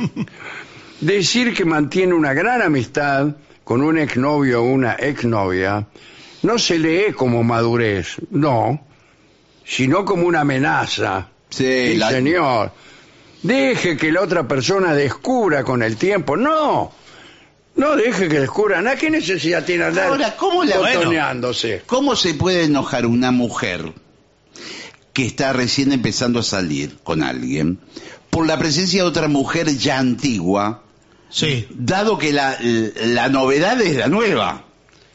[SPEAKER 3] Decir que mantiene una gran amistad con un exnovio o una exnovia no se lee como madurez, no, sino como una amenaza.
[SPEAKER 5] Sí, la-
[SPEAKER 3] señor. Deje que la otra persona descubra con el tiempo. No, no deje que descubran. ¿A qué necesidad tiene andar
[SPEAKER 5] Ahora, ¿cómo la- bueno,
[SPEAKER 3] botoneándose?
[SPEAKER 5] ¿Cómo se puede enojar una mujer que está recién empezando a salir con alguien por la presencia de otra mujer ya antigua,
[SPEAKER 4] Sí.
[SPEAKER 5] dado que la, la novedad es la nueva?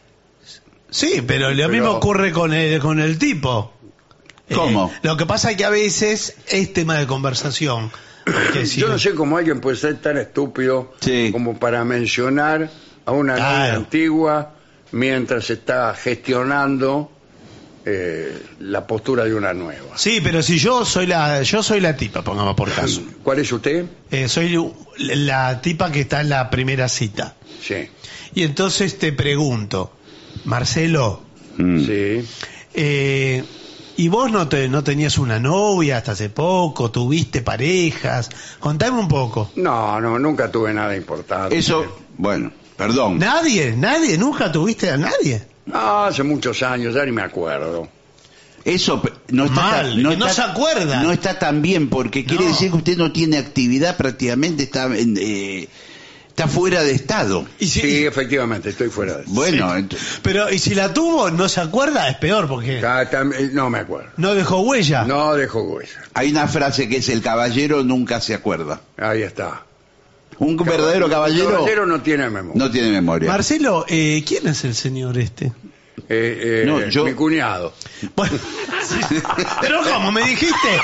[SPEAKER 4] Sí, pero lo
[SPEAKER 3] Pero-
[SPEAKER 4] mismo ocurre con el, con el tipo.
[SPEAKER 5] ¿Cómo?
[SPEAKER 4] Eh, lo que pasa es que a veces es tema de conversación. Porque si-
[SPEAKER 3] Yo no sé cómo alguien puede ser tan estúpido
[SPEAKER 5] Sí.
[SPEAKER 3] como para mencionar a una novia
[SPEAKER 4] Claro.
[SPEAKER 3] antigua mientras está gestionando eh, la postura de una nueva.
[SPEAKER 4] Sí, pero si yo soy la yo soy la tipa, pongamos por caso.
[SPEAKER 3] ¿Cuál es usted?
[SPEAKER 4] Eh, soy la tipa que está en la primera cita.
[SPEAKER 3] Sí.
[SPEAKER 4] Y entonces te pregunto, Marcelo,
[SPEAKER 5] Mm.
[SPEAKER 3] Sí.
[SPEAKER 4] eh, ¿y vos no te no tenías una novia hasta hace poco? ¿Tuviste parejas? Contame un poco.
[SPEAKER 3] No, no, nunca tuve nada importante.
[SPEAKER 5] Eso, bueno, perdón.
[SPEAKER 4] ¿Nadie? ¿Nadie? ¿Nunca tuviste a nadie?
[SPEAKER 3] No, hace muchos años, ya ni me acuerdo.
[SPEAKER 5] Eso pe- no está,
[SPEAKER 4] Mal,
[SPEAKER 5] tan-
[SPEAKER 4] que no
[SPEAKER 5] está-
[SPEAKER 4] se acuerda.
[SPEAKER 5] No está tan bien, porque quiere
[SPEAKER 4] No.
[SPEAKER 5] decir que usted no tiene actividad, prácticamente está en, eh, está fuera de estado.
[SPEAKER 4] Y si-
[SPEAKER 3] Sí, efectivamente, estoy fuera de eso.
[SPEAKER 5] Bueno, ent-
[SPEAKER 4] Pero y si la tuvo, no se acuerda, es peor porque
[SPEAKER 3] Ah, tam- eh, No me acuerdo.
[SPEAKER 4] no dejó huella.
[SPEAKER 3] No dejo huella.
[SPEAKER 5] hay una frase que es: el caballero nunca se acuerda.
[SPEAKER 3] Ahí está.
[SPEAKER 5] Un verdadero caballero,
[SPEAKER 3] El caballero no tiene memoria.
[SPEAKER 5] no tiene memoria.
[SPEAKER 4] Marcelo, eh, ¿quién es el señor este?
[SPEAKER 3] Eh, eh,
[SPEAKER 5] No, yo-
[SPEAKER 3] Mi cuñado.
[SPEAKER 4] Bueno, sí. Pero ¿cómo me dijiste?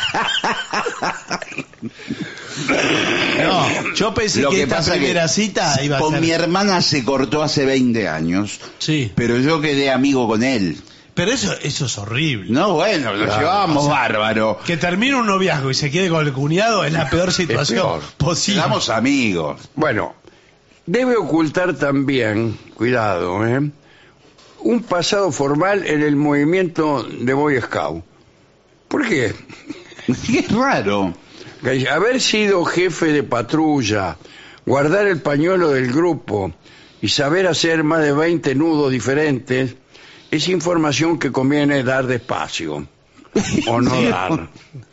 [SPEAKER 4] No, yo pensé
[SPEAKER 5] Lo
[SPEAKER 4] que,
[SPEAKER 5] que
[SPEAKER 4] esta
[SPEAKER 5] pasa
[SPEAKER 4] primera
[SPEAKER 5] que
[SPEAKER 4] cita iba a
[SPEAKER 5] con
[SPEAKER 4] ser...
[SPEAKER 5] mi hermana se cortó hace veinte años,
[SPEAKER 4] Sí,
[SPEAKER 5] pero yo quedé amigo con él.
[SPEAKER 4] pero eso eso es horrible.
[SPEAKER 5] No, bueno, lo
[SPEAKER 3] Claro,
[SPEAKER 5] llevábamos
[SPEAKER 4] o sea,
[SPEAKER 5] bárbaro.
[SPEAKER 4] Que termine un noviazgo y se quede con el cuñado es la peor situación
[SPEAKER 3] peor.
[SPEAKER 4] posible.
[SPEAKER 5] Éramos amigos.
[SPEAKER 3] Bueno, debe ocultar también, cuidado, ¿eh? un pasado formal en el movimiento de Boy Scout. ¿Por qué?
[SPEAKER 5] Qué raro.
[SPEAKER 3] Que haber sido jefe de patrulla, guardar el pañuelo del grupo y saber hacer más de veinte nudos diferentes es información que conviene dar despacio o no dar.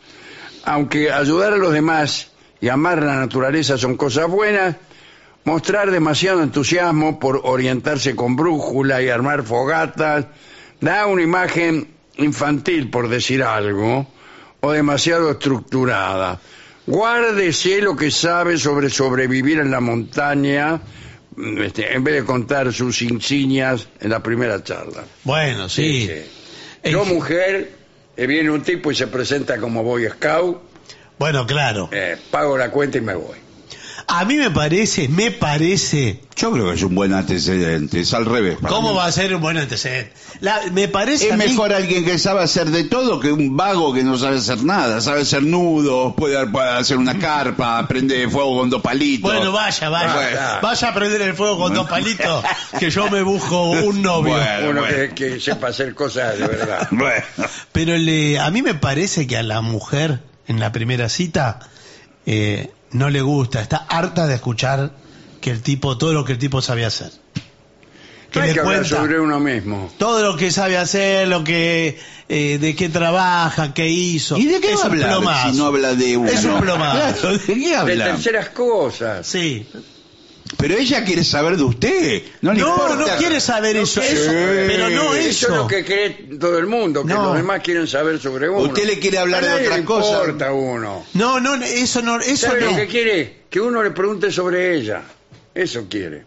[SPEAKER 3] Aunque ayudar a los demás y amar la naturaleza son cosas buenas, mostrar demasiado entusiasmo por orientarse con brújula y armar fogatas da una imagen infantil, por decir algo, o demasiado estructurada. Guárdese lo que sabe sobre sobrevivir en la montaña, este, en vez de contar sus insignias en la primera charla.
[SPEAKER 4] Bueno, sí.
[SPEAKER 3] Sí. Yo, mujer, eh, viene un tipo y se presenta como Boy Scout,
[SPEAKER 4] Bueno, claro.
[SPEAKER 3] eh, pago la cuenta y me voy.
[SPEAKER 4] A mí me parece, me parece...
[SPEAKER 5] Yo creo que es un buen antecedente, es al revés. para
[SPEAKER 4] ¿Cómo
[SPEAKER 5] mí.
[SPEAKER 4] va a ser un buen antecedente? La- me parece
[SPEAKER 5] Es
[SPEAKER 4] a mí-
[SPEAKER 5] mejor alguien que sabe hacer de todo que un vago que no sabe hacer nada. Sabe hacer nudos, puede, puede hacer una carpa, prende fuego con dos palitos.
[SPEAKER 4] Bueno, vaya, vaya.
[SPEAKER 5] Bueno.
[SPEAKER 4] Vaya a prender el fuego con dos palitos, que yo me busco un novio.
[SPEAKER 5] Bueno.
[SPEAKER 3] Uno que, que sepa hacer cosas de verdad.
[SPEAKER 5] Bueno.
[SPEAKER 4] Pero le, a mí me parece que a la mujer, en la primera cita, eh, no le gusta, está harta de escuchar que el tipo, todo lo que el tipo sabe hacer. Que
[SPEAKER 3] No hay
[SPEAKER 4] le
[SPEAKER 3] que hablar
[SPEAKER 4] cuenta
[SPEAKER 3] sobre uno mismo.
[SPEAKER 4] todo lo que sabe hacer, lo que, eh, de qué trabaja, qué hizo.
[SPEAKER 5] ¿Y de qué
[SPEAKER 4] es
[SPEAKER 5] va a
[SPEAKER 4] un
[SPEAKER 5] hablar
[SPEAKER 4] plomazo.
[SPEAKER 5] si no habla de uno?
[SPEAKER 4] Es un plomazo.
[SPEAKER 5] Claro, ¿de qué
[SPEAKER 3] De
[SPEAKER 5] habla?
[SPEAKER 3] terceras cosas.
[SPEAKER 4] Sí.
[SPEAKER 5] Pero ella quiere saber de usted. No le
[SPEAKER 4] No,
[SPEAKER 5] importa.
[SPEAKER 4] no quiere saber eso,
[SPEAKER 3] Sí,
[SPEAKER 4] eso, pero no
[SPEAKER 3] Eso
[SPEAKER 4] eso.
[SPEAKER 3] es lo que cree todo el mundo, que
[SPEAKER 4] No.
[SPEAKER 3] los demás quieren saber sobre uno.
[SPEAKER 5] Usted le quiere hablar
[SPEAKER 3] A
[SPEAKER 5] de
[SPEAKER 3] nadie
[SPEAKER 5] otra
[SPEAKER 3] le
[SPEAKER 5] cosa.
[SPEAKER 3] importa a uno.
[SPEAKER 4] No, no, eso no, eso
[SPEAKER 3] ¿Sabe
[SPEAKER 4] no.
[SPEAKER 3] lo que quiere? Que uno le pregunte sobre ella. Eso quiere.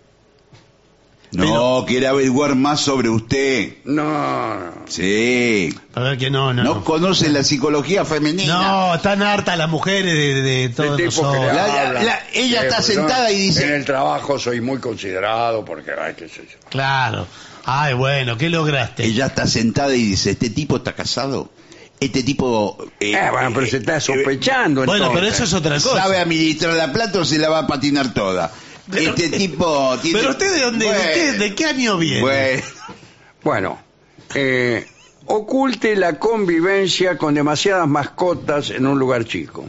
[SPEAKER 5] No, quiere averiguar más sobre usted.
[SPEAKER 3] No, no.
[SPEAKER 5] Sí.
[SPEAKER 4] A ver que no, no.
[SPEAKER 5] No,
[SPEAKER 4] no.
[SPEAKER 5] conoce la psicología femenina.
[SPEAKER 4] No, están hartas las mujeres de, de, de todos
[SPEAKER 3] El tipo que le
[SPEAKER 4] nosotros.
[SPEAKER 5] La- la-
[SPEAKER 3] habla.
[SPEAKER 5] la- ella está
[SPEAKER 3] pues,
[SPEAKER 5] sentada y dice-
[SPEAKER 3] En el trabajo soy muy considerado porque, ay, qué sé yo.
[SPEAKER 4] Claro. Ay, bueno, ¿qué lograste?
[SPEAKER 5] Ella está sentada y dice, ¿este tipo está casado? Este tipo...
[SPEAKER 3] Eh, eh, bueno, pero se está sospechando.
[SPEAKER 4] Eh, bueno,
[SPEAKER 3] entonces.
[SPEAKER 4] pero eso es otra cosa.
[SPEAKER 5] ¿Sabe administrar la plata o se la va a patinar toda?
[SPEAKER 4] Pero,
[SPEAKER 5] este tipo... Tiene...
[SPEAKER 4] ¿Pero usted de dónde?
[SPEAKER 5] Bueno,
[SPEAKER 4] ¿de, qué, ¿De qué año viene?
[SPEAKER 5] Bueno,
[SPEAKER 3] bueno eh, oculte la convivencia con demasiadas mascotas en un lugar chico.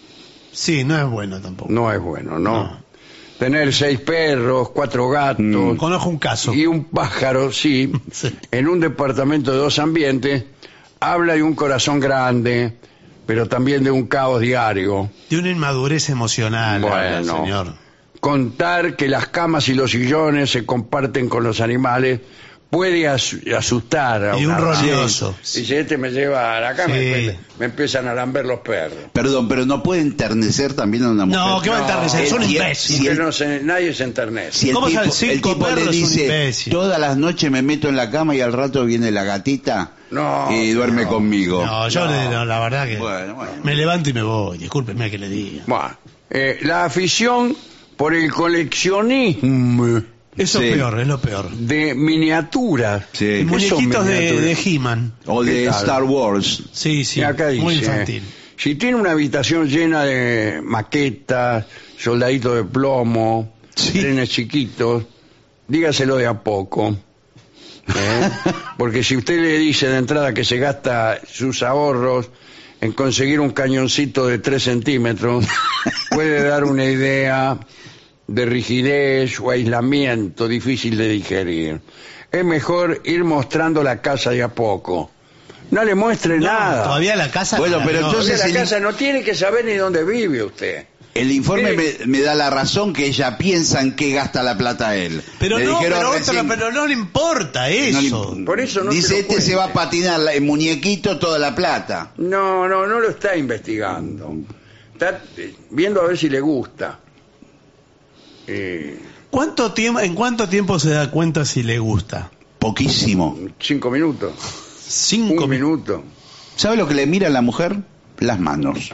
[SPEAKER 4] Sí, no es bueno tampoco.
[SPEAKER 3] No es bueno, ¿no? no. Tener seis perros, cuatro gatos... Mm.
[SPEAKER 4] Conozco un caso.
[SPEAKER 3] Y un pájaro, sí, sí, en un departamento de dos ambientes, habla de un corazón grande, pero también de un caos diario.
[SPEAKER 4] De una inmadurez emocional,
[SPEAKER 3] bueno,
[SPEAKER 4] señor.
[SPEAKER 3] Contar que las camas y los sillones se comparten con los animales puede as asustar a
[SPEAKER 4] y un roñoso.
[SPEAKER 3] Y si este me lleva a la cama, sí. me, me empiezan a lamber los perros.
[SPEAKER 5] Perdón, pero no puede enternecer también a una mujer.
[SPEAKER 4] No, ¿qué va a enternecer? Son imbéciles.
[SPEAKER 3] Si el, no se, nadie se enternece.
[SPEAKER 5] Si el
[SPEAKER 4] ¿Cómo
[SPEAKER 5] tipo,
[SPEAKER 4] sabe?
[SPEAKER 5] el tipo le dice, todas las noches me meto en la cama y al rato viene la gatita
[SPEAKER 3] no,
[SPEAKER 5] y duerme
[SPEAKER 3] no.
[SPEAKER 5] conmigo.
[SPEAKER 4] No, yo no. Le, no, la verdad que bueno, bueno. me levanto y me voy. Discúlpeme que le diga.
[SPEAKER 3] Bueno, eh, la afición por el coleccionismo...
[SPEAKER 4] Eso sí. es peor, es lo peor.
[SPEAKER 3] De miniaturas.
[SPEAKER 4] Sí. Muñequitos de, de He-Man.
[SPEAKER 5] O de Star Wars.
[SPEAKER 4] Sí, sí.
[SPEAKER 3] Acá dice,
[SPEAKER 4] muy infantil.
[SPEAKER 3] Si tiene una habitación llena de maquetas, soldaditos de plomo, sí. trenes chiquitos, dígaselo de a poco. ¿eh? Porque si usted le dice de entrada que se gasta sus ahorros en conseguir un cañoncito de tres centímetros, puede dar una idea de rigidez o aislamiento difícil de digerir. Es mejor ir mostrando la casa de a poco. No le muestre
[SPEAKER 4] no,
[SPEAKER 3] nada.
[SPEAKER 4] Todavía la casa...
[SPEAKER 5] Bueno, pero
[SPEAKER 3] no,
[SPEAKER 5] entonces...
[SPEAKER 3] la
[SPEAKER 5] el...
[SPEAKER 3] casa no tiene que saber ni dónde vive usted.
[SPEAKER 5] El informe me, me da la razón que ella piensa en qué gasta la plata él.
[SPEAKER 4] Pero
[SPEAKER 5] le
[SPEAKER 4] no, pero,
[SPEAKER 5] recién...
[SPEAKER 4] otro, pero no le importa eso.
[SPEAKER 5] No le...
[SPEAKER 3] Por eso no
[SPEAKER 5] dice,
[SPEAKER 3] se lo
[SPEAKER 5] este
[SPEAKER 3] cuente.
[SPEAKER 5] se va a patinar el muñequito toda la plata.
[SPEAKER 3] No, no, no lo está investigando. Está viendo a ver si le gusta.
[SPEAKER 4] Eh... ¿Cuánto tiempo, ¿En cuánto tiempo se da cuenta si le gusta?
[SPEAKER 5] Poquísimo.
[SPEAKER 3] Cinco minutos.
[SPEAKER 4] Cinco
[SPEAKER 3] Un mi... minuto.
[SPEAKER 5] ¿Sabe lo que le mira a la mujer? Las manos.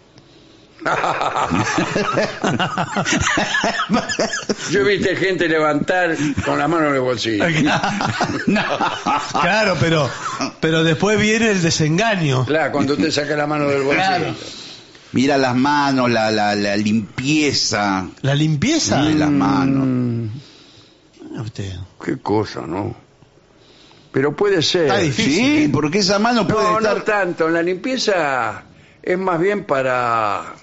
[SPEAKER 3] Yo he visto gente levantar con la mano en el bolsillo.
[SPEAKER 4] No. Claro, pero pero después viene el desengaño.
[SPEAKER 3] Claro, cuando usted saca la mano del bolsillo. Claro.
[SPEAKER 5] Mira las manos, la, la, la limpieza.
[SPEAKER 4] ¿La limpieza?
[SPEAKER 5] De las manos.
[SPEAKER 4] Mm. Usted.
[SPEAKER 3] Qué cosa, ¿no? Pero puede ser.
[SPEAKER 4] Está difícil.
[SPEAKER 5] Sí, porque esa mano puede
[SPEAKER 3] no,
[SPEAKER 5] estar...
[SPEAKER 3] No tanto. La limpieza es más bien para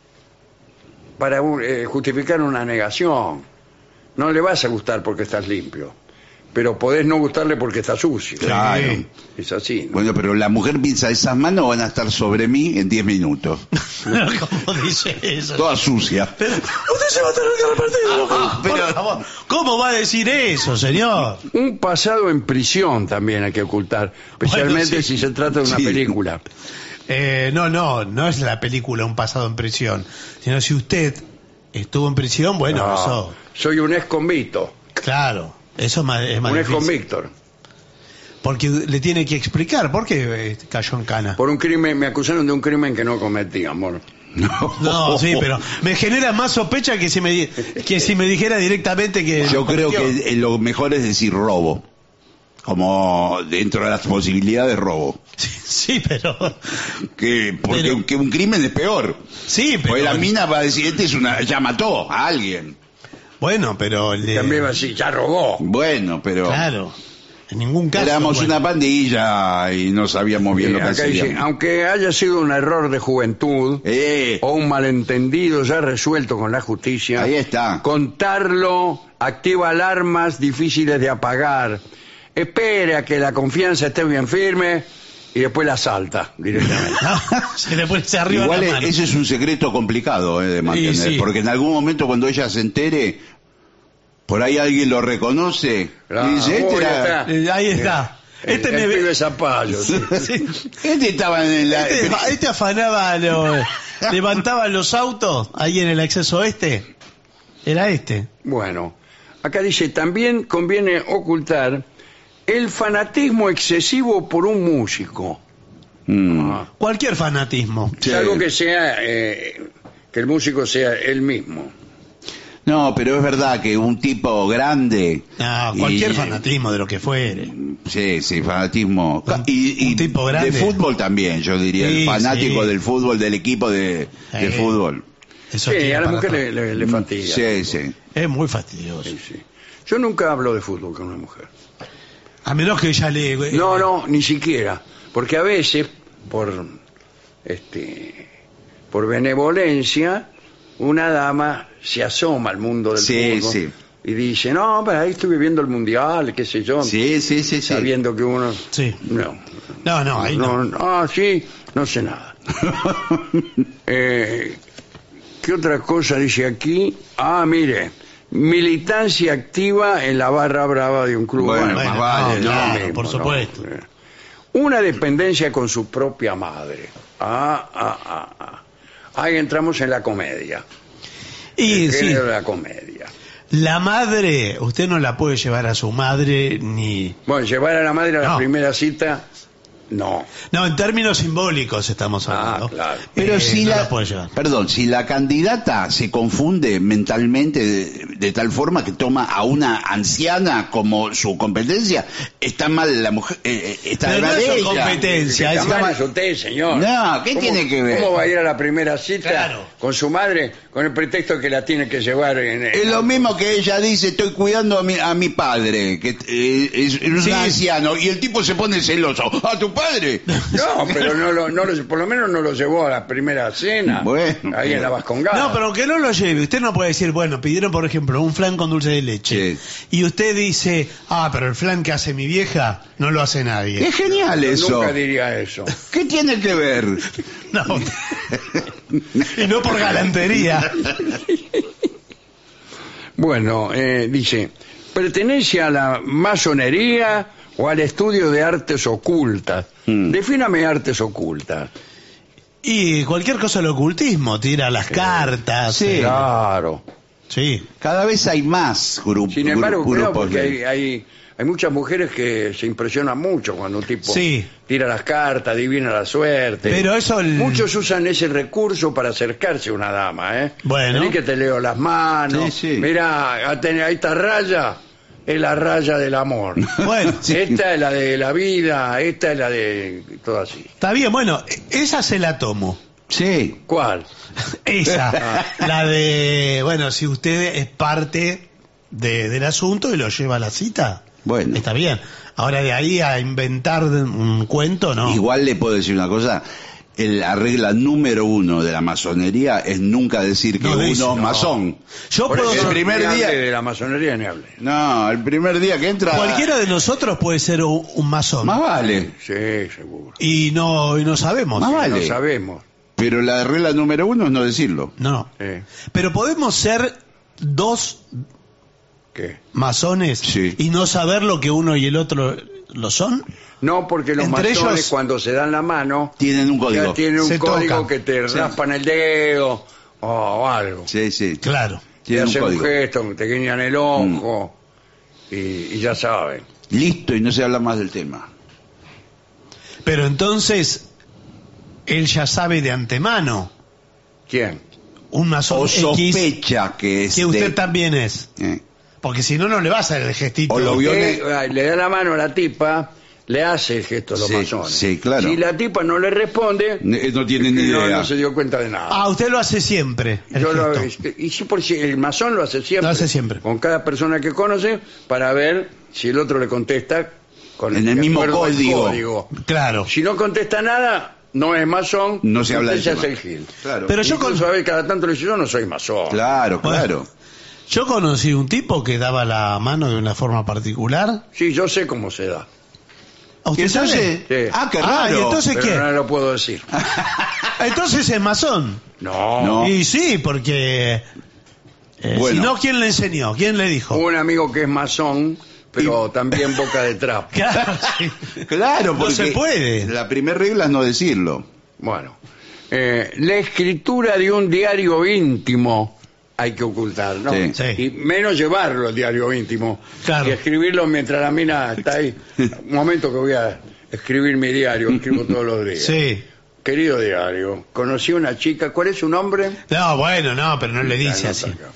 [SPEAKER 3] para eh, justificar una negación. No le vas a gustar porque estás limpio, pero podés no gustarle porque está sucio.
[SPEAKER 5] Claro.
[SPEAKER 3] Es así, ¿no?
[SPEAKER 5] Bueno, pero la mujer piensa, esas manos van a estar sobre mí en diez minutos.
[SPEAKER 4] ¿Cómo dice eso?
[SPEAKER 5] Toda sucia.
[SPEAKER 4] Pero usted se va a tener que repartir. Ah, pero, por favor. ¿Cómo va a decir eso, señor?
[SPEAKER 3] Un pasado en prisión también hay que ocultar, especialmente
[SPEAKER 4] bueno, sí.
[SPEAKER 3] si se trata de una
[SPEAKER 5] sí.
[SPEAKER 3] película.
[SPEAKER 4] Eh, no, no, no es la película Un pasado en prisión, sino si usted estuvo en prisión, bueno,
[SPEAKER 3] no,
[SPEAKER 4] eso...
[SPEAKER 3] Soy un ex convicto.
[SPEAKER 4] Claro, eso es más, es más
[SPEAKER 3] un ex
[SPEAKER 4] difícil.
[SPEAKER 3] convicto.
[SPEAKER 4] Porque le tiene que explicar por qué cayó en cana.
[SPEAKER 3] Por un crimen, me acusaron de un crimen que no cometí, amor.
[SPEAKER 5] No,
[SPEAKER 4] no sí, pero me genera más sospecha que si me, que si me dijera directamente que...
[SPEAKER 5] Yo creo que lo mejor es decir robo. Como dentro de las posibilidades robo.
[SPEAKER 4] Sí, sí pero...
[SPEAKER 5] Que, porque
[SPEAKER 4] pero...
[SPEAKER 5] que un crimen es peor.
[SPEAKER 4] Sí, pero...
[SPEAKER 5] Porque la mina va a decir, este es una, ya mató a alguien.
[SPEAKER 4] Bueno, pero... Le...
[SPEAKER 3] También va a decir, ya robó.
[SPEAKER 5] Bueno, pero...
[SPEAKER 4] Claro, en ningún caso...
[SPEAKER 5] Éramos
[SPEAKER 4] bueno.
[SPEAKER 5] una pandilla y no sabíamos bien
[SPEAKER 3] Sí,
[SPEAKER 5] lo que hacíamos.
[SPEAKER 3] Dice, aunque haya sido un error de juventud
[SPEAKER 5] eh.
[SPEAKER 3] o un malentendido ya resuelto con la justicia,
[SPEAKER 5] ahí está.
[SPEAKER 3] Contarlo activa alarmas difíciles de apagar. Espere a que la confianza esté bien firme y después la salta directamente.
[SPEAKER 4] Se le pone arriba.
[SPEAKER 5] Igual
[SPEAKER 4] la mano.
[SPEAKER 5] Ese es un secreto complicado eh, de mantener, sí, sí. Porque en algún momento cuando ella se entere, por ahí alguien lo reconoce
[SPEAKER 3] claro,
[SPEAKER 5] y dice, este era...
[SPEAKER 4] está. Ahí está.
[SPEAKER 3] El,
[SPEAKER 4] este
[SPEAKER 3] el
[SPEAKER 4] me
[SPEAKER 3] pibe Zapallo. Sí.
[SPEAKER 4] Sí.
[SPEAKER 5] Este estaba en la...
[SPEAKER 4] Este, este afanaba, lo, levantaba los autos ahí en el acceso oeste. Era este.
[SPEAKER 3] Bueno, acá dice, también conviene ocultar el fanatismo excesivo por un músico.
[SPEAKER 5] Mm.
[SPEAKER 3] Ah.
[SPEAKER 4] Cualquier fanatismo.
[SPEAKER 3] Sí. Algo que sea, eh, que el músico sea él mismo.
[SPEAKER 5] No, pero es verdad que un tipo grande...
[SPEAKER 4] No, cualquier y, fanatismo de lo que fuere.
[SPEAKER 5] Sí, sí, fanatismo. Un, y, y
[SPEAKER 4] un tipo grande.
[SPEAKER 5] De fútbol también, yo diría. Sí, el fanático sí. del fútbol, del equipo de, sí. de fútbol.
[SPEAKER 3] Eso sí, a la mujer le, le, le fastidia.
[SPEAKER 5] Sí, sí.
[SPEAKER 4] Es muy fastidioso.
[SPEAKER 3] Sí, sí. Yo nunca hablo de fútbol con una mujer.
[SPEAKER 4] A menos que ella le...
[SPEAKER 3] No, no, ni siquiera. Porque a veces, por este por benevolencia, una dama se asoma al mundo del
[SPEAKER 5] sí,
[SPEAKER 3] fútbol
[SPEAKER 5] sí.
[SPEAKER 3] y dice, no, pero ahí estuve viendo el mundial, qué sé yo.
[SPEAKER 5] Sí, sí, sí.
[SPEAKER 3] Sabiendo
[SPEAKER 5] sí.
[SPEAKER 3] que uno...
[SPEAKER 4] Sí.
[SPEAKER 3] No,
[SPEAKER 4] no, no, ahí no.
[SPEAKER 3] no. Ah, sí, no sé nada. eh, ¿Qué otra cosa dice aquí? Ah, mire, militancia activa en la barra brava de un club.
[SPEAKER 5] Bueno, bueno más vale,
[SPEAKER 4] no,
[SPEAKER 5] no,
[SPEAKER 4] claro,
[SPEAKER 3] mismo,
[SPEAKER 4] por supuesto.
[SPEAKER 3] No. Una dependencia con su propia madre. Ah, ah, ah, ah. Ahí entramos en la comedia.
[SPEAKER 4] Y
[SPEAKER 3] el género
[SPEAKER 4] sí.
[SPEAKER 3] de la comedia.
[SPEAKER 4] La madre, usted no la puede llevar a su madre ni...
[SPEAKER 3] Bueno, llevar a la madre a la
[SPEAKER 4] no.
[SPEAKER 3] primera cita, no.
[SPEAKER 4] No, en términos simbólicos estamos hablando.
[SPEAKER 5] Ah, claro. Pero eh, si no la, la puede llevar. Perdón, si la candidata se confunde mentalmente de, de tal forma que toma a una anciana como su competencia, está mal la mujer, eh, está
[SPEAKER 4] Pero
[SPEAKER 5] mal
[SPEAKER 4] no es su
[SPEAKER 5] ella.
[SPEAKER 4] competencia.
[SPEAKER 3] Está
[SPEAKER 4] Es
[SPEAKER 3] mal es usted, señor.
[SPEAKER 5] No, ¿qué
[SPEAKER 3] ¿Cómo,
[SPEAKER 5] tiene que ver?
[SPEAKER 3] ¿Cómo va a ir a la primera cita
[SPEAKER 4] claro.
[SPEAKER 3] con su madre con el pretexto que la tiene que llevar en... en
[SPEAKER 5] es lo mismo que ella dice, estoy cuidando a mi, a mi padre, que eh, es, es un
[SPEAKER 4] sí.
[SPEAKER 5] anciano, y el tipo se pone celoso. ¿A tu padre?
[SPEAKER 3] No, pero no lo, no lo, por lo menos no lo llevó a la primera cena.
[SPEAKER 5] Bueno,
[SPEAKER 3] ahí en la Vascongada.
[SPEAKER 4] No, pero aunque no lo lleve, usted no puede decir, bueno, pidieron por ejemplo un flan con dulce de leche.
[SPEAKER 5] Sí.
[SPEAKER 4] Y usted dice, ah, pero el flan que hace mi vieja no lo hace nadie.
[SPEAKER 5] Es genial eso.
[SPEAKER 3] Nunca diría eso.
[SPEAKER 5] ¿Qué tiene que ver?
[SPEAKER 4] No. Y no por galantería.
[SPEAKER 3] Bueno, eh, dice, pertenece a la masonería o al estudio de artes ocultas. Mm. Defíname artes ocultas.
[SPEAKER 4] Y cualquier cosa del ocultismo, tira las eh, cartas.
[SPEAKER 3] Sí, eh. claro.
[SPEAKER 4] Sí.
[SPEAKER 5] Cada vez hay más grup
[SPEAKER 3] Sin embargo,
[SPEAKER 5] grupos.
[SPEAKER 3] Creo porque
[SPEAKER 5] de...
[SPEAKER 3] hay, hay, hay muchas mujeres que se impresionan mucho cuando un tipo
[SPEAKER 4] sí.
[SPEAKER 3] tira las cartas, adivina la suerte.
[SPEAKER 4] Pero eso el...
[SPEAKER 3] Muchos usan ese recurso para acercarse a una dama, ¿eh?
[SPEAKER 4] Bueno.
[SPEAKER 3] Vení que te leo las manos.
[SPEAKER 5] Sí, sí.
[SPEAKER 3] Mira, ahí está raya. Es la raya del amor.
[SPEAKER 4] Bueno, sí.
[SPEAKER 3] Esta es la de la vida, esta es la de todo así.
[SPEAKER 4] Está bien, bueno, esa se la tomo.
[SPEAKER 5] Sí.
[SPEAKER 3] ¿Cuál?
[SPEAKER 4] Esa, ah. La de, bueno, si usted es parte de, del asunto y lo lleva a la cita,
[SPEAKER 5] bueno,
[SPEAKER 4] está bien. Ahora de ahí a inventar un cuento, no.
[SPEAKER 5] Igual le puedo decir una cosa. La regla número uno de la masonería es nunca decir que no, uno es no. masón.
[SPEAKER 4] Yo
[SPEAKER 3] Por
[SPEAKER 4] puedo
[SPEAKER 3] eso
[SPEAKER 5] el primer día
[SPEAKER 3] de la masonería ni hable.
[SPEAKER 5] No, el primer día que entra.
[SPEAKER 4] Cualquiera de nosotros puede ser un, un masón.
[SPEAKER 5] Más vale.
[SPEAKER 3] Sí, seguro.
[SPEAKER 4] Y no, y no sabemos.
[SPEAKER 5] Más vale.
[SPEAKER 3] No sabemos.
[SPEAKER 5] Pero la regla número uno es no decirlo.
[SPEAKER 4] No.
[SPEAKER 3] Sí.
[SPEAKER 4] Pero podemos ser dos
[SPEAKER 3] ¿Qué?
[SPEAKER 4] masones
[SPEAKER 5] sí.
[SPEAKER 4] y no saber lo que uno y el otro lo son.
[SPEAKER 3] No, porque los
[SPEAKER 4] Entre
[SPEAKER 3] masones
[SPEAKER 4] ellos,
[SPEAKER 3] cuando se dan la mano
[SPEAKER 5] tienen un código,
[SPEAKER 3] tienen un
[SPEAKER 4] se
[SPEAKER 3] código
[SPEAKER 4] tocan.
[SPEAKER 3] que te
[SPEAKER 5] sí.
[SPEAKER 3] raspan el dedo o algo.
[SPEAKER 5] Sí, sí.
[SPEAKER 4] Claro.
[SPEAKER 3] Te
[SPEAKER 5] Tienen
[SPEAKER 3] hacen
[SPEAKER 5] un
[SPEAKER 3] un
[SPEAKER 5] código.
[SPEAKER 3] gesto, te guiñan el ojo mm. y, y ya saben.
[SPEAKER 5] Listo, y no se habla más del tema.
[SPEAKER 4] Pero entonces él ya sabe de antemano.
[SPEAKER 3] ¿Quién?
[SPEAKER 4] Un masón
[SPEAKER 5] O
[SPEAKER 4] X
[SPEAKER 5] sospecha que es
[SPEAKER 4] que usted
[SPEAKER 5] de...
[SPEAKER 4] también es.
[SPEAKER 5] Eh.
[SPEAKER 4] Porque si no, no le va a hacer el gestito.
[SPEAKER 5] O lo vio en el-
[SPEAKER 3] Eh, le da la mano a la tipa, le hace el gesto a los
[SPEAKER 5] Sí,
[SPEAKER 3] masones.
[SPEAKER 5] sí, claro.
[SPEAKER 3] Si la tipa no le responde,
[SPEAKER 5] Eh, no tiene ni
[SPEAKER 3] no,
[SPEAKER 5] idea.
[SPEAKER 3] no se dio cuenta de nada.
[SPEAKER 4] Ah, usted lo hace siempre. El
[SPEAKER 3] Yo lo-
[SPEAKER 4] gesto.
[SPEAKER 3] y sí, por si el masón lo hace siempre.
[SPEAKER 4] Lo hace siempre.
[SPEAKER 3] Con cada persona que conoce para ver si el otro le contesta con
[SPEAKER 5] En el
[SPEAKER 3] de
[SPEAKER 5] mismo
[SPEAKER 3] acuerdo al
[SPEAKER 5] código.
[SPEAKER 3] código.
[SPEAKER 4] Claro.
[SPEAKER 3] Si no contesta nada, no es masón.
[SPEAKER 5] No se habla
[SPEAKER 3] usted
[SPEAKER 5] del
[SPEAKER 3] se
[SPEAKER 5] tema.
[SPEAKER 3] hace el gil.
[SPEAKER 5] Claro.
[SPEAKER 4] Pero yo con-
[SPEAKER 3] Incluso a ver, cada tanto le dice, yo no soy masón.
[SPEAKER 5] Claro,
[SPEAKER 4] Bueno.
[SPEAKER 5] claro.
[SPEAKER 4] Yo conocí un tipo que daba la mano de una forma particular.
[SPEAKER 3] Sí, yo sé cómo se da.
[SPEAKER 4] ¿A usted
[SPEAKER 5] ¿Y entonces?
[SPEAKER 4] sabe?
[SPEAKER 3] Sí.
[SPEAKER 5] Ah, qué
[SPEAKER 4] Ah,
[SPEAKER 5] raro.
[SPEAKER 4] ¿y entonces
[SPEAKER 3] Pero
[SPEAKER 4] qué?
[SPEAKER 3] no lo puedo decir.
[SPEAKER 4] Entonces es masón.
[SPEAKER 3] No.
[SPEAKER 5] No.
[SPEAKER 4] Y sí, porque... eh,
[SPEAKER 5] Bueno.
[SPEAKER 4] Si no, ¿quién le enseñó? ¿Quién le dijo?
[SPEAKER 3] Un amigo que es masón, pero también boca de trapo.
[SPEAKER 4] Claro, sí.
[SPEAKER 5] Claro,
[SPEAKER 4] No
[SPEAKER 5] porque
[SPEAKER 4] se puede.
[SPEAKER 5] la primera regla es no decirlo.
[SPEAKER 3] Bueno, eh, la escritura de un diario íntimo hay que ocultar, ¿no?
[SPEAKER 5] Sí.
[SPEAKER 4] Sí.
[SPEAKER 3] Y menos llevarlo el diario íntimo.
[SPEAKER 4] Claro.
[SPEAKER 3] Y escribirlo mientras la mina está ahí. Un momento que voy a escribir mi diario, escribo todos los días.
[SPEAKER 4] Sí.
[SPEAKER 3] Querido diario, conocí a una chica, ¿cuál es su nombre?
[SPEAKER 4] No, bueno, no, pero no le dice
[SPEAKER 3] Ah, no,
[SPEAKER 4] así.
[SPEAKER 3] acá.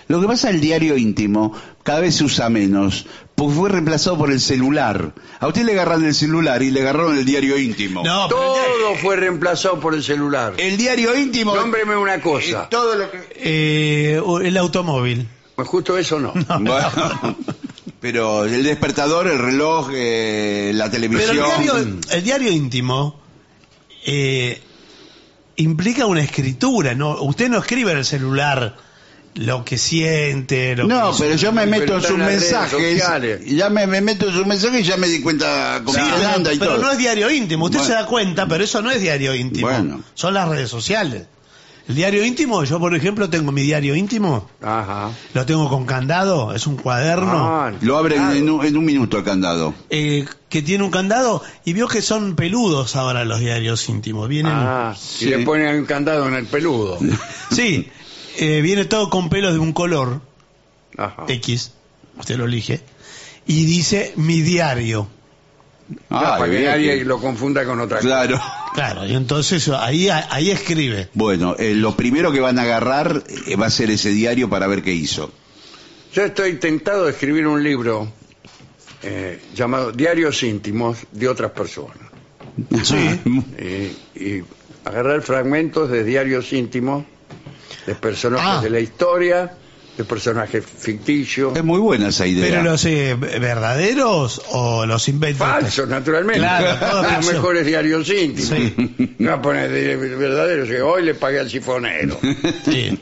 [SPEAKER 5] Lo que pasa, el diario íntimo cada vez se usa menos, porque fue reemplazado por el celular. A usted le agarran el celular y le agarraron el diario íntimo.
[SPEAKER 3] No, todo fue reemplazado por el celular.
[SPEAKER 5] El diario íntimo...
[SPEAKER 3] Nómbreme una cosa.
[SPEAKER 5] Eh, todo lo que...
[SPEAKER 4] Eh, el automóvil.
[SPEAKER 3] Pues justo eso no.
[SPEAKER 4] No,
[SPEAKER 5] Bueno,
[SPEAKER 4] no.
[SPEAKER 5] pero el despertador, el reloj, eh, la televisión...
[SPEAKER 4] Pero el diario, el diario íntimo eh, implica una escritura, ¿no? Usted no escribe en el celular lo que siente, lo
[SPEAKER 5] No,
[SPEAKER 4] que...
[SPEAKER 5] pero yo me
[SPEAKER 3] Pero
[SPEAKER 5] meto en
[SPEAKER 3] está
[SPEAKER 5] sus
[SPEAKER 3] en las redes
[SPEAKER 5] mensajes,
[SPEAKER 3] sociales.
[SPEAKER 5] ya me, me meto en sus mensajes y ya me di cuenta con
[SPEAKER 4] Sí,
[SPEAKER 5] quién
[SPEAKER 4] pero,
[SPEAKER 5] anda y
[SPEAKER 4] pero
[SPEAKER 5] todo.
[SPEAKER 4] no es diario íntimo, usted
[SPEAKER 5] Bueno.
[SPEAKER 4] se da cuenta, pero eso no es diario íntimo.
[SPEAKER 5] Bueno.
[SPEAKER 4] Son las redes sociales. El diario íntimo, yo por ejemplo tengo mi diario íntimo,
[SPEAKER 3] Ajá.
[SPEAKER 4] lo tengo con candado, es un cuaderno
[SPEAKER 3] Ah,
[SPEAKER 5] Lo abren
[SPEAKER 3] claro.
[SPEAKER 5] en, un, en un minuto el candado.
[SPEAKER 4] eh, que tiene un candado y vio que son peludos ahora los diarios íntimos. Vienen,
[SPEAKER 3] Ah,
[SPEAKER 5] Sí.
[SPEAKER 3] y le ponen un candado en el peludo.
[SPEAKER 4] sí, eh, viene todo con pelos de un color
[SPEAKER 3] Ajá.
[SPEAKER 4] X, usted lo elige, y dice mi diario.
[SPEAKER 3] Ya,
[SPEAKER 5] Ah,
[SPEAKER 3] para que
[SPEAKER 5] bien,
[SPEAKER 3] nadie
[SPEAKER 5] bien.
[SPEAKER 3] lo confunda con otra
[SPEAKER 5] Claro.
[SPEAKER 4] Claro, y entonces ahí, ahí escribe.
[SPEAKER 5] Bueno, eh, lo primero que van a agarrar eh, va a ser ese diario para ver qué hizo.
[SPEAKER 3] cosa. Yo estoy tentado de escribir un libro eh, llamado Diarios íntimos de otras personas.
[SPEAKER 4] Sí.
[SPEAKER 3] Y, y agarrar fragmentos de diarios íntimos de personajes
[SPEAKER 4] Ah.
[SPEAKER 3] de la historia, de personajes ficticios.
[SPEAKER 5] Es muy buena esa idea.
[SPEAKER 4] Pero los eh, verdaderos o los inventos.
[SPEAKER 3] Falsos, naturalmente.
[SPEAKER 4] Claro, todo
[SPEAKER 3] Los
[SPEAKER 4] falso.
[SPEAKER 3] mejores diarios íntimos.
[SPEAKER 4] Sí.
[SPEAKER 3] No va a poner de verdaderos que hoy le pagué al sifonero.
[SPEAKER 4] Sí.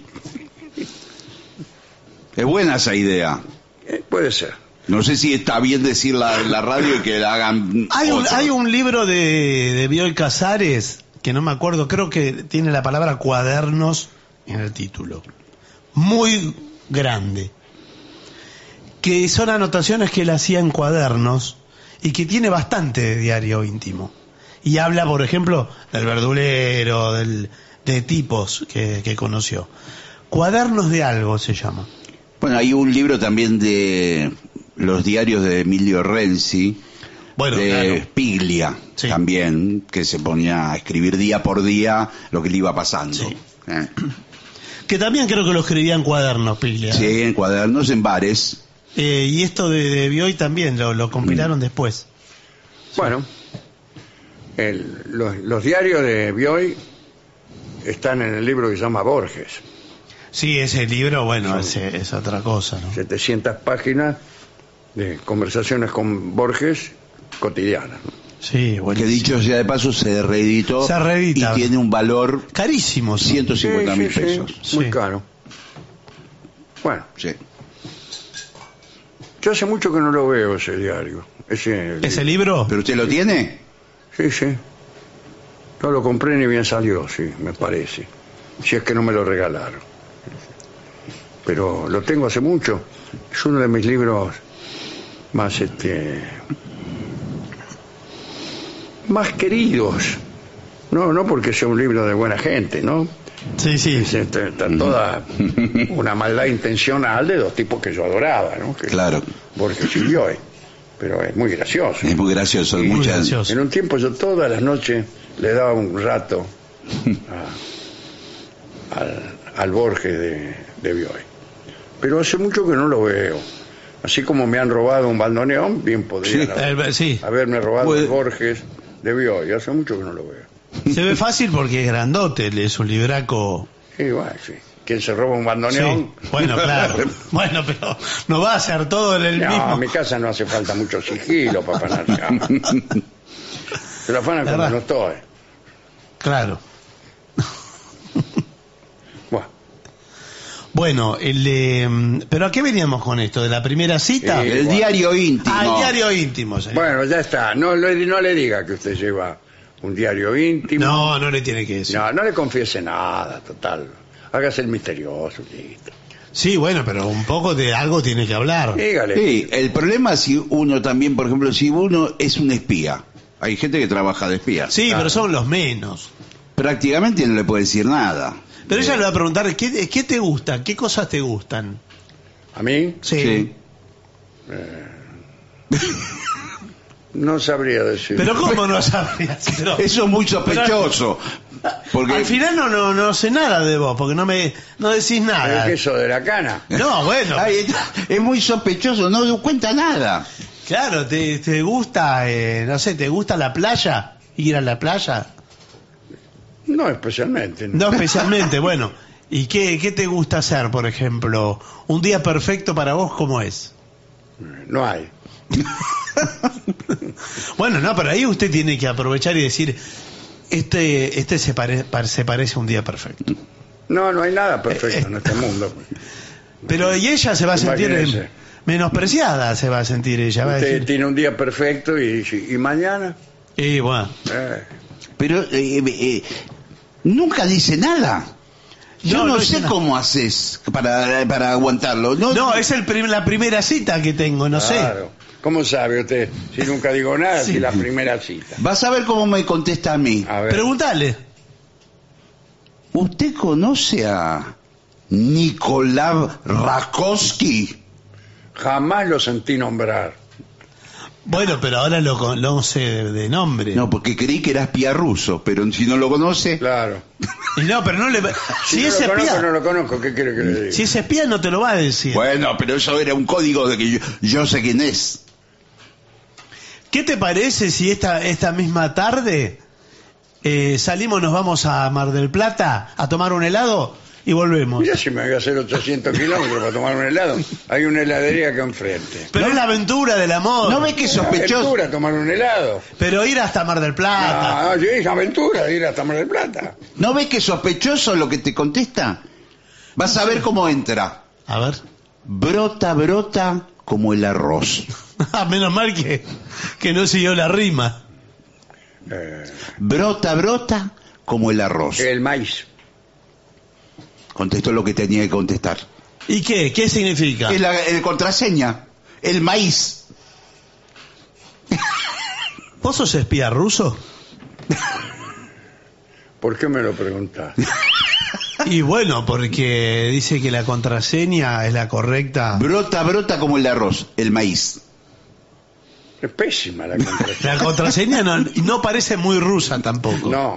[SPEAKER 5] Es buena esa idea.
[SPEAKER 3] Eh, puede ser.
[SPEAKER 5] No sé si está bien decirla en la radio y que la hagan
[SPEAKER 4] Hay un,
[SPEAKER 5] otros.
[SPEAKER 4] hay un libro de, de Bioy Casares, que no me acuerdo, creo que tiene la palabra cuadernos en el título. Muy grande. Que son anotaciones que él hacía en cuadernos y que tiene bastante de diario íntimo. Y habla, por ejemplo, del verdulero, del, de tipos que, que conoció. Cuadernos de algo se llama.
[SPEAKER 5] Bueno, hay un libro también de los diarios de Emilio Renzi,
[SPEAKER 4] Bueno,
[SPEAKER 5] de
[SPEAKER 4] claro.
[SPEAKER 5] Piglia,
[SPEAKER 4] Sí.
[SPEAKER 5] también, que se ponía a escribir día por día lo que le iba pasando.
[SPEAKER 4] Sí.
[SPEAKER 5] Eh.
[SPEAKER 4] Que también creo que lo escribía en cuadernos, Piglia.
[SPEAKER 5] Sí, en cuadernos, en bares.
[SPEAKER 4] Eh, y esto de, de Bioy también lo, lo compilaron después.
[SPEAKER 3] Bueno, el- los, los diarios de Bioy están en el libro que se llama Borges.
[SPEAKER 4] Sí, ese libro, bueno, es, es otra cosa, ¿no?
[SPEAKER 3] setecientas páginas de conversaciones con Borges cotidianas.
[SPEAKER 4] Sí, bueno.
[SPEAKER 5] Que dicho sea de paso, se reeditó
[SPEAKER 4] Se reedita.
[SPEAKER 5] y tiene un valor
[SPEAKER 4] Carísimo. sí.
[SPEAKER 5] ciento cincuenta mil
[SPEAKER 3] Sí, sí, sí,
[SPEAKER 5] pesos.
[SPEAKER 3] muy
[SPEAKER 4] Sí.
[SPEAKER 3] caro. Bueno,
[SPEAKER 5] Sí.
[SPEAKER 3] yo hace mucho que no lo veo ese diario. Ese,
[SPEAKER 4] ¿Ese libro?
[SPEAKER 5] ¿Pero usted lo tiene?
[SPEAKER 3] Sí, sí. No lo compré ni bien salió, sí, me parece. Si es que no me lo regalaron. Pero lo tengo hace mucho. Es uno de mis libros más, este, más queridos. No, no porque sea un libro de buena gente, ¿no?
[SPEAKER 4] Sí, sí.
[SPEAKER 3] Es, este, está toda una maldad intencional de dos tipos que yo adoraba, ¿no? Que
[SPEAKER 5] Claro.
[SPEAKER 3] Borges y Bioy. Pero es muy gracioso.
[SPEAKER 5] Es muy gracioso.
[SPEAKER 3] Y
[SPEAKER 5] muchas...
[SPEAKER 4] gracioso.
[SPEAKER 3] En un tiempo yo todas las noches le daba un rato a- al, al Borges de, de Bioy. Pero hace mucho que no lo veo. Así como me han robado un bandoneón, bien podrían
[SPEAKER 5] Sí.
[SPEAKER 3] haber-
[SPEAKER 4] El- sí.
[SPEAKER 3] haberme robado
[SPEAKER 5] Puede-
[SPEAKER 3] el Borges de Bioy. Hace mucho que no lo veo.
[SPEAKER 4] Se ve fácil porque es grandote, es un libraco.
[SPEAKER 3] Sí, bueno, sí. ¿Quién se roba un bandoneón?
[SPEAKER 4] Sí. Bueno, claro. Bueno, pero no va a ser todo en el
[SPEAKER 3] No,
[SPEAKER 4] mismo.
[SPEAKER 3] en mi casa no hace falta mucho sigilo para afanar. Se lo afanan cuando
[SPEAKER 4] ¿Verdad?
[SPEAKER 3] no estoy.
[SPEAKER 4] Claro.
[SPEAKER 3] Bueno,
[SPEAKER 4] Bueno, el, eh, pero ¿a qué veníamos con esto? ¿De la primera cita?
[SPEAKER 3] Sí.
[SPEAKER 5] El diario íntimo.
[SPEAKER 4] Ah, el diario íntimo, señor.
[SPEAKER 3] bueno, ya está. No, le- no le diga que usted lleva un diario íntimo.
[SPEAKER 4] No, no le tiene que decir.
[SPEAKER 3] No, no le confiese nada, total. Hágase el misterioso, listo.
[SPEAKER 4] Sí, bueno, pero un poco de algo tiene que hablar.
[SPEAKER 3] Dígale.
[SPEAKER 5] Sí, el problema si uno también, por ejemplo, si uno es un espía. Hay gente que trabaja de espía.
[SPEAKER 4] Sí,
[SPEAKER 3] Claro.
[SPEAKER 4] pero son los menos.
[SPEAKER 5] Prácticamente no le puede decir nada.
[SPEAKER 4] Pero ella le va a preguntar, ¿qué, qué te gusta? ¿Qué cosas te gustan?
[SPEAKER 3] ¿A mí?
[SPEAKER 4] Sí.
[SPEAKER 5] Sí.
[SPEAKER 3] No sabría decir.
[SPEAKER 4] Pero ¿cómo no sabrías? Pero-
[SPEAKER 5] Eso es muy sospechoso. Porque
[SPEAKER 4] Al final no, no, no sé nada de vos, porque no me no decís
[SPEAKER 3] ¿El
[SPEAKER 4] nada.
[SPEAKER 3] queso de la cana?
[SPEAKER 4] No, bueno.
[SPEAKER 5] Ay, está- es muy sospechoso, no cuenta nada.
[SPEAKER 4] Claro, te, te gusta, eh, no sé, ¿te gusta la playa? ¿Ir a la playa?
[SPEAKER 3] No especialmente.
[SPEAKER 4] No especialmente, bueno. ¿Y qué, qué te gusta hacer, por ejemplo? Un día perfecto para vos, ¿cómo es?
[SPEAKER 3] No hay.
[SPEAKER 4] Bueno, no, pero ahí usted tiene que aprovechar y decir, este este se, pare- pa- se parece a un día perfecto.
[SPEAKER 3] No, no hay nada perfecto en este mundo.
[SPEAKER 4] Pero y ella se va a sentir
[SPEAKER 3] Imagínese.
[SPEAKER 4] eh, menospreciada, se va a sentir ella. Va a
[SPEAKER 3] Usted
[SPEAKER 4] decir,
[SPEAKER 3] tiene un día perfecto y, y mañana.
[SPEAKER 4] y bueno,
[SPEAKER 3] Eh,
[SPEAKER 5] Pero eh, eh, nunca dice nada. Yo
[SPEAKER 4] No,
[SPEAKER 5] no,
[SPEAKER 4] no dice
[SPEAKER 5] sé
[SPEAKER 4] nada.
[SPEAKER 5] cómo haces para, para aguantarlo. No,
[SPEAKER 4] no, es el prim- la primera cita que tengo, no
[SPEAKER 3] claro. ¿Cómo sabe usted? Si nunca digo nada,
[SPEAKER 4] Sí.
[SPEAKER 3] si la primera cita.
[SPEAKER 5] Vas a ver cómo me contesta a mí.
[SPEAKER 3] A
[SPEAKER 4] sé.
[SPEAKER 3] ver.
[SPEAKER 4] Pregúntale.
[SPEAKER 5] ¿Usted conoce a Nikolai Rakowski?
[SPEAKER 3] Jamás lo sentí nombrar.
[SPEAKER 4] Bueno, pero ahora lo conoce de, de nombre.
[SPEAKER 5] No, porque creí que era espía ruso, pero si no lo conoce...
[SPEAKER 3] Claro.
[SPEAKER 4] Y no, pero no le va-
[SPEAKER 3] Si,
[SPEAKER 4] si
[SPEAKER 3] no
[SPEAKER 4] es
[SPEAKER 3] lo conozco,
[SPEAKER 4] espía,
[SPEAKER 3] no lo conozco. ¿Qué quiere que le diga?
[SPEAKER 4] si es espía no te lo va a decir.
[SPEAKER 5] Bueno, pero eso era un código de que yo, yo sé quién es.
[SPEAKER 4] ¿Qué te parece si esta esta misma tarde eh, salimos, nos vamos a Mar del Plata a tomar un helado y volvemos?
[SPEAKER 3] Mira si me voy a hacer ochocientos kilómetros para tomar un helado. Hay una heladería acá enfrente.
[SPEAKER 4] Pero es la aventura del amor.
[SPEAKER 5] ¿No ves que es
[SPEAKER 3] Es
[SPEAKER 5] sospechoso?
[SPEAKER 3] aventura tomar un helado.
[SPEAKER 4] Pero ir hasta Mar del Plata.
[SPEAKER 3] Ah, sí, es aventura ir hasta Mar del Plata.
[SPEAKER 5] ¿No ves que es sospechoso lo que te contesta? Vas a ver cómo entra.
[SPEAKER 4] A ver.
[SPEAKER 5] Brota, brota como el arroz.
[SPEAKER 4] Ah, menos mal que, que no siguió la rima.
[SPEAKER 3] Eh,
[SPEAKER 5] Brota, brota como el arroz.
[SPEAKER 3] el maíz.
[SPEAKER 5] Contestó lo que tenía que contestar.
[SPEAKER 4] ¿Y qué? ¿Qué significa?
[SPEAKER 5] Es la el contraseña. El maíz.
[SPEAKER 4] ¿Vos sos espía ruso?
[SPEAKER 3] ¿Por qué me lo preguntás?
[SPEAKER 4] Y bueno, porque dice que la contraseña es la correcta.
[SPEAKER 5] Brota, brota como el arroz. El maíz.
[SPEAKER 3] Es pésima la contraseña.
[SPEAKER 4] La contraseña no, no parece muy rusa tampoco.
[SPEAKER 3] No.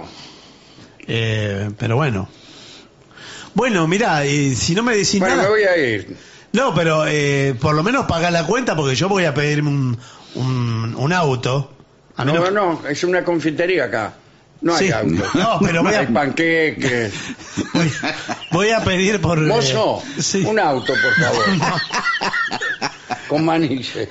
[SPEAKER 4] Eh, pero bueno. Bueno, mirá, eh, si no me decís
[SPEAKER 3] Bueno, me
[SPEAKER 4] nada...
[SPEAKER 3] voy a ir.
[SPEAKER 4] No, pero eh, por lo menos pagá la cuenta porque yo voy a pedirme un, un, un auto. A
[SPEAKER 3] No,
[SPEAKER 4] menos-
[SPEAKER 3] no, es una confitería acá. No hay
[SPEAKER 4] Sí.
[SPEAKER 3] autos.
[SPEAKER 4] No, pero voy a-
[SPEAKER 3] Hay panqueques.
[SPEAKER 4] voy, voy a pedir por... eh,
[SPEAKER 3] Mozo,
[SPEAKER 4] sí.
[SPEAKER 3] un auto, por favor. Con manices.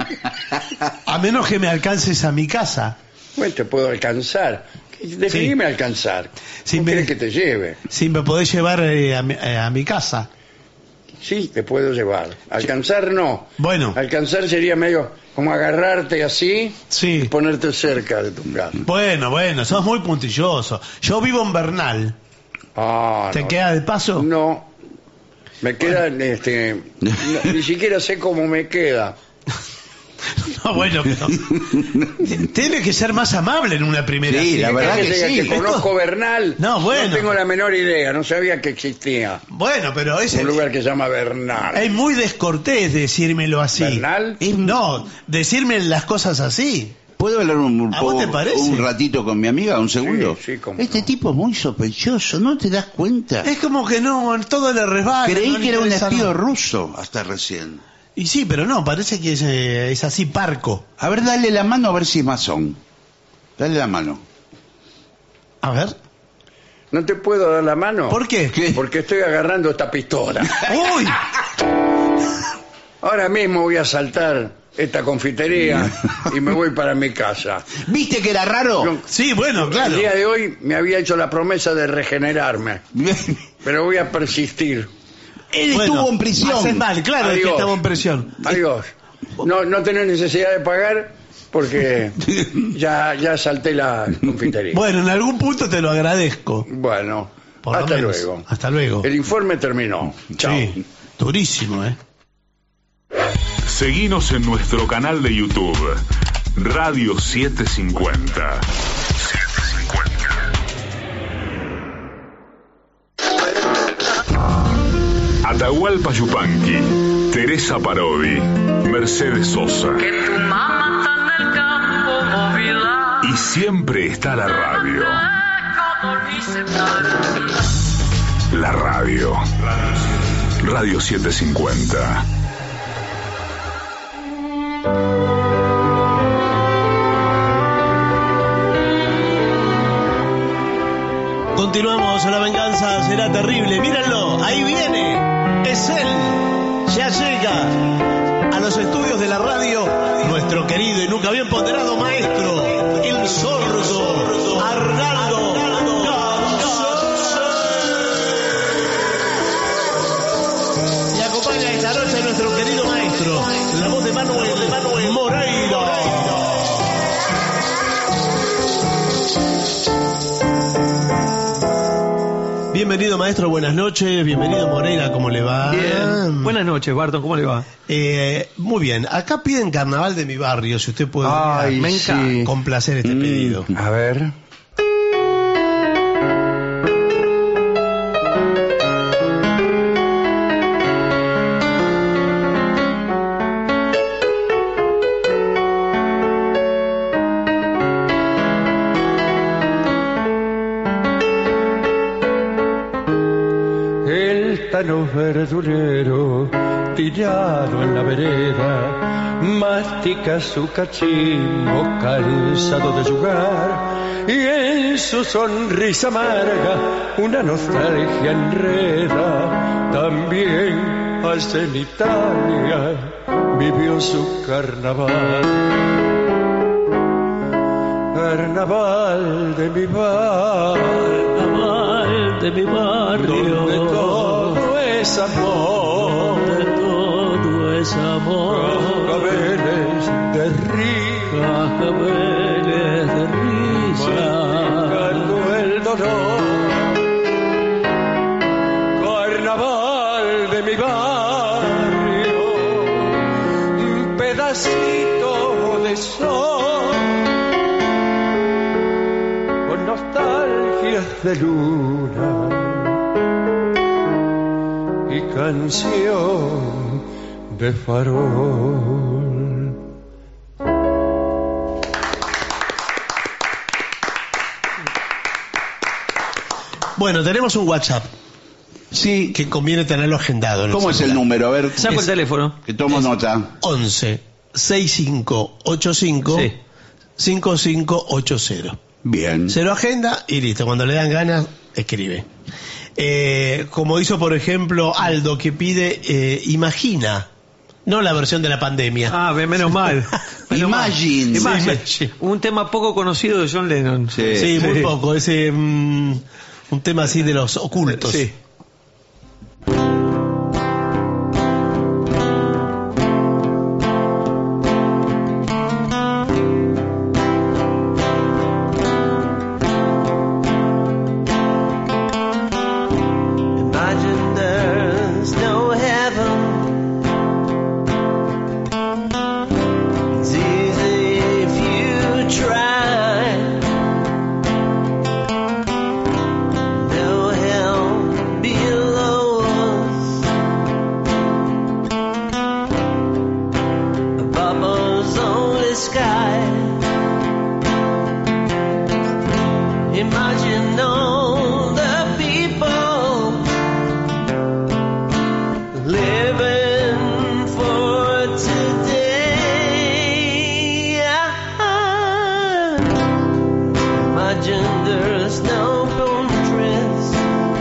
[SPEAKER 4] A menos que me alcances a mi casa.
[SPEAKER 3] Bueno, te puedo alcanzar. Definime alcanzar.
[SPEAKER 4] Sí,
[SPEAKER 3] ¿Cómo
[SPEAKER 4] me-
[SPEAKER 3] quieres que te lleve?
[SPEAKER 4] Si me podés llevar eh, a, mi, eh, a mi casa.
[SPEAKER 3] Sí, te puedo llevar. Alcanzar no.
[SPEAKER 4] Bueno.
[SPEAKER 3] Alcanzar sería medio como agarrarte así
[SPEAKER 4] Sí.
[SPEAKER 3] y ponerte cerca de tu casa.
[SPEAKER 4] Bueno, bueno, sos muy puntilloso. Yo vivo en Bernal.
[SPEAKER 3] Ah,
[SPEAKER 4] ¿Te
[SPEAKER 3] no.
[SPEAKER 4] queda de paso?
[SPEAKER 3] No. Me queda, este, no, ni siquiera sé cómo me queda.
[SPEAKER 4] No, bueno, pero... Tiene que ser más amable en una primera
[SPEAKER 5] Sí,
[SPEAKER 4] cita.
[SPEAKER 5] la verdad
[SPEAKER 3] que,
[SPEAKER 5] que
[SPEAKER 3] diga
[SPEAKER 5] sí.
[SPEAKER 3] que conozco Bernal.
[SPEAKER 4] No, bueno.
[SPEAKER 3] No tengo la menor idea, no sabía que existía
[SPEAKER 4] Bueno, pero es,
[SPEAKER 3] un lugar que se llama Bernal.
[SPEAKER 4] es muy descortés decírmelo así.
[SPEAKER 3] ¿Bernal?
[SPEAKER 4] Es- no, decirme las cosas así.
[SPEAKER 5] ¿Puedo hablar un, un
[SPEAKER 4] ¿A vos te
[SPEAKER 5] poco-
[SPEAKER 4] parece?
[SPEAKER 5] un ratito con mi amiga? ¿Un segundo?
[SPEAKER 3] Sí, sí, cómo
[SPEAKER 5] Este
[SPEAKER 3] no.
[SPEAKER 5] tipo es muy sospechoso, ¿no te das cuenta?
[SPEAKER 4] Es como que no, todo le resbala.
[SPEAKER 5] Creí
[SPEAKER 4] no le
[SPEAKER 5] que era un
[SPEAKER 4] interesa
[SPEAKER 5] espío
[SPEAKER 4] nada.
[SPEAKER 5] ruso hasta recién.
[SPEAKER 4] Y sí, pero no, parece que es, eh, es así parco.
[SPEAKER 5] A ver, dale la mano a ver si es masón. Dale la mano.
[SPEAKER 4] A ver.
[SPEAKER 3] ¿No te puedo dar la mano?
[SPEAKER 4] ¿Por qué?
[SPEAKER 5] ¿Qué?
[SPEAKER 3] Porque estoy agarrando esta pistola.
[SPEAKER 4] ¡Uy!
[SPEAKER 3] Ahora mismo voy a saltar esta confitería y me voy para mi casa.
[SPEAKER 5] ¿Viste que era raro?
[SPEAKER 4] Sí, bueno, claro.
[SPEAKER 3] El día de hoy me había hecho la promesa de regenerarme, pero voy a persistir.
[SPEAKER 5] Él
[SPEAKER 4] Bueno,
[SPEAKER 5] estuvo en prisión.
[SPEAKER 4] haces mal, claro, es que
[SPEAKER 3] Adiós.
[SPEAKER 4] estaba en prisión.
[SPEAKER 3] Adiós. No, no tenés necesidad de pagar porque ya, ya salté la confitería.
[SPEAKER 4] Bueno, en algún punto te lo agradezco.
[SPEAKER 3] Bueno,
[SPEAKER 4] Por lo
[SPEAKER 3] hasta
[SPEAKER 4] menos.
[SPEAKER 3] luego.
[SPEAKER 4] Hasta luego.
[SPEAKER 3] El informe terminó. Chao.
[SPEAKER 4] Sí, durísimo, ¿eh?
[SPEAKER 2] Seguinos en nuestro canal de YouTube, Radio setecientos cincuenta. Atahualpa Yupanqui, Teresa Parodi, Mercedes Sosa. Y siempre está la radio. La radio. Radio setecientos cincuenta.
[SPEAKER 4] Continuamos, la venganza será terrible. Mírenlo, ahí viene. Es él. Ya llega a los estudios de la radio nuestro querido y nunca bien ponderado maestro, el sordo Arnaldo. Y acompaña esta noche a nuestro querido maestro, la voz de Manuel, de Manuel Moreira. Bienvenido, maestro, buenas noches. Bienvenido, Moreira, ¿cómo le va?
[SPEAKER 14] Bien. Buenas noches, Barton, ¿cómo le va?
[SPEAKER 4] Eh, muy bien. Acá piden Carnaval de mi barrio, si usted puede
[SPEAKER 3] Ay,
[SPEAKER 4] me
[SPEAKER 3] sí.
[SPEAKER 4] encanta complacer este
[SPEAKER 3] Mm,
[SPEAKER 4] pedido.
[SPEAKER 3] A ver.
[SPEAKER 15] Tano verdulero, tirado en la vereda, mastica su cachimbo cansado de jugar, y en su sonrisa amarga una nostalgia enreda. También allá en Italia vivió su carnaval. Carnaval de mi barrio, carnaval de mi barrio, donde todo es amor, donde todo es amor, cascabeles de risa, cascabeles de risa, masticando el dolor. Carnaval de mi barrio, un pedacito de sol, con nostalgias de luna y canción de farol.
[SPEAKER 4] Bueno, tenemos un WhatsApp.
[SPEAKER 5] Sí.
[SPEAKER 4] Que conviene tenerlo agendado.
[SPEAKER 5] ¿Cómo es el número? A ver.
[SPEAKER 14] Saco el teléfono.
[SPEAKER 5] Que tomo nota.
[SPEAKER 4] once sesenta y cinco ochenta y cinco
[SPEAKER 14] Sí.
[SPEAKER 4] cincuenta y cinco ochenta.
[SPEAKER 5] Bien.
[SPEAKER 4] Se lo agenda y listo. Cuando le dan ganas, escribe. Eh, como hizo, por ejemplo, Aldo, que pide eh, Imagina. No la versión de la pandemia.
[SPEAKER 14] Ah, bien, menos mal. Menos mal.
[SPEAKER 5] Imagine.
[SPEAKER 14] Imagine.
[SPEAKER 4] Sí.
[SPEAKER 14] Un tema poco conocido de John Lennon.
[SPEAKER 5] Sí.
[SPEAKER 4] Sí, muy
[SPEAKER 14] Sí.
[SPEAKER 4] poco. Ese mm, un tema así de los ocultos.
[SPEAKER 14] Sí.
[SPEAKER 15] Imagine there's no heaven. It's easy if you try. No hell below us. Above us only sky. Imagine all the people living for today. Imagine there's no bone dress.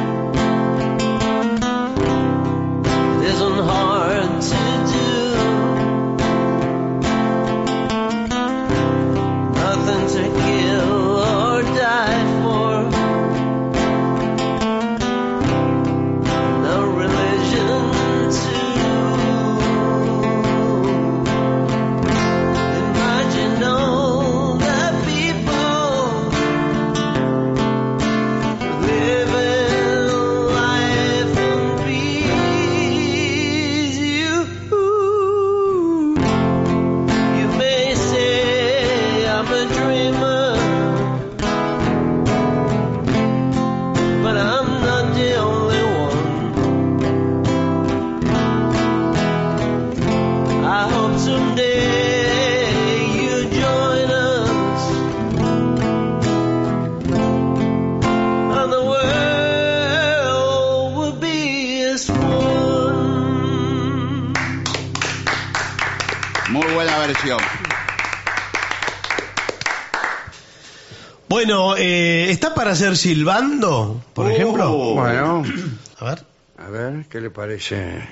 [SPEAKER 15] It isn't hard to do. Nothing to kill or die for. No religion Imagine all the people
[SPEAKER 5] emoción.
[SPEAKER 4] Bueno, eh, ¿está para hacer silbando, por
[SPEAKER 5] Oh.
[SPEAKER 4] ejemplo?
[SPEAKER 3] Bueno,
[SPEAKER 4] A ver.
[SPEAKER 3] a ver, ¿qué le parece?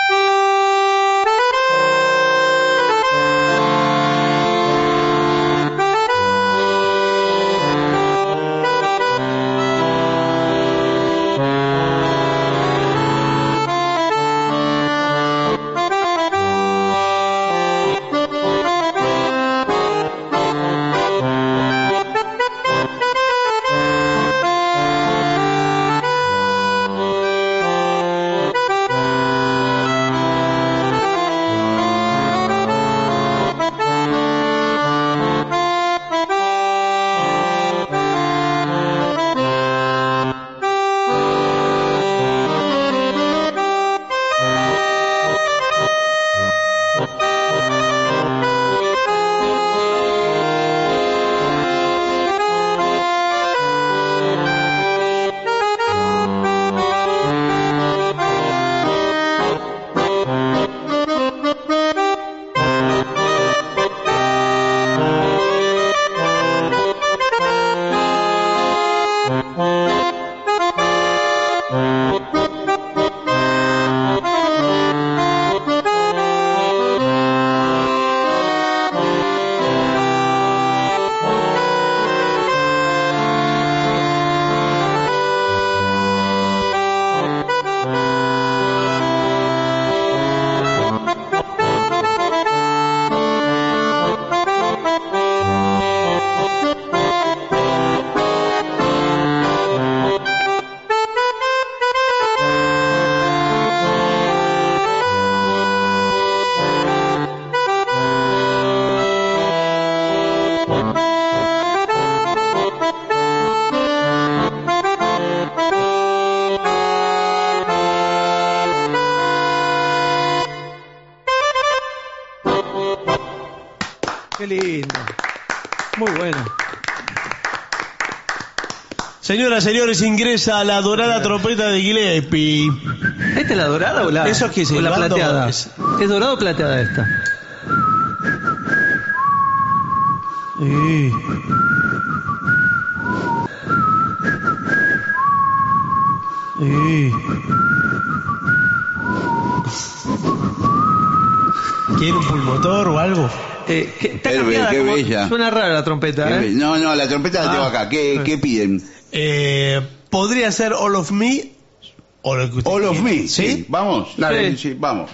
[SPEAKER 14] Qué lindo. Muy bueno.
[SPEAKER 4] Señoras, señores, ingresa la dorada trompeta de Gillespie.
[SPEAKER 14] ¿Esta es la dorada o la,
[SPEAKER 4] ¿Eso es que
[SPEAKER 14] o la
[SPEAKER 4] silbando?
[SPEAKER 14] plateada?
[SPEAKER 4] Es-
[SPEAKER 14] ¿Es dorada o plateada esta?
[SPEAKER 4] Eh. Eh. ¿Quiere un pulmotor o algo?
[SPEAKER 14] Eh, que- está
[SPEAKER 5] Qué
[SPEAKER 14] cambiada,
[SPEAKER 5] be- qué
[SPEAKER 14] como-
[SPEAKER 5] bella.
[SPEAKER 14] Suena rara la trompeta,
[SPEAKER 5] Qué
[SPEAKER 14] ¿eh?
[SPEAKER 5] be- No, no, la trompeta la tengo
[SPEAKER 14] Ah.
[SPEAKER 5] acá. ¿Qué, qué piden?
[SPEAKER 4] Eh, podría ser All of Me o lo que usted
[SPEAKER 5] All of
[SPEAKER 4] quiera.
[SPEAKER 5] Me.
[SPEAKER 4] ¿Sí?
[SPEAKER 5] Sí. Vamos. Dale,
[SPEAKER 14] Sí.
[SPEAKER 5] sí, vamos.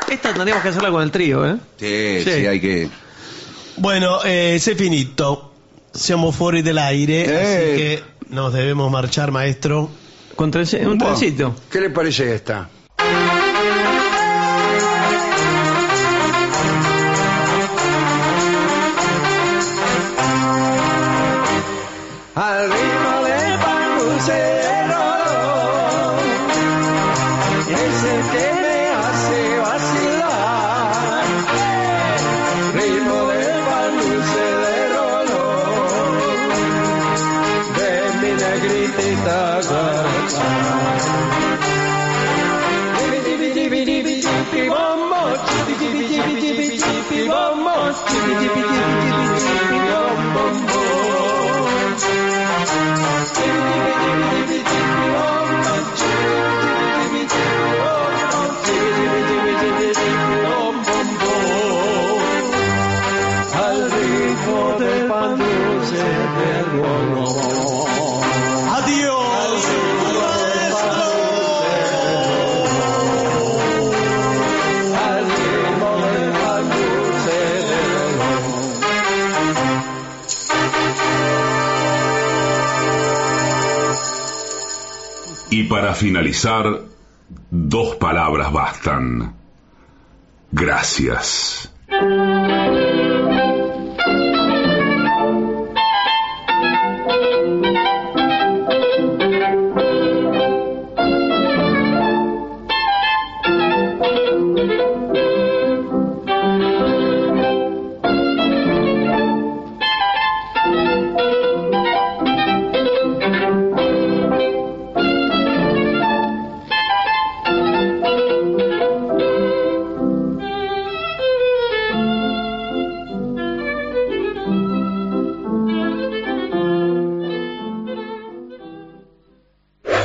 [SPEAKER 14] Esta tendríamos que hacerla con el trío, ¿eh?
[SPEAKER 5] Sí, sí, sí hay que...
[SPEAKER 4] Bueno, eh, se finito. Siamo fuori del aire,
[SPEAKER 5] Eh.
[SPEAKER 4] así que nos debemos marchar, maestro.
[SPEAKER 14] Con trenci- un
[SPEAKER 3] Bueno,
[SPEAKER 14] trencito.
[SPEAKER 3] ¿Qué le parece esta?
[SPEAKER 15] Al ritmo del bambucero, ese que me hace vacilar. Ritmo del bambucero, de mi negritita corazón. Al ritmo del pan dulce del bolón.
[SPEAKER 4] Adiós, maestro.
[SPEAKER 15] Al ritmo del pan dulce del bolón.
[SPEAKER 2] Y para finalizar, dos palabras bastan. Gracias.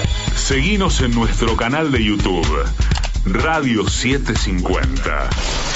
[SPEAKER 2] Seguinos en nuestro canal de YouTube, Radio setecientos cincuenta.